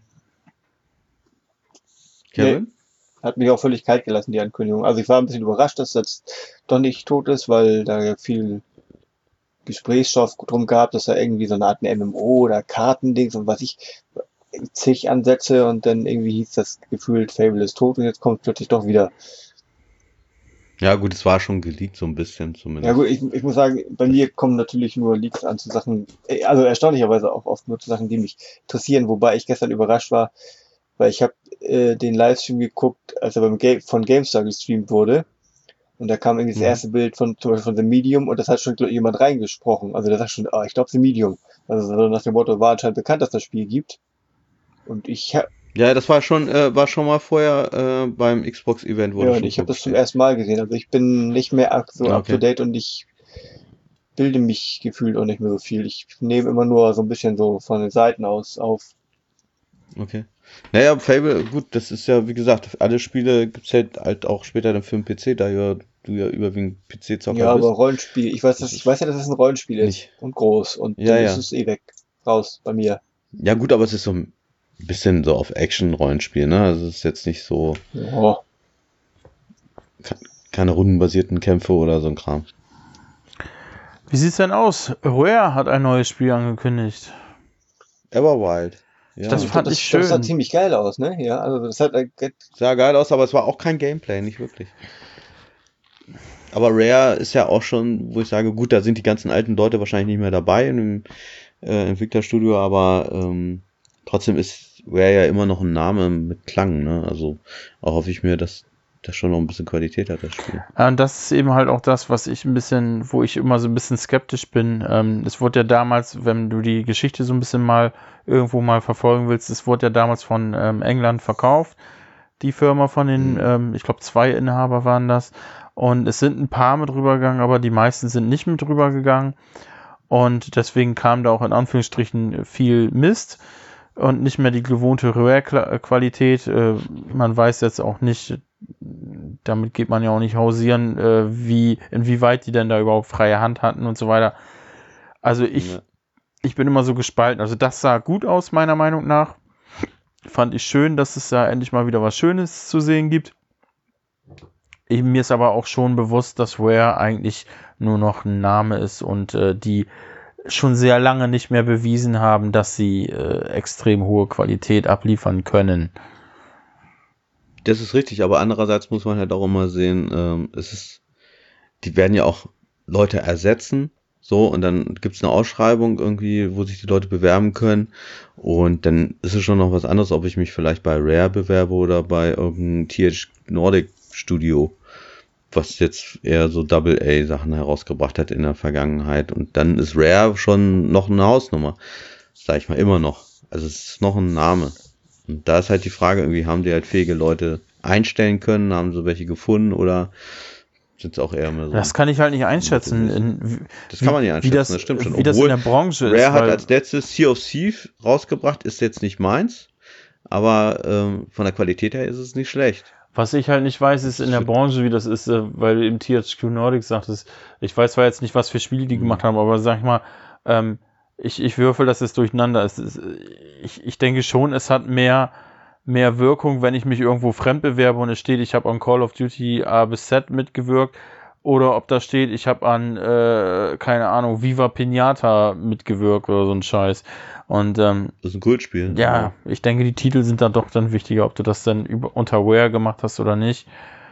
Kevin? Hat mich auch völlig kalt gelassen, die Ankündigung. Also ich war ein bisschen überrascht, dass das doch nicht tot ist, weil da ja viel Gesprächsstoff drum gab, dass da irgendwie so eine Art MMO oder Kartendings und was ich, zig Ansätze und dann irgendwie hieß das gefühlt, Fable ist tot und jetzt kommt plötzlich doch wieder. Ja gut, es war schon geleakt so ein bisschen zumindest. Ja gut, ich muss sagen, bei mir kommen natürlich nur Leaks an zu Sachen, also erstaunlicherweise auch oft nur zu Sachen, die mich interessieren, wobei ich gestern überrascht war, weil ich habe den Livestream geguckt, als er von GameStar gestreamt wurde. Und da kam irgendwie das erste Bild zum Beispiel von The Medium und das hat schon jemand reingesprochen. Also der sagt schon, ich glaube The Medium. Also so nach dem Motto, war anscheinend bekannt, dass das Spiel gibt. Und ja, das war schon mal vorher beim Xbox-Event. Ja, und ich habe das zum ersten Mal gesehen. Also ich bin nicht mehr so up to date und ich bilde mich gefühlt auch nicht mehr so viel. Ich nehme immer nur so ein bisschen so von den Seiten aus auf. Okay. Naja, Fable, gut, das ist ja, wie gesagt, alle Spiele gibt's halt auch später dann für den PC, da du ja überwiegend PC-Zocker Ja, bist. aber Rollenspiel, ich weiß ja, dass es ein Rollenspiel ist Nicht. und groß und Ja, dann ja. ist es weg, raus bei mir. Ja gut, aber es ist so ein bisschen so auf Action-Rollenspiel, ne? Also es ist jetzt nicht so Ja. keine rundenbasierten Kämpfe oder so ein Kram. Wie sieht's denn aus? Rare hat ein neues Spiel angekündigt. Everwild. Ja. Das fand ich schön. Das sah ziemlich geil aus, ne? Ja, also das hat sah geil aus, aber es war auch kein Gameplay, nicht wirklich. Aber Rare ist ja auch schon, wo ich sage, gut, da sind die ganzen alten Leute wahrscheinlich nicht mehr dabei im Entwicklerstudio, aber trotzdem ist Rare ja immer noch ein Name mit Klang, ne? Also auch hoffe ich mir, dass das schon noch ein bisschen Qualität hat, das Spiel. Und das ist eben halt auch das, wo ich immer so ein bisschen skeptisch bin. Es wurde ja damals, wenn du die Geschichte so ein bisschen mal irgendwo mal verfolgen willst, es wurde ja damals von England verkauft, die Firma von den, ich glaube 2 Inhaber waren das. Und es sind ein paar mit rübergegangen, aber die meisten sind nicht mit rübergegangen. Und deswegen kam da auch in Anführungsstrichen viel Mist und nicht mehr die gewohnte Rare-Qualität. Man weiß jetzt auch nicht, damit geht man ja auch nicht hausieren, inwieweit die denn da überhaupt freie Hand hatten und so weiter. Also ich bin immer so gespalten. Also das sah gut aus, meiner Meinung nach. Fand ich schön, dass es da endlich mal wieder was Schönes zu sehen gibt. Mir ist aber auch schon bewusst, dass Rare eigentlich nur noch ein Name ist und die schon sehr lange nicht mehr bewiesen haben, dass sie extrem hohe Qualität abliefern können. Das ist richtig, aber andererseits muss man halt auch immer sehen, die werden ja auch Leute ersetzen, so, und dann gibt's eine Ausschreibung irgendwie, wo sich die Leute bewerben können, und dann ist es schon noch was anderes, ob ich mich vielleicht bei Rare bewerbe oder bei irgendeinem TH Nordic Studio, was jetzt eher so Double-A-Sachen herausgebracht hat in der Vergangenheit, und dann ist Rare schon noch eine Hausnummer, sag ich mal, immer noch. Also es ist noch ein Name. Und da ist halt die Frage, irgendwie haben die halt fähige Leute einstellen können, haben sie welche gefunden oder sind es auch eher mehr so? Das kann ich halt nicht einschätzen. Das kann man nicht einschätzen, das stimmt schon. Wie das in der Branche Rare ist. hat als letztes Sea of Thieves rausgebracht, ist jetzt nicht meins, aber von der Qualität her ist es nicht schlecht. Was ich halt nicht weiß, ist in der Branche, wie das ist, weil du eben THQ Nordic sagtest, ich weiß zwar jetzt nicht, was für Spiele die gemacht haben, aber sag ich mal, ich würfel das jetzt durcheinander. Ich denke schon, es hat mehr Wirkung, wenn ich mich irgendwo fremd bewerbe und es steht, ich habe an Call of Duty A bis Z mitgewirkt, oder ob da steht, ich habe an, keine Ahnung, Viva Pinata mitgewirkt oder so ein Scheiß. Und das ist ein Kultspiel. Ja, ich denke, die Titel sind da doch dann wichtiger, ob du das dann unter Rare gemacht hast oder nicht.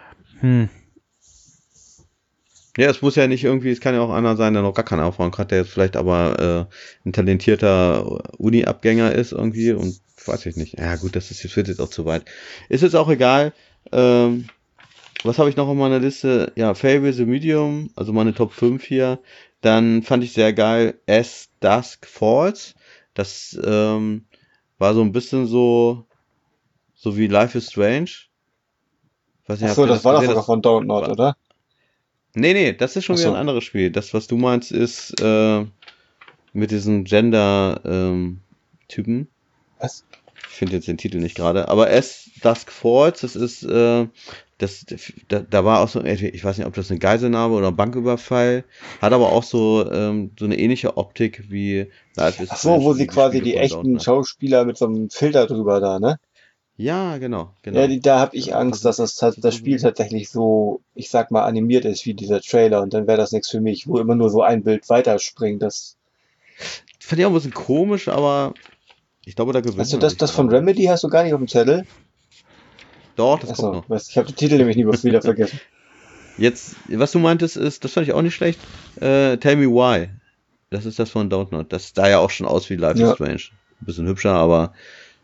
Ja, es muss ja nicht irgendwie, es kann ja auch einer sein, der noch gar keine Erfahrung hat, der jetzt vielleicht aber ein talentierter Uni-Abgänger ist irgendwie, und weiß ich nicht. Ja gut, führt jetzt auch zu weit. Ist jetzt auch egal. Was habe ich noch auf meiner Liste? Ja, Fable the Medium, also meine Top 5 hier. Dann fand ich sehr geil As Dusk Falls. Das war so ein bisschen so wie Life is Strange. Weiß nicht, achso, das war doch sogar von Dontnod, oder? Nee, das ist schon wieder ein anderes Spiel. Das, was du meinst, ist mit diesem Gender-Typen. Was? Ich finde jetzt den Titel nicht gerade. Aber As Dusk Falls, das ist, da war auch so, ich weiß nicht, ob das eine Geiselnahme oder ein Banküberfall, hat aber auch so eine ähnliche Optik wie Life is Strange. Achso, wo sie quasi die echten Schauspieler mit so einem Filter drüber da, ne? Ja, genau. Ja, da habe ich Angst, dass das Spiel tatsächlich so, ich sag mal, animiert ist wie dieser Trailer, und dann wäre das nichts für mich, wo immer nur so ein Bild weiterspringt. Das fand ich auch ein bisschen komisch, aber ich glaube, da gewinnt man. Also das von Remedy hast du gar nicht auf dem Zettel? Doch, das kommt noch. Ich habe den Titel nämlich nie wieder vergessen. Jetzt, was du meintest, ist, das fand ich auch nicht schlecht, Tell Me Why. Das ist das von Dontnod. Das sah ja auch schon aus wie Life is Strange. Ein bisschen hübscher, aber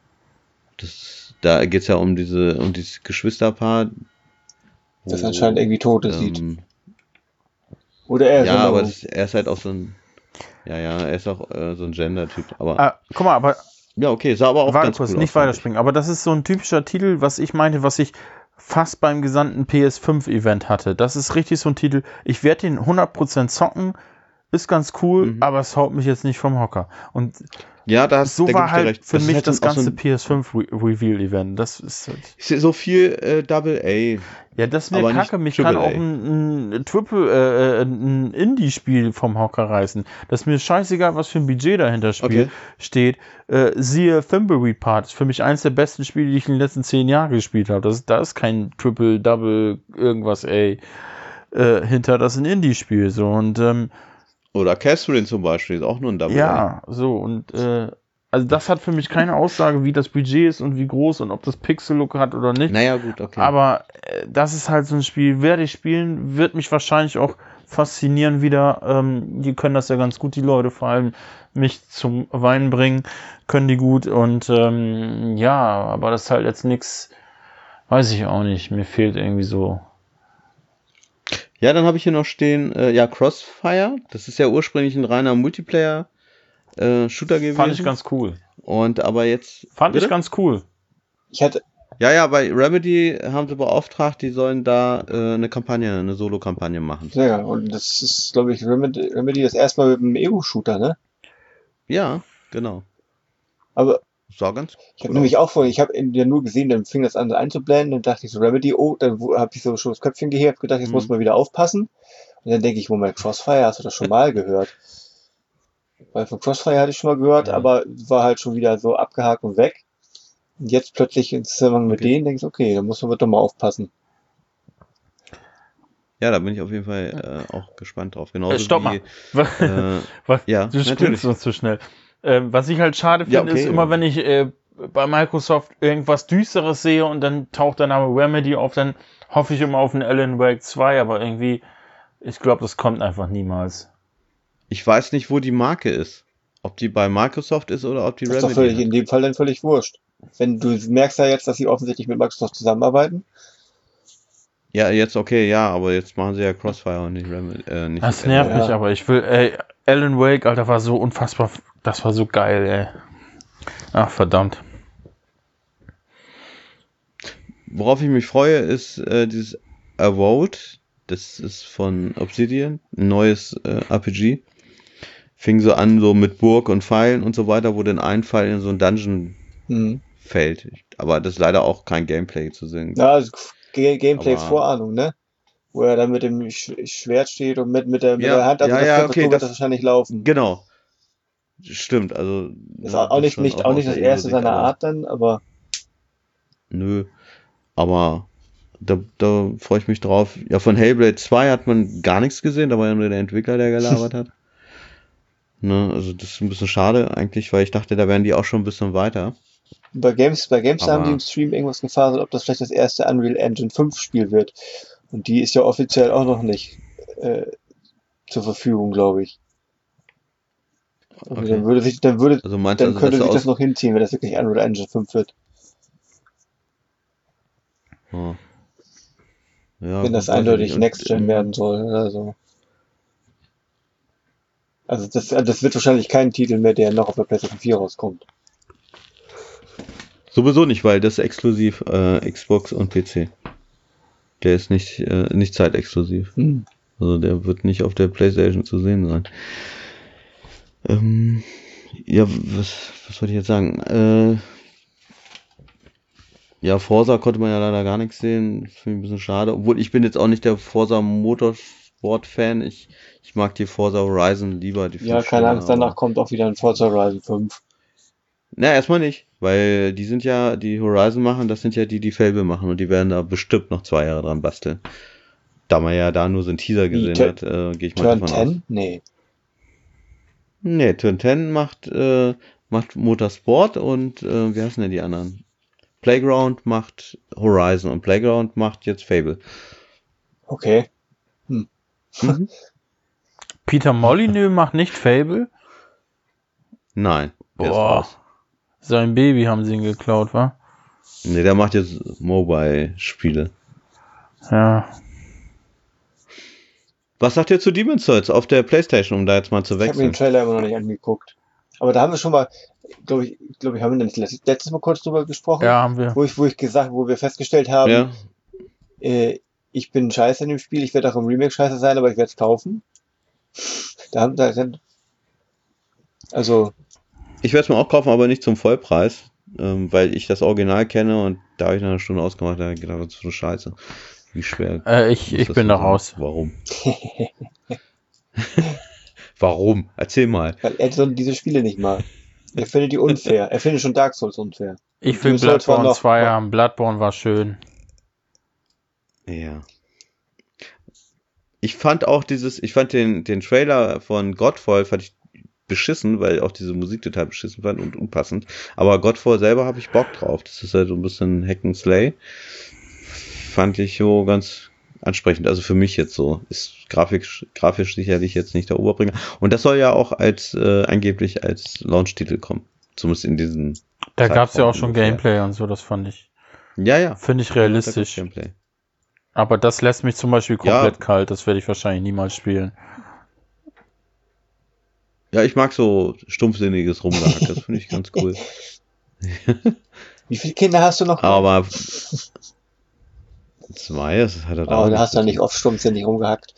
da geht's ja um dieses Geschwisterpaar. Das anscheinend irgendwie tot sieht. Oder er ist aber er ist halt auch so ein, er ist auch so ein Gender-Typ. Aber guck mal, aber ja, okay, sah aber auch ganz kurz, cool nicht aus, weiterspringen, aber das ist so ein typischer Titel, was ich meinte, was ich fast beim gesamten PS5-Event hatte. Das ist richtig so ein Titel, ich werde den 100% zocken, ist ganz cool, aber es haut mich jetzt nicht vom Hocker. Und ja, so war halt für mich das ganze PS5-Reveal-Event. Das ist halt so viel Double-A. Ja, das ist mir kacke. Mich kann auch ein Indie-Spiel vom Hocker reißen. Das ist mir scheißegal, was für ein Budget dahinter steht. Siehe Thimbleweed Part. Ist für mich eins der besten Spiele, die ich in den letzten 10 Jahren gespielt habe. Da ist kein Triple, Double, irgendwas, hinter. Das ist ein Indie-Spiel. So. Und oder Catherine zum Beispiel, ist auch nur ein Double. Ja, so, und also das hat für mich keine Aussage, wie das Budget ist und wie groß und ob das Pixel-Look hat oder nicht. Naja, gut, okay. Aber das ist halt so ein Spiel, werde ich spielen, wird mich wahrscheinlich auch faszinieren wieder. Die können das ja ganz gut, die Leute, vor allem mich zum Weinen bringen, können die gut. Und aber das ist halt jetzt nichts, Weiß ich auch nicht. Mir fehlt irgendwie so. Ja, dann habe ich hier noch stehen, Crossfire. Das ist ja ursprünglich ein reiner Multiplayer-Shooter gewesen. Fand ich ganz cool. Und aber jetzt. Fand ich ganz cool. Ich hatte, Ja, bei Remedy haben sie beauftragt, die sollen da eine Solo-Kampagne machen. ja, und das ist, glaube ich, Remedy das erste Mal mit einem Ego-Shooter, ne? Ja, genau. Aber Sah ganz ich habe cool nämlich aus. auch vorhin, ich habe ja nur gesehen, dann fing das an einzublenden, dann dachte ich so, Remedy, oh, dann habe ich so schon das Köpfchen gehebt, gedacht, jetzt muss man wieder aufpassen. Und dann denke ich, Moment, Crossfire, hast du das schon mal gehört? Weil von Crossfire hatte ich schon mal gehört, Ja. aber war halt schon wieder so abgehakt und weg. Und jetzt plötzlich im Zusammenhang mit denen denke ich, okay, da muss man doch mal aufpassen. Ja, da bin ich auf jeden Fall auch gespannt drauf. Genauso Stopp wie, mal. Was? ja, Du natürlich. spielst uns zu schnell. Was ich halt schade finde, Ja, okay, ist immer, ja. wenn ich bei Microsoft irgendwas Düsteres sehe und dann taucht der Name Remedy auf, dann hoffe ich immer auf einen Alan Wake 2, aber irgendwie, ich glaube, das kommt einfach niemals. Ich weiß nicht, wo die Marke ist. Ob die bei Microsoft ist oder ob die Das ist doch Remedy völlig, in hat. dem Fall dann völlig wurscht. Wenn du merkst ja jetzt, dass sie offensichtlich mit Microsoft zusammenarbeiten. Ja, jetzt okay, ja, aber jetzt machen sie ja Crossfire und nicht Remedy. Nicht Das nervt Ja. mich, aber ich will, Alan Wake, Alter, war so unfassbar, das war so geil, ey. Ach, verdammt. Worauf ich mich freue, ist dieses Avowed. Das ist von Obsidian, ein neues RPG. Fing so an, so mit Burg und Pfeilen und so weiter, wo dann ein Pfeil in so ein Dungeon fällt. Aber das ist leider auch kein Gameplay zu sehen. Ja, also Gameplay Aber- Vorahnung, ne? Wo er dann mit dem Schwert steht und mit der Ja, Hand, also ja, das ja, wird, okay, so wird das- das wahrscheinlich laufen. Genau. Stimmt, also. Ist ja, auch nicht, schon auch nicht aus das der erste Ego-Sicht, seiner aber- Art dann, aber Nö. Aber da freue ich mich drauf. Ja, von Hellblade 2 hat man gar nichts gesehen, da war ja nur der Entwickler, der gelabert hat. Ne, also das ist ein bisschen schade eigentlich, weil ich dachte, da wären die auch schon ein bisschen weiter. bei GameStar haben Aber- die im Stream irgendwas gefaselt, ob das vielleicht das erste Unreal Engine 5 Spiel wird. Und die ist ja offiziell auch noch nicht zur Verfügung, glaube ich. Also Okay. dann würde Also meinst du, dann also, könnte dass sich du das noch hinziehen, wenn das wirklich Unreal Engine 5 wird. Oh. Ja, Wenn das gut, weiß ich eindeutig nicht. Und, Next Gen werden soll oder so. Also das wird wahrscheinlich kein Titel mehr, der noch auf der PlayStation 4 rauskommt. Sowieso nicht, weil das ist exklusiv Xbox und PC. Der ist nicht zeitexklusiv. Also der wird nicht auf der PlayStation zu sehen sein. Ja, was wollte ich jetzt sagen? Ja, Forza konnte man ja leider gar nichts sehen. Finde ich ein bisschen schade. Obwohl ich bin jetzt auch nicht der Forza Motorsport-Fan. Ich mag die Forza Horizon lieber. Die Ja, finde ich keine schöner, Angst, danach aber- kommt auch wieder ein Forza Horizon 5. Na, erstmal nicht. Weil die sind ja, die Horizon machen, das sind ja die Fable machen. Und die werden da bestimmt noch 2 Jahre dran basteln. Da man ja da nur so einen Teaser Wie, gesehen hat, gehe ich mal Turn davon 10? aus. Nee. Nee, Turn 10 macht Motorsport und wie heißen denn die anderen? Playground macht Horizon und Playground macht jetzt Fable. Okay. Mhm. Peter Molyneux macht nicht Fable? Nein, der ist Boah. raus. Sein Baby haben sie ihn geklaut, wa? Nee, der macht jetzt Mobile-Spiele. Ja. Was sagt ihr zu Demon's Souls auf der Playstation, um da jetzt mal zu Ich habe mir den wechseln? Trailer immer noch nicht angeguckt. Aber da haben wir schon mal, glaube ich, haben wir das letztes Mal kurz drüber gesprochen, Ja, haben wir. wo wir festgestellt haben, Ja, ich bin scheiße in dem Spiel, ich werde auch im Remake scheiße sein, aber ich werde es kaufen. Also, ich werde es mir auch kaufen, aber nicht zum Vollpreis, weil ich das Original kenne und da habe ich nach einer Stunde ausgemacht, da habe ich gedacht, das ist so scheiße. Wie schwer. Ich muss das bin da sein? raus. Warum? Warum? Erzähl mal. weil Edson diese Spiele nicht mag. Er findet die unfair. Er findet schon Dark Souls unfair. Ich will Demon's Souls war Bloodborne noch- 2 haben. Bloodborne war schön. Ja. Ich fand auch den Trailer von Godfall fand ich beschissen, weil auch diese Musik total beschissen fand und unpassend. Aber Godfall selber habe ich Bock drauf. Das ist halt so ein bisschen Hack and Slay. Fand ich so ganz ansprechend. Also für mich jetzt so. Ist grafisch sicherlich jetzt nicht der Oberbringer. Und das soll ja auch angeblich als Launch-Titel kommen. Zumindest in diesen Da gab es ja Zeitraum auch schon ungefähr. Gameplay und so, das fand ich. Ja. Finde ich Ja, das ist realistisch. Gameplay. Aber das lässt mich zum Beispiel Ja. komplett kalt. Das werde ich wahrscheinlich niemals spielen. Ja, ich mag so stumpfsinniges Rumgehack, das finde ich ganz cool. Wie viele Kinder hast du noch? Aber 2, das hat er da Oh, auch da nicht hast du zu nicht tun. oft stumpfsinnig rumgehackt.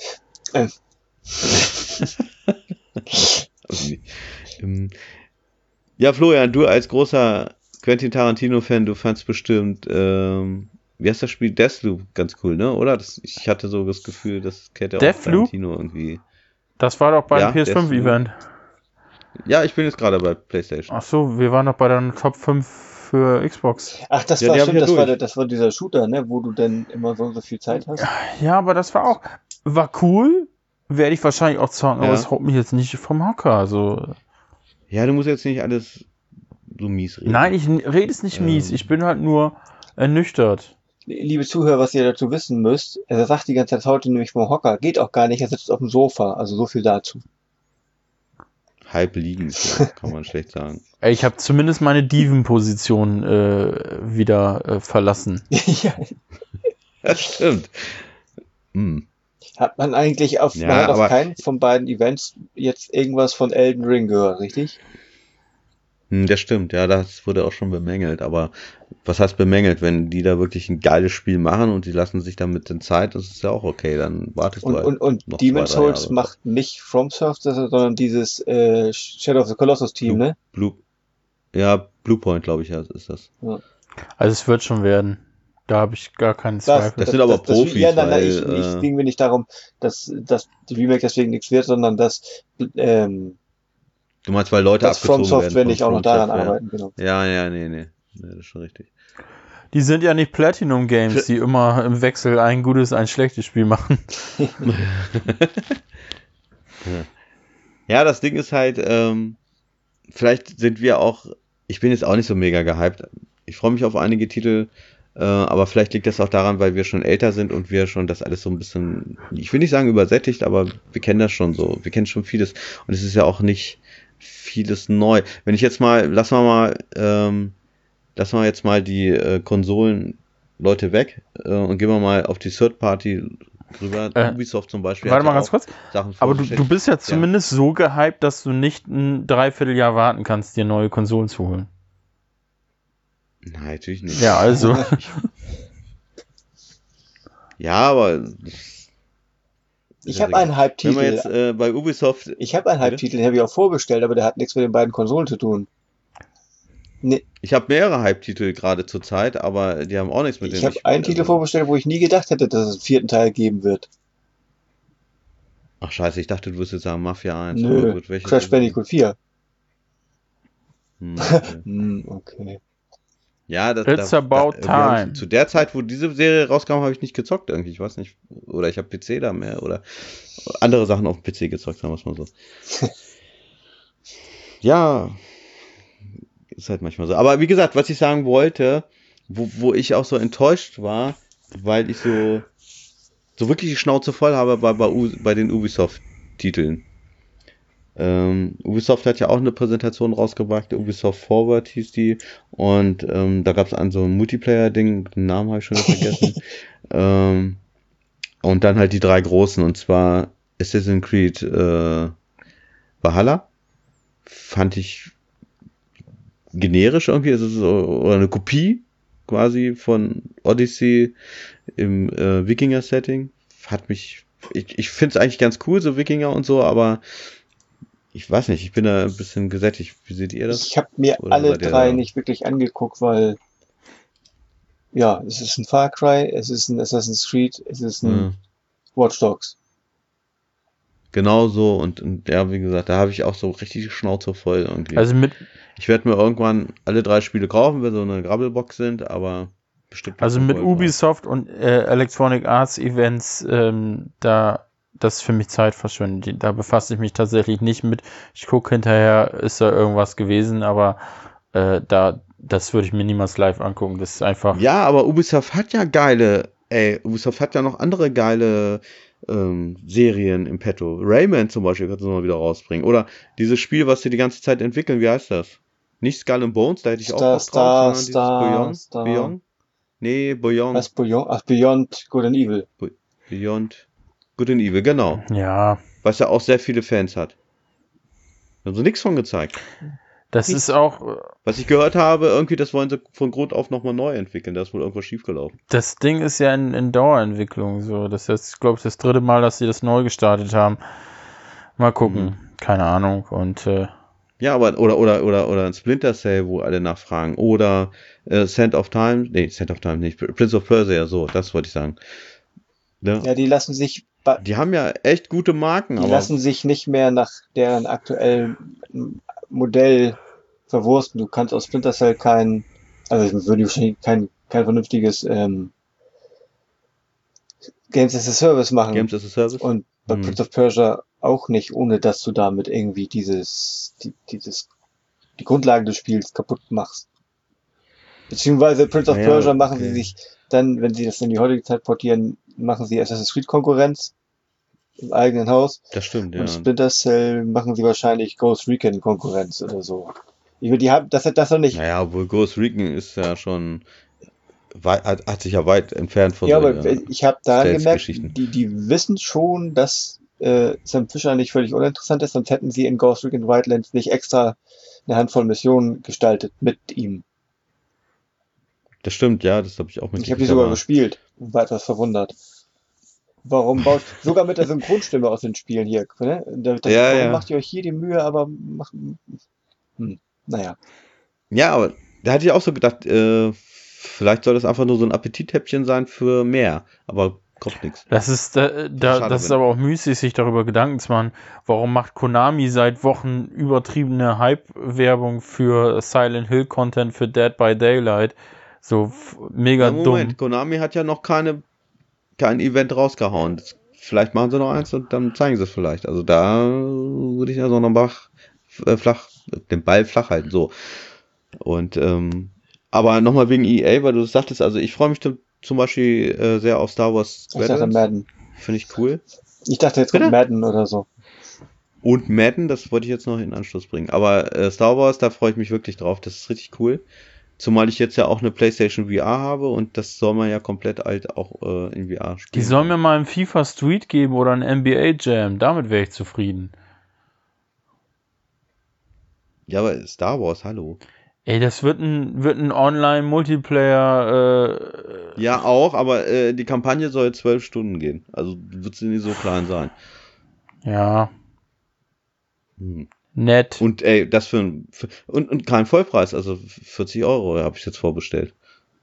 Ja, Florian, du als großer Quentin Tarantino-Fan, du fandst bestimmt, wie heißt das Spiel? Deathloop ganz cool, ne? Oder? Ich hatte so das Gefühl, das kennt auch Deathloop? Tarantino irgendwie. Das war doch beim Ja, PS5-Event. Ja, ich bin jetzt gerade bei PlayStation. Ach so, wir waren doch bei der Top 5 für Xbox. Ach, das Ja, war die hab stimmt, ich ja durch. das war dieser Shooter, ne, wo du dann immer so viel Zeit hast. Ja, aber das war cool. Werde ich wahrscheinlich auch zocken, aber Ja. es haut mich jetzt nicht vom Hocker. Also. Ja, du musst jetzt nicht alles so mies reden. Nein, ich rede es nicht mies. Ich bin halt nur ernüchtert. Liebe Zuhörer, was ihr dazu wissen müsst, er sagt die ganze Zeit heute nämlich vom Hocker. Geht auch gar nicht, er sitzt auf dem Sofa. Also so viel dazu. Halb liegend, ja, kann man schlecht sagen. Ey, ich habe zumindest meine Diven-Position wieder verlassen. Ja. Das stimmt. Hm. Hat man eigentlich Ja, man hat auf aber- keinen von beiden Events jetzt irgendwas von Elden Ring gehört, richtig? Das stimmt, ja, das wurde auch schon bemängelt, aber was heißt bemängelt? Wenn die da wirklich ein geiles Spiel machen und die lassen sich damit den Zeit, das ist ja auch okay, dann wartest du halt Und noch Demon's 2-3 Jahre. Souls macht nicht From Software, sondern dieses Shadow of the Colossus Team, ne? Bluepoint, glaube ich, ja, ist das. Also es wird schon werden. Da habe ich gar keinen Zweifel. Das sind aber Profis, ja, nein, weil, es ging mir nicht darum, dass die Remake deswegen nichts wird, sondern dass Du meinst, weil Leute From abgezogen werden Software von nicht auch noch From daran Software. arbeiten, genau. Ja, nee, das ist schon richtig. Die sind ja nicht Platinum Games, die immer im Wechsel ein gutes, ein schlechtes Spiel machen. Ja, das Ding ist halt, vielleicht sind wir auch, ich bin jetzt auch nicht so mega gehypt. Ich freue mich auf einige Titel, aber vielleicht liegt das auch daran, weil wir schon älter sind und wir schon das alles so ein bisschen, ich will nicht sagen übersättigt, aber wir kennen das schon so. Wir kennen schon vieles und es ist ja auch nicht vieles neu. Wenn ich jetzt mal, lassen wir jetzt mal die Konsolen-Leute weg und gehen wir mal auf die Third-Party rüber. Ubisoft zum Beispiel. Warte hat mal ja ganz auch kurz. Sachen Aber vorgestellt. du bist ja zumindest so gehypt, dass du nicht ein Dreivierteljahr warten kannst, dir neue Konsolen zu holen. Nein, natürlich nicht. Ja, also. Ja, aber Ich habe einen Hype-Titel. wenn wir jetzt bei Ubisoft, Ich habe einen Hype-Titel, den habe ich auch vorbestellt, aber der hat nichts mit den beiden Konsolen zu tun. Nee, ich habe mehrere Hype-Titel gerade zur Zeit, aber die haben auch nichts mit ich denen habe einen Titel vorbestellt, wo ich nie gedacht hätte, dass es einen vierten Teil geben wird. Ach scheiße, ich dachte, du würdest jetzt sagen Mafia 1. Nö, Aber gut, welches Crash ist es? Bandicoot 4. Okay. Okay. Ja, It's about time. Zu der Zeit, wo diese Serie rauskam, habe ich nicht gezockt irgendwie. Ich weiß nicht. Oder ich habe PC da mehr oder andere Sachen auf dem PC gezockt, sagen wir es mal so. Ja, ist halt manchmal so. Aber wie gesagt, was ich sagen wollte, wo ich auch so enttäuscht war, weil ich so wirklich die Schnauze voll habe bei den Ubisoft-Titeln. Ubisoft hat ja auch eine Präsentation rausgebracht, Ubisoft Forward hieß die, und da gab es so ein Multiplayer-Ding, den Namen habe ich schon wieder vergessen. Und dann halt die 3 großen, und zwar Assassin's Creed Valhalla. Fand ich generisch irgendwie, es ist oder eine Kopie quasi von Odyssey im Wikinger-Setting. Ich finde es eigentlich ganz cool, so Wikinger und so, aber ich weiß nicht, ich bin da ein bisschen gesättigt. Wie seht ihr das? Ich habe mir Oder alle seid ihr 3 da- nicht wirklich angeguckt, weil ja, es ist ein Far Cry, es ist ein Assassin's Creed, es ist ein Watch Dogs. Genau so, und ja, wie gesagt, da habe ich auch so richtig die Schnauze voll irgendwie. Also Ich werde mir irgendwann alle 3 Spiele kaufen, wenn so eine Grabbelbox sind, aber bestimmt. Also nicht mit so voll. Ubisoft und Electronic Arts Events, das ist für mich Zeitverschwendung. Da befasse ich mich tatsächlich nicht mit. Ich gucke hinterher, ist da irgendwas gewesen, aber das würde ich mir niemals live angucken. Das ist einfach. Ja, aber Ubisoft hat ja Ubisoft hat ja noch andere geile Serien im Petto. Rayman zum Beispiel kannst du mal wieder rausbringen. Oder dieses Spiel, was sie die ganze Zeit entwickeln, wie heißt das? Nicht Skull and Bones, da hätte ich auch Bock drauf, sondern dieses Beyond. Nee, Beyond. Was, Beyond? Ach, Beyond Good and Evil. Beyond Good and Evil, genau. Ja, Was ja auch sehr viele Fans hat. Haben sie nichts von gezeigt. das Nichts. ist auch, Was ich gehört habe, irgendwie, das wollen sie von Grund auf nochmal neu entwickeln. Da ist wohl irgendwas schiefgelaufen. das Ding ist ja in Dauerentwicklung so. Das ist jetzt, glaube ich, das 3. Mal, dass sie das neu gestartet haben. Mal gucken. Keine Ahnung. Und Ja, aber oder ein Splinter Cell, wo alle nachfragen. Oder Sand of Time. Nee, Sand of Time nicht. Prince of Persia, so, das wollte ich sagen. Ne? Ja, die lassen sich Die haben ja echt gute Marken, Die aber lassen sich nicht mehr nach deren aktuellen Modell verwursten. Du kannst aus Splinter Cell also würde ich wahrscheinlich kein vernünftiges Games as a Service machen. Games as a Service. Und bei Prince of Persia auch nicht, ohne dass du damit irgendwie die Grundlagen des Spiels kaputt machst. Beziehungsweise Prince of Persia machen sie sich dann, wenn sie das in die heutige Zeit portieren, machen sie Assassin's Creed Konkurrenz im eigenen Haus. Das stimmt, ja. Und Splinter Cell machen sie wahrscheinlich Ghost Recon Konkurrenz oder so. Die haben das noch nicht. Naja, obwohl Ghost Recon ist ja schon hat sich ja weit entfernt von Ja, aber ich habe da gemerkt, Geschichten. die wissen schon, dass Sam Fisher nicht völlig uninteressant ist, sonst hätten sie in Ghost Recon Wildlands nicht extra eine Handvoll Missionen gestaltet mit ihm. Das stimmt, ja, das habe ich auch mitgekriegt. Ich habe die sogar gespielt und war etwas verwundert. Warum baut, sogar mit der Synchronstimme aus den Spielen hier, ne? Warum macht ihr euch hier die Mühe, aber naja. Ja, aber da hatte ich auch so gedacht, vielleicht soll das einfach nur so ein Appetithäppchen sein für mehr, aber kommt nichts. das ist das ist aber auch müßig, sich darüber Gedanken zu machen. Warum macht Konami seit Wochen übertriebene Hype-Werbung für Silent Hill Content für Dead by Daylight? So mega dumm. Konami hat ja noch kein Event rausgehauen. Vielleicht machen sie noch eins und dann zeigen sie es vielleicht. Also da würde ich also noch den Ball flach halten. So. Und aber nochmal wegen EA, weil du sagtest, also ich freue mich zum Beispiel sehr auf Star Wars Squadrons. Ich dachte Madden. Finde ich cool. Ich dachte jetzt kommt Madden oder so. Und Madden, das wollte ich jetzt noch in Anschluss bringen. Aber Star Wars, da freue ich mich wirklich drauf. Das ist richtig cool. Zumal ich jetzt ja auch eine PlayStation VR habe und das soll man ja komplett alt auch in VR spielen. Die sollen mir mal einen FIFA Street geben oder einen NBA Jam. Damit wäre ich zufrieden. Ja, aber Star Wars, hallo. Ey, das wird ein Online-Multiplayer. Ja, auch, aber die Kampagne soll 12 Stunden gehen. Also wird sie nicht so klein sein. Ja. Nett. Und ey, das und kein Vollpreis, also 40 € habe ich jetzt vorbestellt.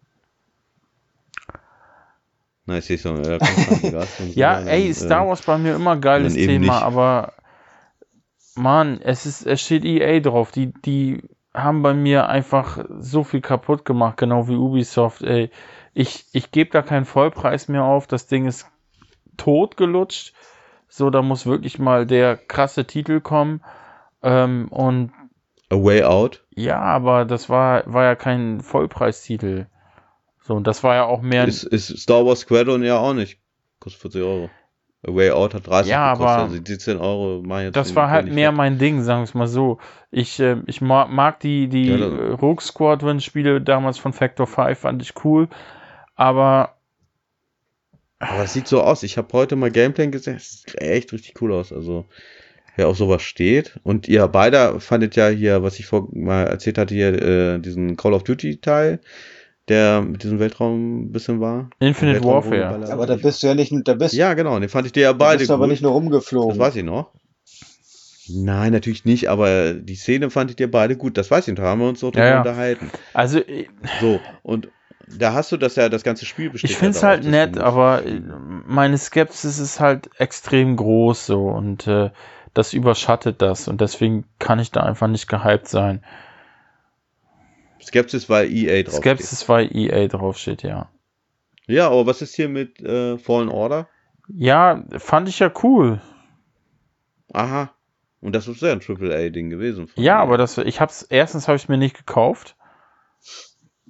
Na, ich sehe schon. Ja, ey, Star Wars bei mir immer geiles Thema, aber Mann, es steht EA drauf. Die haben bei mir einfach so viel kaputt gemacht, genau wie Ubisoft, ey. Ich gebe da keinen Vollpreis mehr auf. Das Ding ist totgelutscht. So, da muss wirklich mal der krasse Titel kommen. Und A Way Out? Ja, aber das war ja kein Vollpreistitel. So, und das war ja auch mehr... Ist Star Wars Squadron ja auch nicht. Kostet 40 €. A Way Out hat 30 gekostet, aber also die 10 € mache jetzt. Das war halt mehr mein Ding, sagen wir es mal so. Ich mag die Rogue Squadron-Spiele damals von Factor 5, fand ich cool, aber es sieht so aus. Ich habe heute mal Gameplay gesehen, es sieht echt richtig cool aus, also wer auf sowas steht. Und ihr beide fandet ja hier, was ich mal erzählt hatte, hier diesen Call of Duty Teil, der mit diesem Weltraum ein bisschen war. Infinite Warfare. Aber da bist du ja nicht, Ja, genau, den fand ich dir ja beide bist du aber nicht nur rumgeflogen. Das weiß ich noch. Nein, natürlich nicht, aber die Szene fand ich dir beide gut. Das weiß ich noch, da haben wir uns so drüber unterhalten. Also, so, und da hast du das ganze Spiel bestätigt. Ich finde es halt nett, aber meine Skepsis ist halt extrem groß so und das überschattet das und deswegen kann ich da einfach nicht gehypt sein. Skepsis, weil EA draufsteht. Skepsis, weil EA draufsteht, ja. Ja, aber was ist hier mit Fallen Order? Ja, fand ich ja cool. Aha. Und das ist ja ein AAA-Ding gewesen. Ja, aber erstens habe ich es mir nicht gekauft.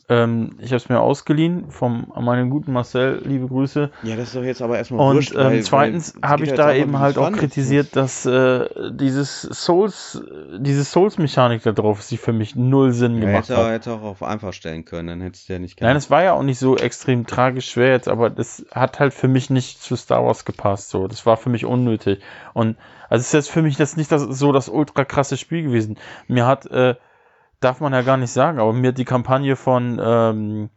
Ich habe es mir ausgeliehen von meinem guten Marcel, liebe Grüße. Ja, das ist doch jetzt aber erstmal Und wurscht, weil zweitens habe ich da eben halt auch kritisiert, dass dieses Souls-Mechanik da drauf ist, die für mich null Sinn gemacht hat. Hätte auch auf einfach stellen können, dann hättest du ja nicht Nein, es war ja auch nicht so extrem tragisch schwer jetzt, aber das hat halt für mich nicht zu Star Wars gepasst. So, das war für mich unnötig. Und also es ist jetzt für mich jetzt nicht das ultra krasse Spiel gewesen. Mir hat, darf man ja gar nicht sagen, aber mir hat die Kampagne von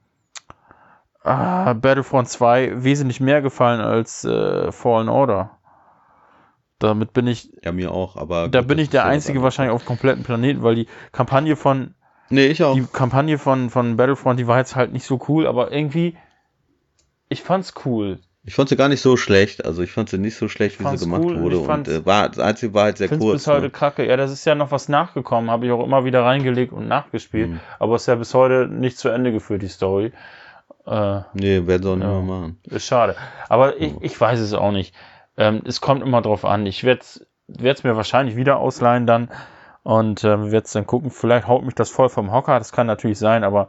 Battlefront 2 wesentlich mehr gefallen als Fallen Order. Damit bin ich. Ja, mir auch, aber. Da bin ich der Einzige wahrscheinlich auf dem kompletten Planeten, weil die Kampagne von. Nee, ich auch. Die Kampagne von Battlefront, die war jetzt halt nicht so cool, aber irgendwie. Ich fand's cool. Ich fand sie gar nicht so schlecht. Also ich fand sie nicht so schlecht, wie sie gemacht wurde. Und das Einzige war halt sehr kurz. Bis heute kacke. Ja, das ist ja noch was nachgekommen. Habe ich auch immer wieder reingelegt und nachgespielt. Aber ist ja bis heute nicht zu Ende geführt, die Story. Nee, werden sie auch nicht mehr machen. Ist schade. Aber ich weiß es auch nicht. Es kommt immer drauf an. Ich werde es mir wahrscheinlich wieder ausleihen dann. Und werde es dann gucken. Vielleicht haut mich das voll vom Hocker. Das kann natürlich sein. Aber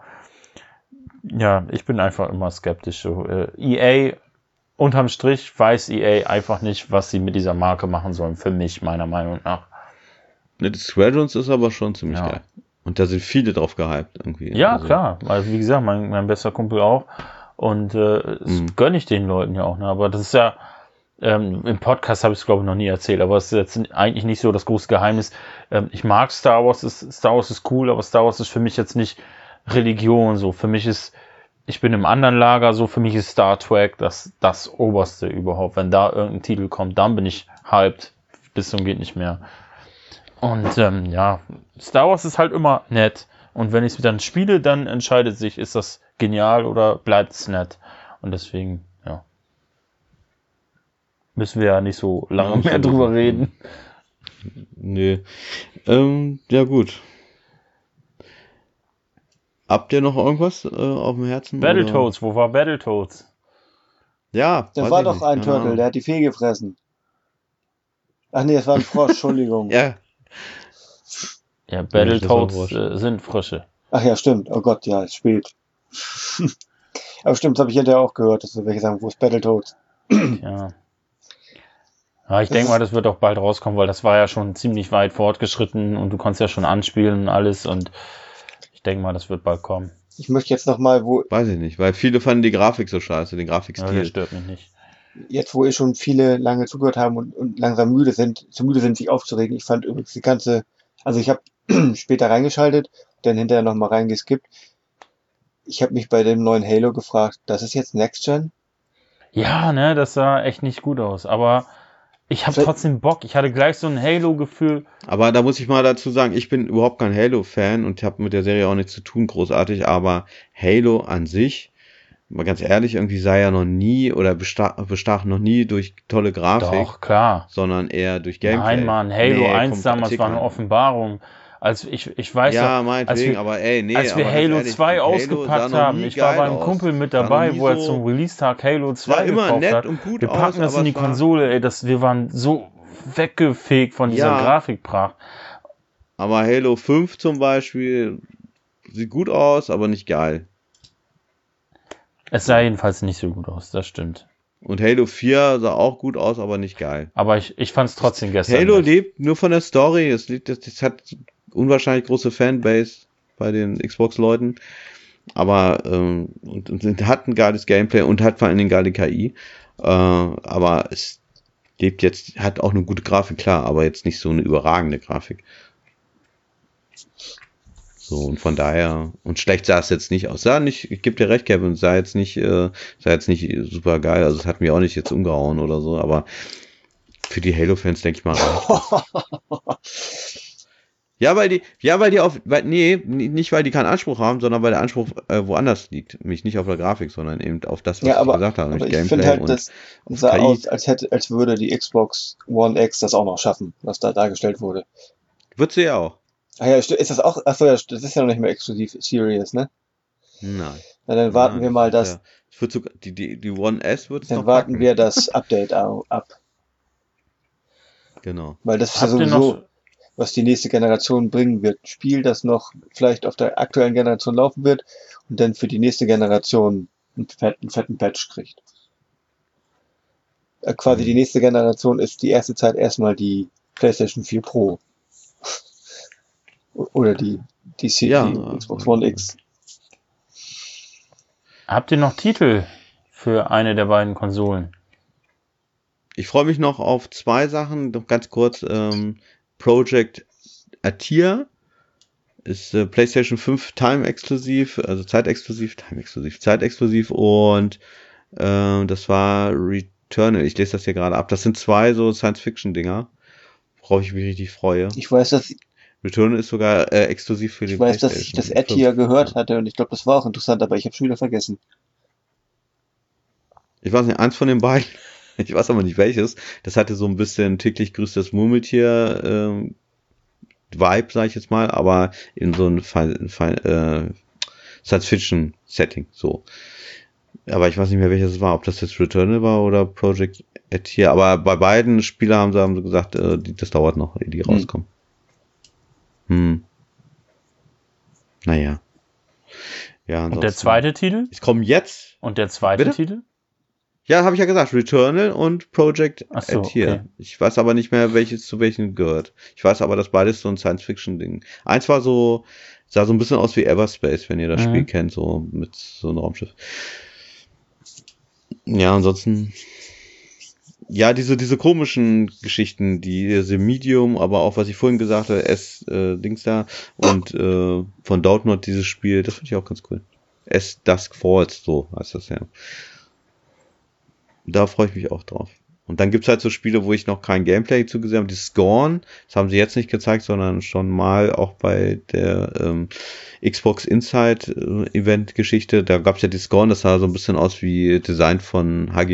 ja, ich bin einfach immer skeptisch. So, EA, unterm Strich weiß EA einfach nicht, was sie mit dieser Marke machen sollen. Für mich, meiner Meinung nach. Ne, die Squadrons ist aber schon ziemlich geil. Und da sind viele drauf gehypt irgendwie. Ja, also. Klar. Also wie gesagt, mein bester Kumpel auch. Und das gönne ich den Leuten ja auch. Ne? Aber das ist ja, im Podcast habe ich es glaube ich noch nie erzählt, aber es ist jetzt eigentlich nicht so das große Geheimnis. Ich mag Star Wars. Star Wars ist cool, aber Star Wars ist für mich jetzt nicht Religion. So, für mich ist, ich bin im anderen Lager, so für mich ist Star Trek das Oberste überhaupt. Wenn da irgendein Titel kommt, dann bin ich hyped. Bis zum geht nicht mehr. Und Star Wars ist halt immer nett. Und wenn ich es dann spiele, dann entscheidet sich, ist das genial oder bleibt es nett. Und deswegen, ja. Müssen wir ja nicht so lange mehr drüber reden. Nee. Ja, gut. Habt ihr noch irgendwas auf dem Herzen? Battletoads, wo war Battletoads? Ja. Da war doch ein Turtle, der hat die Fee gefressen. Ach nee, das war ein Frosch, Entschuldigung. Ja. Ja, Battletoads sind Frösche. Ach ja, stimmt. Oh Gott, ja, ist spät. Aber stimmt, das habe ich hinterher auch gehört, dass wir welche sagen, wo ist Battletoads? Ja. Ja, ich denke mal, das wird auch bald rauskommen, weil das war ja schon ziemlich weit fortgeschritten und du kannst ja schon anspielen und alles und ich denke mal, das wird bald kommen. Ich möchte jetzt nochmal, Weiß ich nicht, weil viele fanden die Grafik so scheiße, den Grafikstil. Ja, das stört mich nicht. Jetzt, wo schon viele lange zugehört haben und langsam müde sind, sich aufzuregen. Ich fand übrigens die ganze, also ich habe später reingeschaltet, dann hinterher nochmal reingeskippt. Ich habe mich bei dem neuen Halo gefragt, das ist jetzt Next Gen? Ja, ne, das sah echt nicht gut aus, aber ich habe trotzdem Bock. Ich hatte gleich so ein Halo-Gefühl. Aber da muss ich mal dazu sagen, ich bin überhaupt kein Halo-Fan und habe mit der Serie auch nichts zu tun, großartig, aber Halo an sich, mal ganz ehrlich, irgendwie sah ja noch nie oder bestach noch nie durch tolle Grafik. Doch, klar. Sondern eher durch Gameplay. Nein, Mann, Halo 1 damals war eine Offenbarung. Als ich weiß ja, meinetwegen, aber ey, nee. Als wir Halo 2 ausgepackt haben, ich war beim Kumpel mit dabei, wo er zum Release-Tag Halo 2 gekauft hat. Wir packen das in die Konsole, ey, wir waren so weggefegt von dieser Grafikpracht. Aber Halo 5 zum Beispiel sieht gut aus, aber nicht geil. Es sah jedenfalls nicht so gut aus, das stimmt. Und Halo 4 sah auch gut aus, aber nicht geil. Aber ich fand es trotzdem gestern. Halo lebt nur von der Story. Es hat unwahrscheinlich große Fanbase bei den Xbox-Leuten. Aber und hat ein geiles Gameplay und hat vor allem eine geile KI. Aber es lebt jetzt, hat auch eine gute Grafik, klar, aber jetzt nicht so eine überragende Grafik. So, und von daher, und schlecht sah es jetzt nicht aus. Ich gebe dir recht, Kevin, sah jetzt nicht super geil, also es hat mich auch nicht jetzt umgehauen oder so, aber für die Halo-Fans denke ich mal nicht weil die keinen Anspruch haben, sondern weil der Anspruch woanders liegt. Nämlich nicht auf der Grafik, sondern eben auf das, was ich gesagt habe. Aber ich finde halt, das sah aus, als würde die Xbox One X das auch noch schaffen, was da dargestellt wurde. Wird sie ja auch. Ach ja, ist das auch? Achso, ja, das ist ja noch nicht mehr exklusiv Series, ne? Nein. Na, dann warten wir mal das. Ja, die One S wird es dann warten wir das Update ab. Genau. Weil das ist ja sowieso. was die nächste Generation bringen wird. Ein Spiel, das noch vielleicht auf der aktuellen Generation laufen wird und dann für die nächste Generation einen fetten Patch kriegt. Quasi die nächste Generation ist die erste Zeit erstmal die PlayStation 4 Pro. Oder die Xbox One X. Habt ihr noch Titel für eine der beiden Konsolen? Ich freue mich noch auf 2 Sachen, noch ganz kurz. Project Atia ist PlayStation 5 Time-exklusiv, also zeitexklusiv und das war Returnal. Ich lese das hier gerade ab. Das sind 2 so Science-Fiction-Dinger, worauf ich mich richtig freue. Ich weiß, dass Returnal ist sogar exklusiv für die PlayStation. Ich weiß, dass ich das Atia gehört hatte und ich glaube, das war auch interessant, aber ich habe schon wieder vergessen. Ich weiß nicht, eins von den beiden. Ich weiß aber nicht welches. Das hatte so ein bisschen täglich grüßt das Murmeltier Vibe, sag ich jetzt mal, aber in so ein Science-Fiction-Setting. So. Aber ich weiß nicht mehr, welches es war. Ob das jetzt Returnal war oder Project Atia. Aber bei beiden Spielern haben sie gesagt, das dauert noch, ehe die rauskommen. Naja. Ja, und der zweite Titel? Ich komme jetzt. Und der zweite Bitte? Titel? Ja, habe ich ja gesagt, Returnal und Project Atia. Okay. Ich weiß aber nicht mehr, welches zu welchen gehört. Ich weiß aber, dass beides so ein Science-Fiction-Ding. Eins war so, sah so ein bisschen aus wie Everspace, wenn ihr das Spiel kennt, so mit so einem Raumschiff. Ja, ansonsten, ja, diese komischen Geschichten, diese Medium, aber auch, was ich vorhin gesagt habe, Dings da und von Doubtnod dieses Spiel, das finde ich auch ganz cool. Dusk Falls, so heißt das ja. Da freue ich mich auch drauf. Und dann gibt's halt so Spiele, wo ich noch kein Gameplay zugesehen habe. Die Scorn, das haben sie jetzt nicht gezeigt, sondern schon mal auch bei der Xbox Inside Event-Geschichte. Da gab's ja die Scorn, das sah so ein bisschen aus wie Design von HR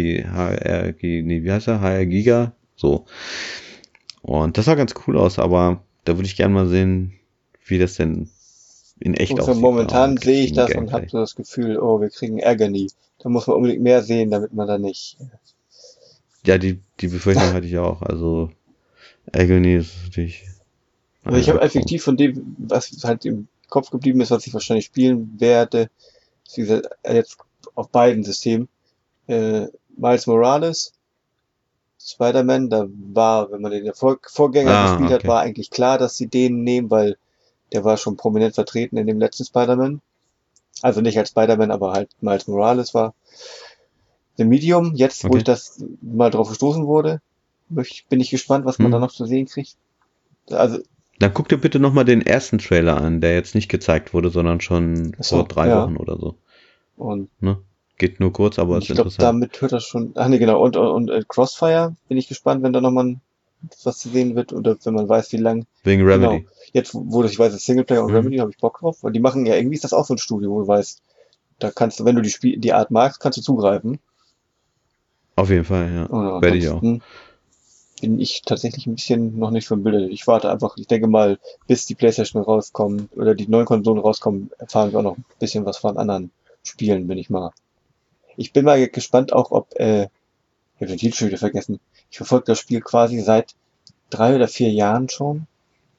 Giga. So. Und das sah ganz cool aus, aber da würde ich gerne mal sehen, wie das denn in echt aussieht. Momentan sehe ich das und habe so das Gefühl, oh, wir kriegen Ärger nie. Da muss man unbedingt mehr sehen, damit man da nicht... Ja, die Befürchtung hatte ich auch. Also Agony ist natürlich... Also ich habe effektiv von dem, was halt im Kopf geblieben ist, was ich wahrscheinlich spielen werde, wie gesagt, jetzt auf beiden Systemen, Miles Morales, Spider-Man, da war, wenn man den Vorgänger gespielt hat, war eigentlich klar, dass sie den nehmen, weil der war schon prominent vertreten in dem letzten Spider-Man. Also nicht als Spider-Man, aber halt Miles Morales war. The Medium, jetzt, wo ich das mal drauf gestoßen wurde, bin ich gespannt, was man da noch zu sehen kriegt. Also, dann guck dir bitte nochmal den ersten Trailer an, der jetzt nicht gezeigt wurde, sondern schon vor 3 Wochen oder so. Und ne? Geht nur kurz, aber ist interessant. Ich glaube, damit hört das schon... Ach nee, genau. Und Crossfire bin ich gespannt, wenn da nochmal was zu sehen wird oder wenn man weiß, wie lang. Wegen Remedy. Genau. Jetzt, wo ich weiß, Singleplayer und Remedy, habe ich Bock drauf. Weil die machen ja, irgendwie ist das auch so ein Studio, wo du weißt, da kannst du, wenn du die Art magst, kannst du zugreifen. Auf jeden Fall, ja. Werde ich auch. Bin ich tatsächlich ein bisschen noch nicht verbildet. Ich warte einfach, ich denke mal, bis die PlayStation rauskommt oder die neuen Konsolen rauskommen, erfahren wir auch noch ein bisschen was von anderen Spielen, bin ich mal. Ich bin mal gespannt auch, ob, ich habe den Titel schon wieder vergessen. Ich verfolge das Spiel quasi seit 3 oder 4 Jahren schon.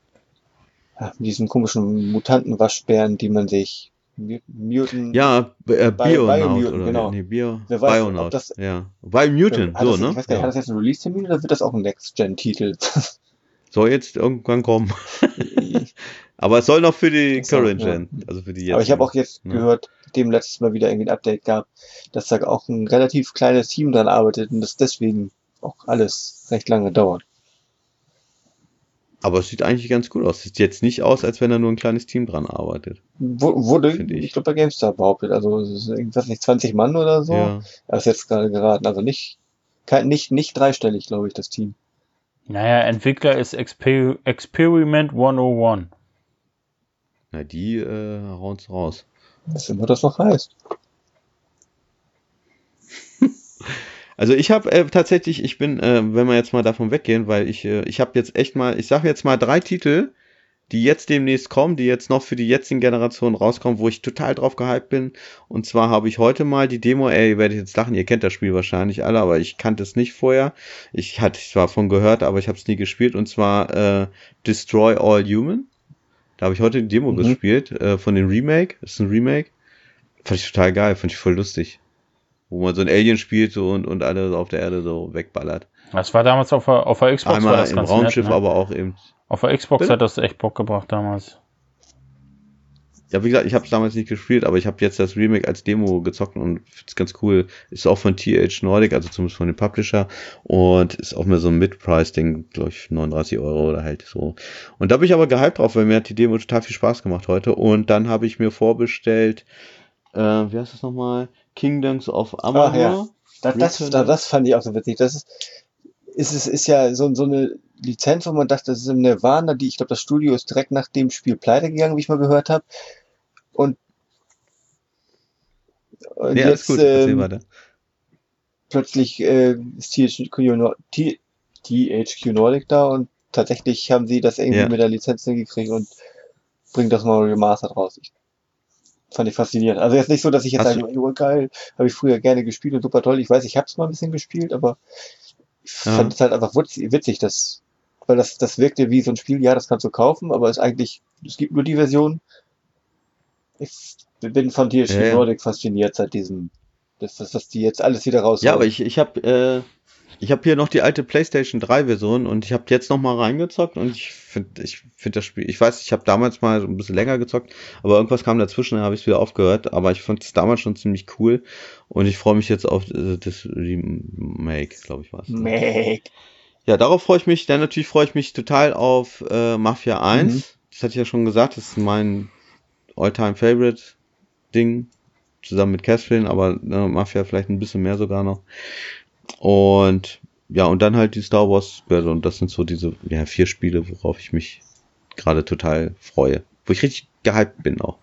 Ja, mit diesen komischen Mutanten-Waschbären, die man sich Mutant. Ja, Bionaut oder genau. Nee, Wer weiß, Bionaut. ob das, ja. Biomutant, so, ne? Ich weiß gar nicht, hat das jetzt einen Release-Termin oder wird das auch ein Next-Gen-Titel? Soll jetzt irgendwann kommen. Aber es soll noch für die Current Gen, also für die jetzt. Aber ich habe auch jetzt gehört, dem letztes Mal wieder irgendwie ein Update gab, dass da auch ein relativ kleines Team dran arbeitet und das deswegen auch alles recht lange dauert. Aber es sieht eigentlich ganz gut aus. Sieht jetzt nicht aus, als wenn da nur ein kleines Team dran arbeitet. Wurde, ich glaube, bei GameStar behauptet. Also, es ist irgendwas nicht 20 Mann oder so. Ja. Das ist jetzt gerade geraten. Also nicht dreistellig, glaube ich, das Team. Naja, Entwickler ist Experiment 101. Na, die hauen's raus. Was immer das noch heißt. Also ich habe tatsächlich, ich bin, wenn wir jetzt mal davon weggehen, weil ich habe jetzt echt mal, ich sage jetzt mal 3 Titel, die jetzt demnächst kommen, die jetzt noch für die jetzigen Generationen rauskommen, wo ich total drauf gehypt bin. Und zwar habe ich heute mal die Demo, ihr werdet jetzt lachen, ihr kennt das Spiel wahrscheinlich alle, aber ich kannte es nicht vorher. Ich hatte zwar davon gehört, aber ich habe es nie gespielt. Und zwar Destroy All Human. Da habe ich heute die Demo gespielt, von dem Remake. Das ist ein Remake. Fand ich total geil, fand ich voll lustig. Wo man so ein Alien spielt so und alle auf der Erde so wegballert. Das war damals auf der Xbox. Einmal war das im ganz Raumschiff, nett, ne? aber auch eben. Auf der Xbox Bitte? hat das echt Bock gebracht damals. Ja, wie gesagt, ich habe es damals nicht gespielt, aber ich habe jetzt das Remake als Demo gezockt und finde es ganz cool. Ist auch von TH Nordic, also zumindest von dem Publisher. Und ist auch mehr so ein Mid-Price-Ding, glaube ich, 39 Euro oder halt so. Und da bin ich aber gehypt drauf, weil mir hat die Demo total viel Spaß gemacht heute. Und dann habe ich mir vorbestellt, wie heißt das nochmal? Kingdoms of Amalur. Ach ja, das fand ich auch so witzig. Das ist ja so eine Lizenz, wo man dachte, das ist im Nirvana, ich glaube, das Studio ist direkt nach dem Spiel pleite gegangen, wie ich mal gehört habe. Und Ja, jetzt ist gut, erzähl weiter. plötzlich ist THQ Nordic da und tatsächlich haben sie das irgendwie mit der Lizenz hingekriegt und bringen das mal remastered raus. Fand ich faszinierend. Also jetzt nicht so, dass ich jetzt sage, oh, geil, habe ich früher gerne gespielt und super toll. Ich weiß, ich habe es mal ein bisschen gespielt, aber ich fand es halt einfach witzig, weil das wirkte wie so ein Spiel, ja, das kannst du kaufen, aber es gibt nur die Version. Ich bin von THQ Nordic fasziniert seit diesem, was die jetzt alles wieder rausholen. Ja, aber ich habe hier noch die alte PlayStation 3 Version und ich habe jetzt noch mal reingezockt und ich finde das Spiel, ich weiß, ich habe damals mal ein bisschen länger gezockt, aber irgendwas kam dazwischen, dann habe ich es wieder aufgehört, aber ich fand es damals schon ziemlich cool und ich freue mich jetzt auf das Remake, glaube ich, was. Make. Ja, darauf freue ich mich, dann natürlich freue ich mich total auf Mafia 1. Das hatte ich ja schon gesagt, das ist mein All-Time-Favorite-Ding, zusammen mit Catherine, aber Mafia vielleicht ein bisschen mehr sogar noch. Und ja, und dann halt die Star Wars Version. Das sind so diese 4 Spiele, worauf ich mich gerade total freue. Wo ich richtig gehypt bin auch.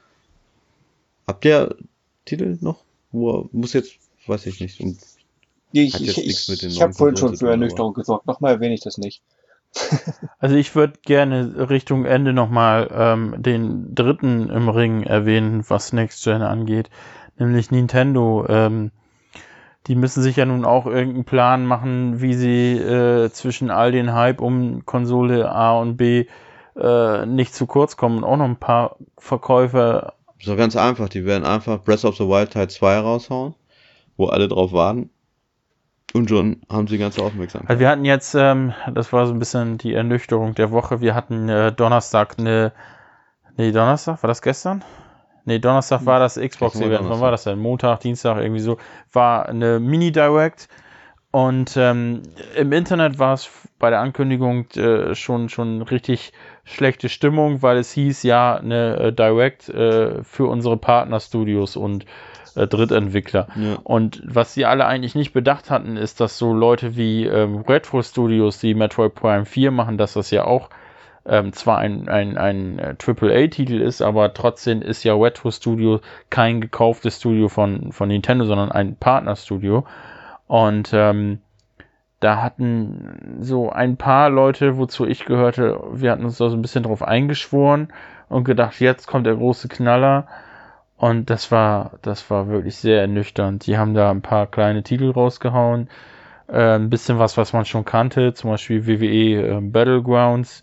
Habt ihr Titel noch? Muss jetzt, weiß ich nicht. Ich habe vorhin schon für Ernüchterung gesorgt. Nochmal erwähne ich das nicht. Also ich würde gerne Richtung Ende nochmal den dritten im Ring erwähnen, was Next Gen angeht. Nämlich Nintendo. Die müssen sich ja nun auch irgendeinen Plan machen, wie sie zwischen all den Hype um Konsole A und B nicht zu kurz kommen und auch noch ein paar Verkäufer. So ganz einfach, die werden einfach Breath of the Wild Teil 2 raushauen, wo alle drauf warten. Und schon haben sie ganze Aufmerksamkeit. Also wir hatten jetzt, das war so ein bisschen die Ernüchterung der Woche, wir hatten Donnerstag Donnerstag, war das gestern? Nee, Donnerstag war das Xbox-Event. Wann war das denn? Montag, Dienstag, irgendwie so. War eine Mini-Direct. Und im Internet war es bei der Ankündigung schon richtig schlechte Stimmung, weil es hieß, ja, eine Direct für unsere Partnerstudios und Drittentwickler. Ja. Und was sie alle eigentlich nicht bedacht hatten, ist, dass so Leute wie Retro Studios, die Metroid Prime 4 machen, dass das ja auch zwar ein AAA-Titel ist, aber trotzdem ist ja Retro Studio kein gekauftes Studio von Nintendo, sondern ein Partnerstudio. Und da hatten so ein paar Leute, wozu ich gehörte, wir hatten uns da so ein bisschen drauf eingeschworen und gedacht, jetzt kommt der große Knaller. Und das war wirklich sehr ernüchternd. Die haben da ein paar kleine Titel rausgehauen, ein bisschen was man schon kannte, zum Beispiel WWE Battlegrounds.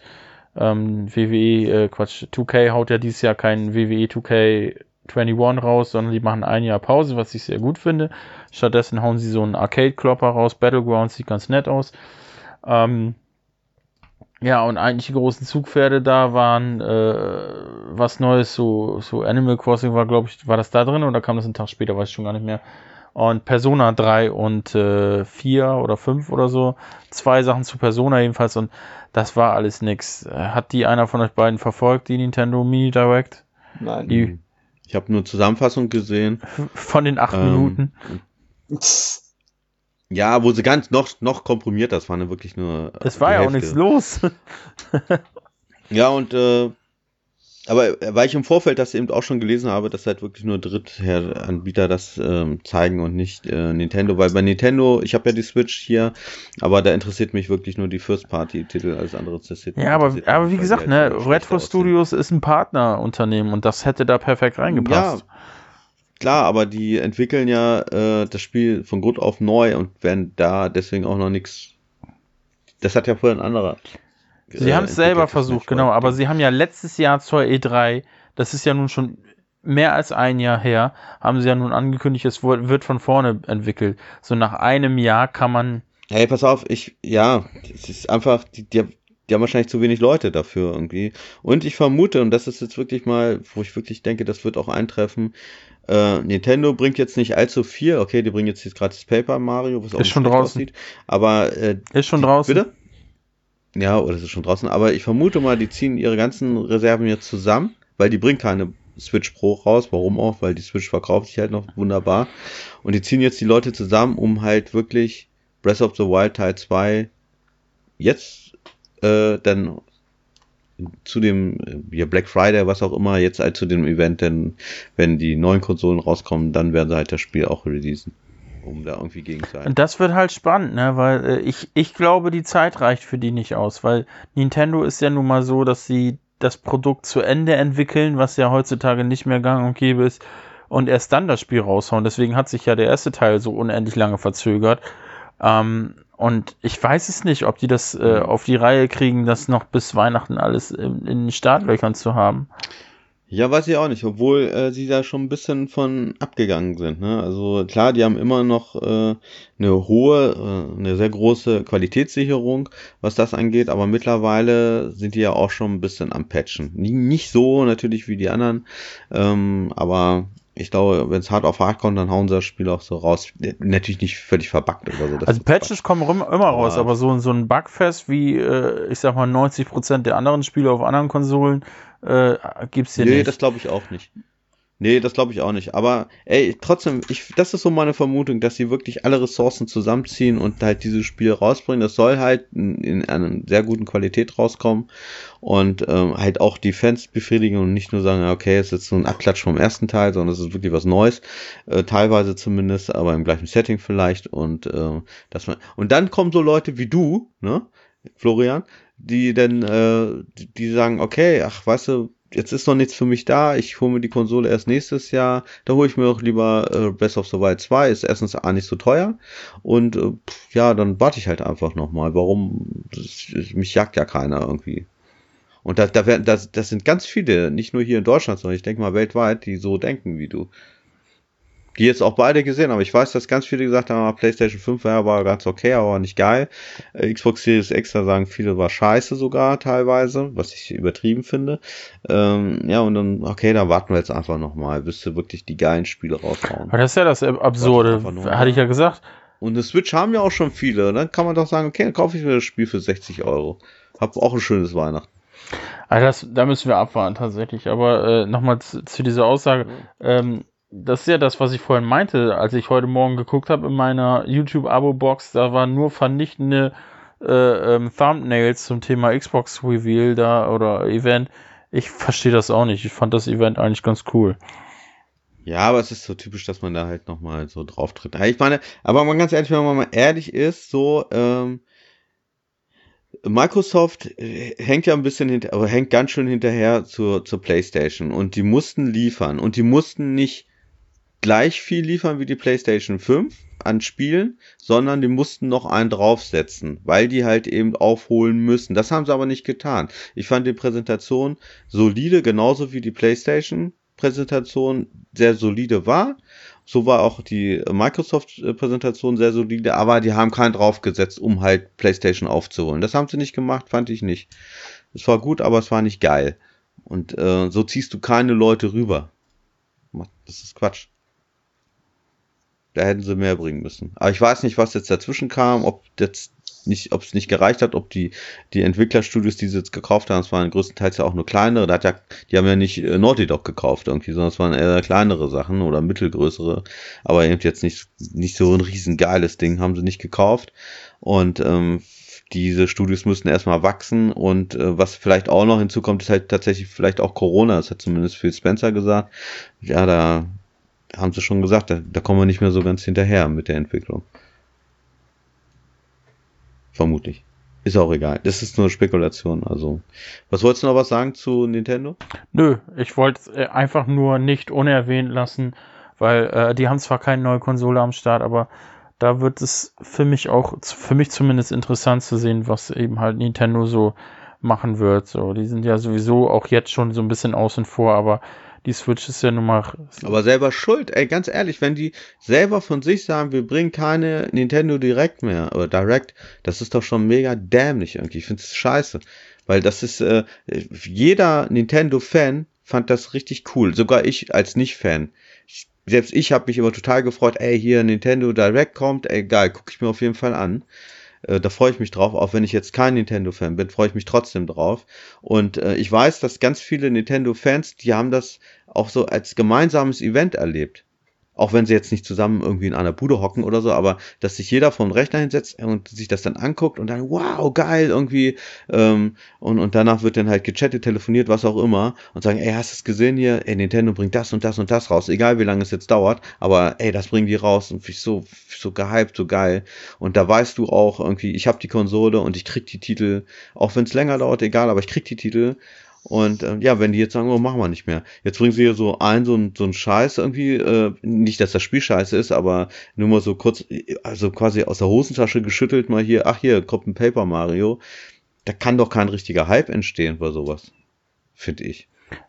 2K haut ja dieses Jahr kein WWE 2K21 raus, sondern die machen ein Jahr Pause, was ich sehr gut finde. Stattdessen hauen sie so einen Arcade-Klopper raus. Battlegrounds sieht ganz nett aus. Ja, und eigentlich die großen Zugpferde da waren was Neues, so Animal Crossing war, glaube ich, war das da drin oder kam das einen Tag später, weiß ich schon gar nicht mehr. Und Persona 3 und 4 oder 5 oder so. 2 Sachen zu Persona jedenfalls und das war alles nix. Hat die einer von euch beiden verfolgt, die Nintendo Mini Direct? Nein. Ich habe nur Zusammenfassung gesehen. Von den 8 Minuten. Ja, wo sie ganz noch komprimiert, das war ne wirklich nur. Es war ja auch nichts los. Ja, und Aber weil ich im Vorfeld das eben auch schon gelesen habe, dass halt wirklich nur Drittanbieter das zeigen und nicht Nintendo, weil bei Nintendo, ich habe ja die Switch hier, aber da interessiert mich wirklich nur die First-Party-Titel, alles andere interessiert Ja, aber interessiert mich wie nicht, weil gesagt, die halt ne, schlechter Retro aussehen. Studios ist ein Partnerunternehmen und das hätte da perfekt reingepasst. Ja, klar, aber die entwickeln ja das Spiel von Grund auf neu und werden da deswegen auch noch nichts. Das hat ja vorher ein anderer Sie haben es selber entwickelt, das versucht, genau, aber Metroid-Ding. sie haben ja letztes Jahr zur E3, das ist ja nun schon mehr als ein Jahr her, haben sie ja nun angekündigt, es wird von vorne entwickelt. So nach einem Jahr kann man. Hey, pass auf, es ist einfach, die haben wahrscheinlich zu wenig Leute dafür irgendwie. Und ich vermute, und das ist jetzt wirklich mal, wo ich wirklich denke, das wird auch eintreffen, Nintendo bringt jetzt nicht allzu viel, okay, die bringen jetzt gerade das Paper Mario, was auch Ist nicht schon schlecht draußen. aussieht, aber Ist schon draußen. bitte? Ja, oder es ist schon draußen, aber ich vermute mal, die ziehen ihre ganzen Reserven jetzt zusammen, weil die bringen keine Switch Pro raus, warum auch, weil die Switch verkauft sich halt noch wunderbar und die ziehen jetzt die Leute zusammen, um halt wirklich Breath of the Wild Teil 2 jetzt dann zu dem Black Friday, was auch immer, jetzt halt zu dem Event, denn wenn die neuen Konsolen rauskommen, dann werden sie halt das Spiel auch releasen, um da irgendwie gegen zu sein. Und das wird halt spannend, ne? Weil ich glaube, die Zeit reicht für die nicht aus, weil Nintendo ist ja nun mal so, dass sie das Produkt zu Ende entwickeln, was ja heutzutage nicht mehr gang und gäbe ist, und erst dann das Spiel raushauen. Deswegen hat sich ja der erste Teil so unendlich lange verzögert. Und ich weiß es nicht, ob die das auf die Reihe kriegen, das noch bis Weihnachten alles in den Startlöchern zu haben. Ja, weiß ich auch nicht, obwohl sie da schon ein bisschen von abgegangen sind. Ne? Also klar, die haben immer noch eine sehr große Qualitätssicherung, was das angeht, aber mittlerweile sind die ja auch schon ein bisschen am Patchen. Nicht so natürlich wie die anderen, aber ich glaube, wenn es hart auf hart kommt, dann hauen sie das Spiel auch so raus. Natürlich nicht völlig verbuggt oder so. Also Patches kommen immer raus, aber so ein Bugfest wie, ich sag mal, 90% der anderen Spiele auf anderen Konsolen gibt's hier nicht. Nee, das glaube ich auch nicht. Nee, das glaube ich auch nicht. Aber ey, trotzdem, das ist so meine Vermutung, dass sie wirklich alle Ressourcen zusammenziehen und halt dieses Spiel rausbringen. Das soll halt in einer sehr guten Qualität rauskommen und halt auch die Fans befriedigen und nicht nur sagen, okay, es ist jetzt so ein Abklatsch vom ersten Teil, sondern es ist wirklich was Neues, teilweise zumindest, aber im gleichen Setting vielleicht und und dann kommen so Leute wie du, ne, Florian, die dann die sagen, okay, ach, weißt du, jetzt ist noch nichts für mich da, ich hole mir die Konsole erst nächstes Jahr, da hole ich mir doch lieber Breath of the Wild 2, ist erstens nicht so teuer und ja, dann warte ich halt einfach nochmal, mich jagt ja keiner irgendwie. Und das sind ganz viele, nicht nur hier in Deutschland, sondern ich denke mal weltweit, die so denken wie du. Die jetzt auch beide gesehen haben. Ich weiß, dass ganz viele gesagt haben, PlayStation 5 war ganz okay, aber nicht geil. Xbox Series X, da sagen viele, war scheiße sogar teilweise, was ich übertrieben finde. Ja, und dann, okay, da warten wir jetzt einfach nochmal, bis sie wirklich die geilen Spiele raushauen. Aber das ist ja das Absurde, hatte ich ja gesagt. Und eine Switch haben ja auch schon viele. Dann kann man doch sagen, okay, dann kaufe ich mir das Spiel für 60 €. Hab auch ein schönes Weihnachten. Also da müssen wir abwarten tatsächlich. Aber nochmal zu dieser Aussage. Das ist ja das, was ich vorhin meinte, als ich heute Morgen geguckt habe in meiner YouTube-Abo-Box. Da waren nur vernichtende Thumbnails zum Thema Xbox Reveal da oder Event. Ich verstehe das auch nicht. Ich fand das Event eigentlich ganz cool. Ja, aber es ist so typisch, dass man da halt nochmal so drauf tritt. Ich meine, aber mal ganz ehrlich, wenn man mal ehrlich ist, so, Microsoft hängt ja ein bisschen aber hängt ganz schön hinterher zur PlayStation und die mussten liefern und die mussten nicht gleich viel liefern wie die PlayStation 5 an Spielen, sondern die mussten noch einen draufsetzen, weil die halt eben aufholen müssen. Das haben sie aber nicht getan. Ich fand die Präsentation solide, genauso wie die PlayStation-Präsentation sehr solide war. So war auch die Microsoft-Präsentation sehr solide, aber die haben keinen draufgesetzt, um halt PlayStation aufzuholen. Das haben sie nicht gemacht, fand ich nicht. Es war gut, aber es war nicht geil. Und so ziehst du keine Leute rüber. Das ist Quatsch. Da hätten sie mehr bringen müssen. Aber ich weiß nicht, was jetzt dazwischen kam, ob es nicht gereicht hat, ob die Entwicklerstudios, die sie jetzt gekauft haben, es waren größtenteils ja auch nur kleinere, die haben ja nicht Naughty Dog gekauft irgendwie, sondern es waren eher kleinere Sachen oder mittelgrößere, aber eben jetzt nicht so ein riesen geiles Ding haben sie nicht gekauft und diese Studios müssten erstmal wachsen und was vielleicht auch noch hinzukommt, ist halt tatsächlich vielleicht auch Corona. Das hat zumindest Phil Spencer gesagt. Ja, da haben sie schon gesagt, da kommen wir nicht mehr so ganz hinterher mit der Entwicklung. Vermutlich. Ist auch egal. Das ist nur Spekulation. Also, was wolltest du noch was sagen zu Nintendo? Nö, ich wollte es einfach nur nicht unerwähnt lassen, weil die haben zwar keine neue Konsole am Start, aber da wird es für mich zumindest interessant zu sehen, was eben halt Nintendo so machen wird. So, die sind ja sowieso auch jetzt schon so ein bisschen außen vor, aber die Switch ist ja nun mal. Aber selber schuld, ey, ganz ehrlich, wenn die selber von sich sagen, wir bringen keine Nintendo Direct mehr, oder Direct, das ist doch schon mega dämlich irgendwie. Ich finde es scheiße. Weil das ist, jeder Nintendo-Fan fand das richtig cool. Sogar ich als Nicht-Fan. Selbst ich habe mich immer total gefreut, ey, hier Nintendo Direct kommt, ey, geil, gucke ich mir auf jeden Fall an. Da freue ich mich drauf, auch wenn ich jetzt kein Nintendo-Fan bin, freue ich mich trotzdem drauf. Und ich weiß, dass ganz viele Nintendo-Fans, die haben das auch so als gemeinsames Event erlebt. Auch wenn sie jetzt nicht zusammen irgendwie in einer Bude hocken oder so, aber dass sich jeder vor den Rechner hinsetzt und sich das dann anguckt und dann, wow, geil, irgendwie, und danach wird dann halt gechattet, telefoniert, was auch immer, und sagen, ey, hast du es gesehen hier? Ey, Nintendo bringt das und das und das raus, egal wie lange es jetzt dauert, aber ey, das bringen die raus und ich so gehypt, so geil. Und da weißt du auch irgendwie, ich habe die Konsole und ich krieg die Titel, auch wenn es länger dauert, egal, aber ich krieg die Titel. Und ja, wenn die jetzt sagen, oh, machen wir nicht mehr. Jetzt bringen sie hier so einen Scheiß irgendwie, nicht, dass das Spiel scheiße ist, aber nur mal so kurz, also quasi aus der Hosentasche geschüttelt mal hier, ach hier, kommt ein Paper Mario. Da kann doch kein richtiger Hype entstehen bei sowas. Finde ich.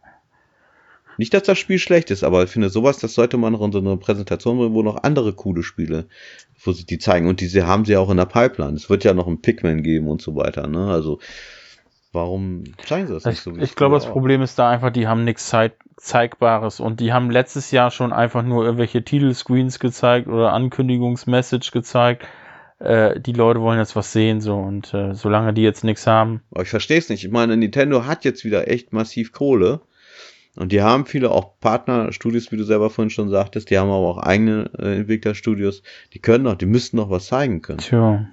Nicht, dass das Spiel schlecht ist, aber ich finde sowas, das sollte man noch in so einer Präsentation bringen, wo noch andere coole Spiele, wo sie die zeigen. Und diese haben sie auch in der Pipeline. Es wird ja noch ein Pikmin geben und so weiter, ne? Also, warum zeigen sie das nicht so? Ich glaube, das Problem ist da einfach, die haben nichts Zeigbares und die haben letztes Jahr schon einfach nur irgendwelche Titelscreens gezeigt oder Ankündigungsmessage gezeigt. Die Leute wollen jetzt was sehen, so, und solange die jetzt nichts haben. Aber ich verstehe es nicht. Ich meine, Nintendo hat jetzt wieder echt massiv Kohle und die haben viele auch Partnerstudios, wie du selber vorhin schon sagtest, die haben aber auch eigene Entwicklerstudios, die müssten noch was zeigen können. Tja.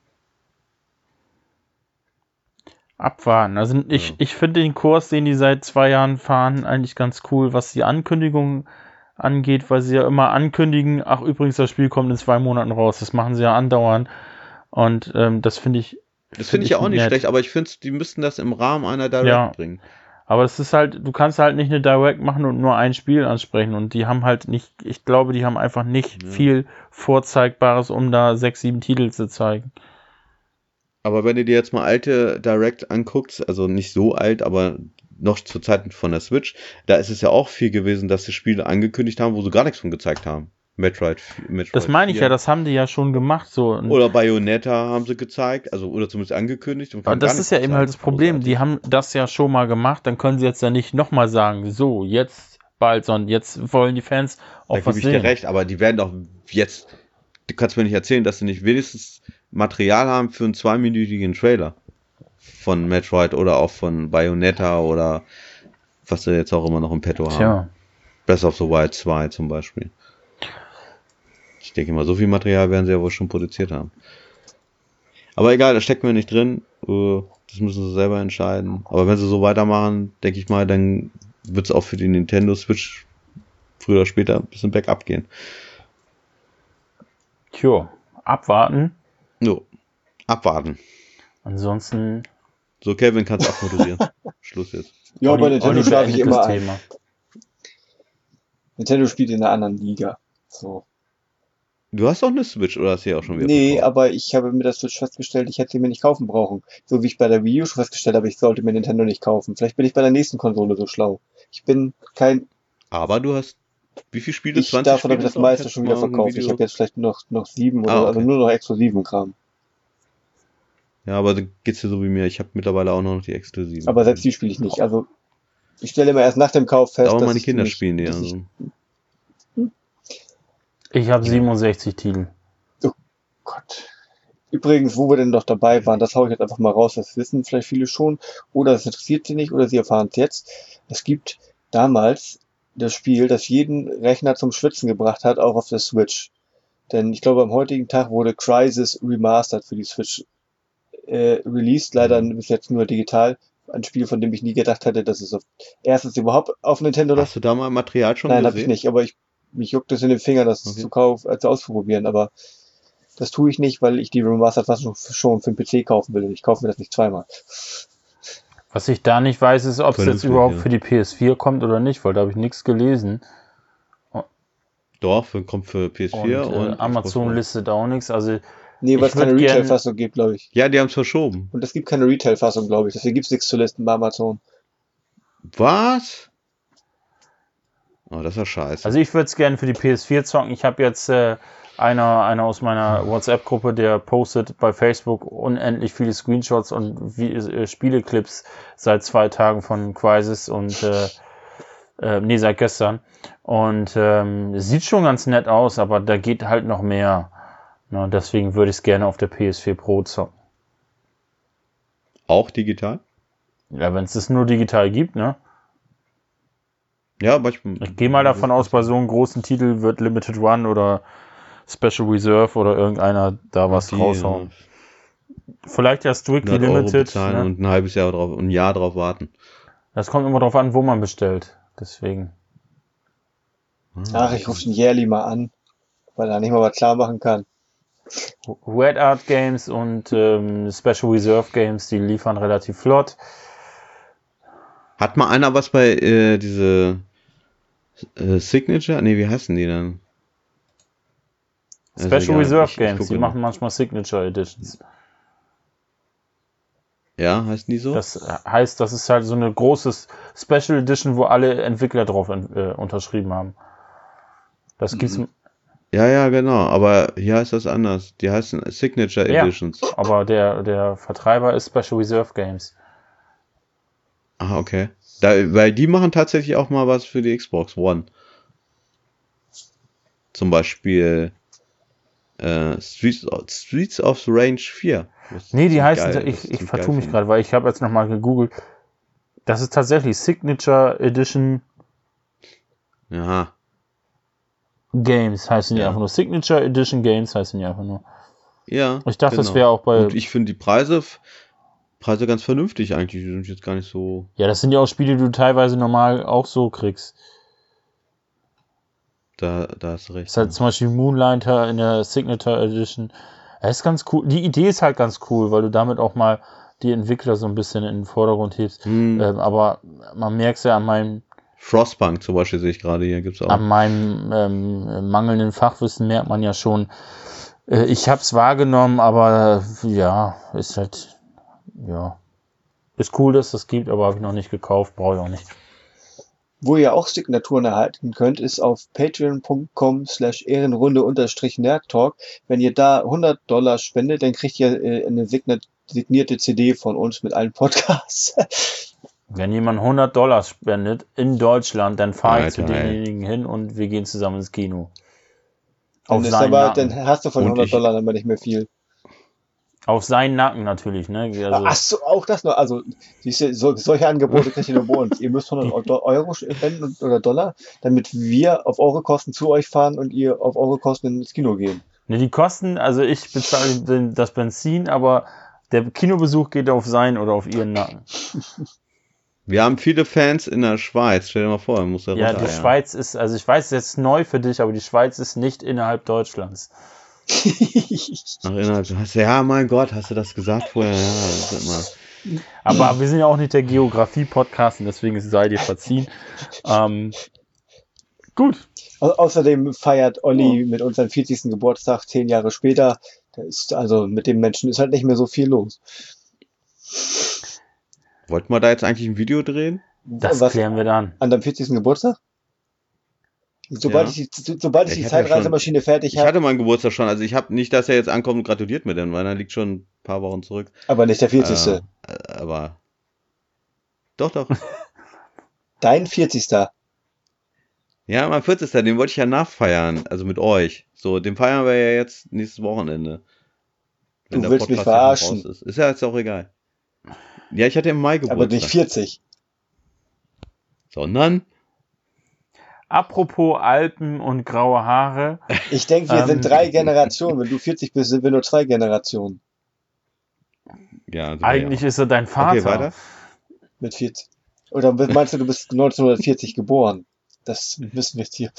Abwarten. Also ich finde den Kurs, den die seit 2 Jahren fahren, eigentlich ganz cool, was die Ankündigungen angeht, weil sie ja immer ankündigen, ach übrigens, das Spiel kommt in 2 Monaten raus. Das machen sie ja andauernd. Und das finde ich. Das finde ich ja auch nicht schlecht, aber ich finde, die müssten das im Rahmen einer Direct bringen. Aber es ist halt, du kannst halt nicht eine Direct machen und nur ein Spiel ansprechen. Und die haben halt nicht, ich glaube, die haben einfach nicht viel Vorzeigbares, um da 6, 7 Titel zu zeigen. Aber wenn du dir jetzt mal alte Direct anguckst, also nicht so alt, aber noch zu Zeiten von der Switch, da ist es ja auch viel gewesen, dass sie Spiele angekündigt haben, wo sie gar nichts von gezeigt haben. Metroid das meine ich 4. Ja, das haben die ja schon gemacht. So. Oder Bayonetta haben sie gezeigt, also oder zumindest angekündigt. Und das ist ja eben halt das Problem, großartig. Die haben das ja schon mal gemacht, dann können sie jetzt ja nicht nochmal sagen, so, jetzt bald, sondern jetzt wollen die Fans auch was sehen. Da gebe ich dir recht, aber die werden doch jetzt, du kannst mir nicht erzählen, dass sie nicht wenigstens Material haben für einen 2-minütigen Trailer von Metroid oder auch von Bayonetta oder was sie jetzt auch immer noch im Petto haben. Tja. Breath of the Wild 2 zum Beispiel. Ich denke mal, so viel Material werden sie ja wohl schon produziert haben. Aber egal, da stecken wir nicht drin. Das müssen sie selber entscheiden. Aber wenn sie so weitermachen, denke ich mal, dann wird es auch für die Nintendo Switch früher oder später ein bisschen bergab gehen. Tja, abwarten. Jo, abwarten. Ansonsten. So, Kevin, kannst du abmoderieren. Schluss jetzt. Ja, bei Nintendo schlafe ich immer ein. Nintendo spielt in einer anderen Liga. So. Du hast doch eine Switch, oder hast du ja auch schon wieder bekommen? Aber ich habe mit der Switch festgestellt, ich hätte sie mir nicht kaufen brauchen. So wie ich bei der Wii U schon festgestellt habe, ich sollte mir Nintendo nicht kaufen. Vielleicht bin ich bei der nächsten Konsole so schlau. Ich bin kein... Aber du hast... Wie viele Spiele? 20 davon habe ich das meiste schon wieder verkauft. Ich habe jetzt vielleicht noch 7 oder also nur noch exklusiven Kram. Ja, aber dann geht's dir so wie mir. Ich habe mittlerweile auch noch die exklusiven. Aber selbst die spiele ich nicht. Also ich stelle immer erst nach dem Kauf fest, dass meine Kinder spielen die. Also. Ich habe 67 Titel. Oh Gott. Übrigens, wo wir denn doch dabei waren, das haue ich jetzt einfach mal raus. Das wissen vielleicht viele schon. Oder es interessiert sie nicht oder sie erfahren es jetzt. Es gibt damals das Spiel, das jeden Rechner zum Schwitzen gebracht hat, auch auf der Switch. Denn ich glaube, am heutigen Tag wurde Crysis Remastered für die Switch released, leider bis jetzt nur digital. Ein Spiel, von dem ich nie gedacht hätte, dass es erstens überhaupt auf Nintendo Hast du da mal Material schon Nein, gesehen? habe ich nicht, aber mich juckt es in den Finger, das Okay. zu auszuprobieren, aber das tue ich nicht, weil ich die Remastered-Fassung schon für den PC kaufen will. Ich kaufe mir das nicht zweimal. Was ich da nicht weiß, ist, ob es jetzt Vernünftig, überhaupt ja. für die PS4 kommt oder nicht, weil da habe ich nichts gelesen. Doch, kommt für PS4 und Xbox Amazon One. listet auch nichts. Also Nee, weil Ich es keine würd gern- Retail-Fassung gibt, glaube ich. Ja, die haben es verschoben. Und es gibt keine Retail-Fassung, glaube ich. Deswegen gibt es nichts zu listen bei Amazon. Was? Oh, das ist ja scheiße. Also ich würde es gerne für die PS4 zocken. Ich habe jetzt einer aus meiner WhatsApp-Gruppe, der postet bei Facebook unendlich viele Screenshots und Spieleclips seit 2 Tagen von Crysis und seit gestern. Und es sieht schon ganz nett aus, aber da geht halt noch mehr. Na, deswegen würde ich es gerne auf der PS4 Pro zocken. Auch digital? Ja, wenn es das nur digital gibt, ne? Ja, aber ich gehe mal davon aus, bei so einem großen Titel wird Limited Run oder Special Reserve oder irgendeiner da was raushauen. Vielleicht ja Strictly 100 Euro Limited. bezahlen Ne? und ein halbes Jahr drauf, ein Jahr drauf warten. Das kommt immer drauf an, wo man bestellt. Deswegen. Ach, ich rufe den Jährli mal an, weil er nicht mal was klar machen kann. Red Art Games und Special Reserve Games, die liefern relativ flott. Hat mal einer was bei diese Signature? Ne, wie heißen die dann? Special egal, Reserve ich Games, gucke die noch. machen manchmal Signature Editions. Ja, heißen die so? Das heißt, das ist halt so eine große Special Edition, wo alle Entwickler drauf unterschrieben haben. Das gibt's. Ja, genau, aber hier heißt das anders. Die heißen Signature Ja. Editions. Aber der Vertreiber ist Special Reserve Games. Ah, okay. Weil die machen tatsächlich auch mal was für die Xbox One. Zum Beispiel Streets of Rage 4. Nee, die heißen, geil, ich vertue mich gerade, weil ich habe jetzt nochmal gegoogelt. Das ist tatsächlich Signature Edition Aha. Games, heißen die Ja. einfach nur. Signature Edition Games heißen die einfach nur. Ja. Ich dachte, das genau. wäre auch bei. Und ich finde die Preise ganz vernünftig eigentlich. Die sind jetzt gar nicht so. Ja, das sind ja auch Spiele, die du teilweise normal auch so kriegst. Da hast du recht. Das ist halt zum Beispiel Moonlighter in der Signature Edition. Das ist ganz cool. Die Idee ist halt ganz cool, weil du damit auch mal die Entwickler so ein bisschen in den Vordergrund hebst. Aber man merkt es ja an meinem Frostpunk zum Beispiel sehe ich gerade hier, gibt's auch. An meinem mangelnden Fachwissen merkt man ja schon, ich habe es wahrgenommen, aber ja, ist halt, ja, ist cool, dass es das gibt, aber habe ich noch nicht gekauft, brauche ich auch nicht. Wo ihr auch Signaturen erhalten könnt, ist auf patreon.com/ehrenrunde-nerdtalk. Wenn ihr da $100 spendet, dann kriegt ihr eine signierte CD von uns mit allen Podcasts. Wenn jemand $100 spendet in Deutschland, dann fahre ich zu Alter, ey. denjenigen hin und wir gehen zusammen ins Kino. Dann, Auf ist seinen aber, Nacken. dann hast du von Und $100 aber nicht mehr viel. Auf seinen Nacken natürlich, ne? Also, Ach so, auch das noch. Also, siehst du, solche Angebote kriegt ihr nur bei uns. Ihr müsst 100 Euro spenden oder Dollar, damit wir auf eure Kosten zu euch fahren und ihr auf eure Kosten ins Kino gehen. ne, die Kosten, also ich bezahle das Benzin, aber der Kinobesuch geht auf seinen oder auf ihren Nacken. Wir haben viele Fans in der Schweiz. Stell dir mal vor, muss da Ja, runter. die Schweiz ist, also ich weiß, es ist neu für dich, aber die Schweiz ist nicht innerhalb Deutschlands. Ach, ja, mein Gott, hast du das gesagt vorher? Ja, das ist immer. Aber wir sind ja auch nicht der Geografie-Podcast und deswegen sei dir verziehen. Gut. Außerdem feiert Olli mit unserem 40. Geburtstag 10 Jahre später. Da ist, also mit dem Menschen ist halt nicht mehr so viel los. Wollten wir da jetzt eigentlich ein Video drehen? Das Was, klären wir dann. an deinem 40. Geburtstag? Sobald Ja. ich die Ich hatte ja Zeitreisemaschine fertig Ich habe, hatte meinen Geburtstag schon, also ich habe nicht, dass er jetzt ankommt und gratuliert mir denn, weil er liegt schon ein paar Wochen zurück. aber nicht der 40. Aber doch. Dein 40. Ja, mein 40. Den wollte ich ja nachfeiern, also mit euch. So, den feiern wir ja jetzt nächstes Wochenende. Du willst mich ja schon verarschen. raus ist ja jetzt auch egal. Ja, ich hatte im Mai Geburtstag. Aber nicht 40. Sondern? Apropos Alpen und graue Haare. Ich denke, wir sind 3 Generationen. Wenn du 40 bist, sind wir nur 2 Generationen. Ja, Eigentlich ist er dein Vater. Okay, weiter. Mit 40. Oder meinst du, du bist 1940 geboren? Das wissen wir jetzt hier.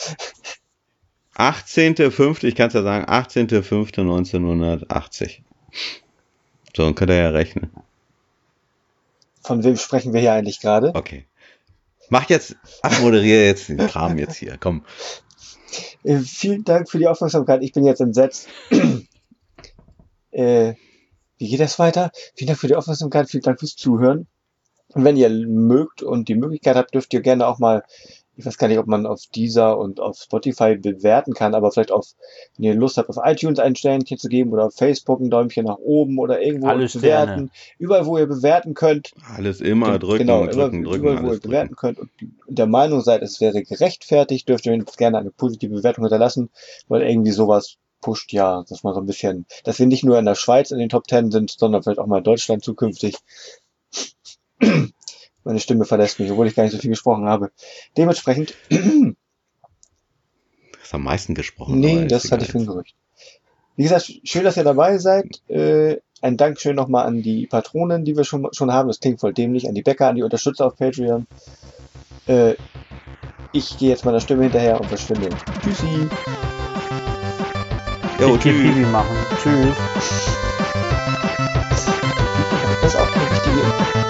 18.05., ich kann es ja sagen, 18.05.1980. So, dann könnt ihr ja rechnen. Von wem sprechen wir hier eigentlich gerade? Okay. Abmoderiere jetzt den Kram jetzt hier, komm. Vielen Dank für die Aufmerksamkeit. Ich bin jetzt entsetzt. Wie geht das weiter? Vielen Dank für die Aufmerksamkeit. Vielen Dank fürs Zuhören. Und wenn ihr mögt und die Möglichkeit habt, dürft ihr gerne auch mal, ich weiß gar nicht, ob man auf Deezer und auf Spotify bewerten kann, aber vielleicht wenn ihr Lust habt, auf iTunes ein Sternchen zu geben oder auf Facebook ein Däumchen nach oben oder irgendwo Alles bewerten. Sterne. Überall, wo ihr bewerten könnt. Alles immer drücken, Genau, drücken, überall, wo ihr alles bewerten drücken. könnt und der Meinung seid, es wäre gerechtfertigt, dürft ihr uns gerne eine positive Bewertung hinterlassen, weil irgendwie sowas pusht ja, dass man so ein bisschen, dass wir nicht nur in der Schweiz in den Top 10 sind, sondern vielleicht auch mal in Deutschland zukünftig. Meine Stimme verlässt mich, obwohl ich gar nicht so viel gesprochen habe. Dementsprechend, Du hast am meisten gesprochen. nee, aber das ist hatte egal ich für ein Gerücht. Wie gesagt, schön, dass ihr dabei seid. Ein Dankeschön nochmal an die Patronen, die wir schon haben. Das klingt voll dämlich. An die Bäcker, an die Unterstützer auf Patreon. Ich gehe jetzt meiner Stimme hinterher und verschwinde. Tschüssi. Jo, Ich geh tschüss. Pipi machen. Tschüss. Das ist auch eine wichtige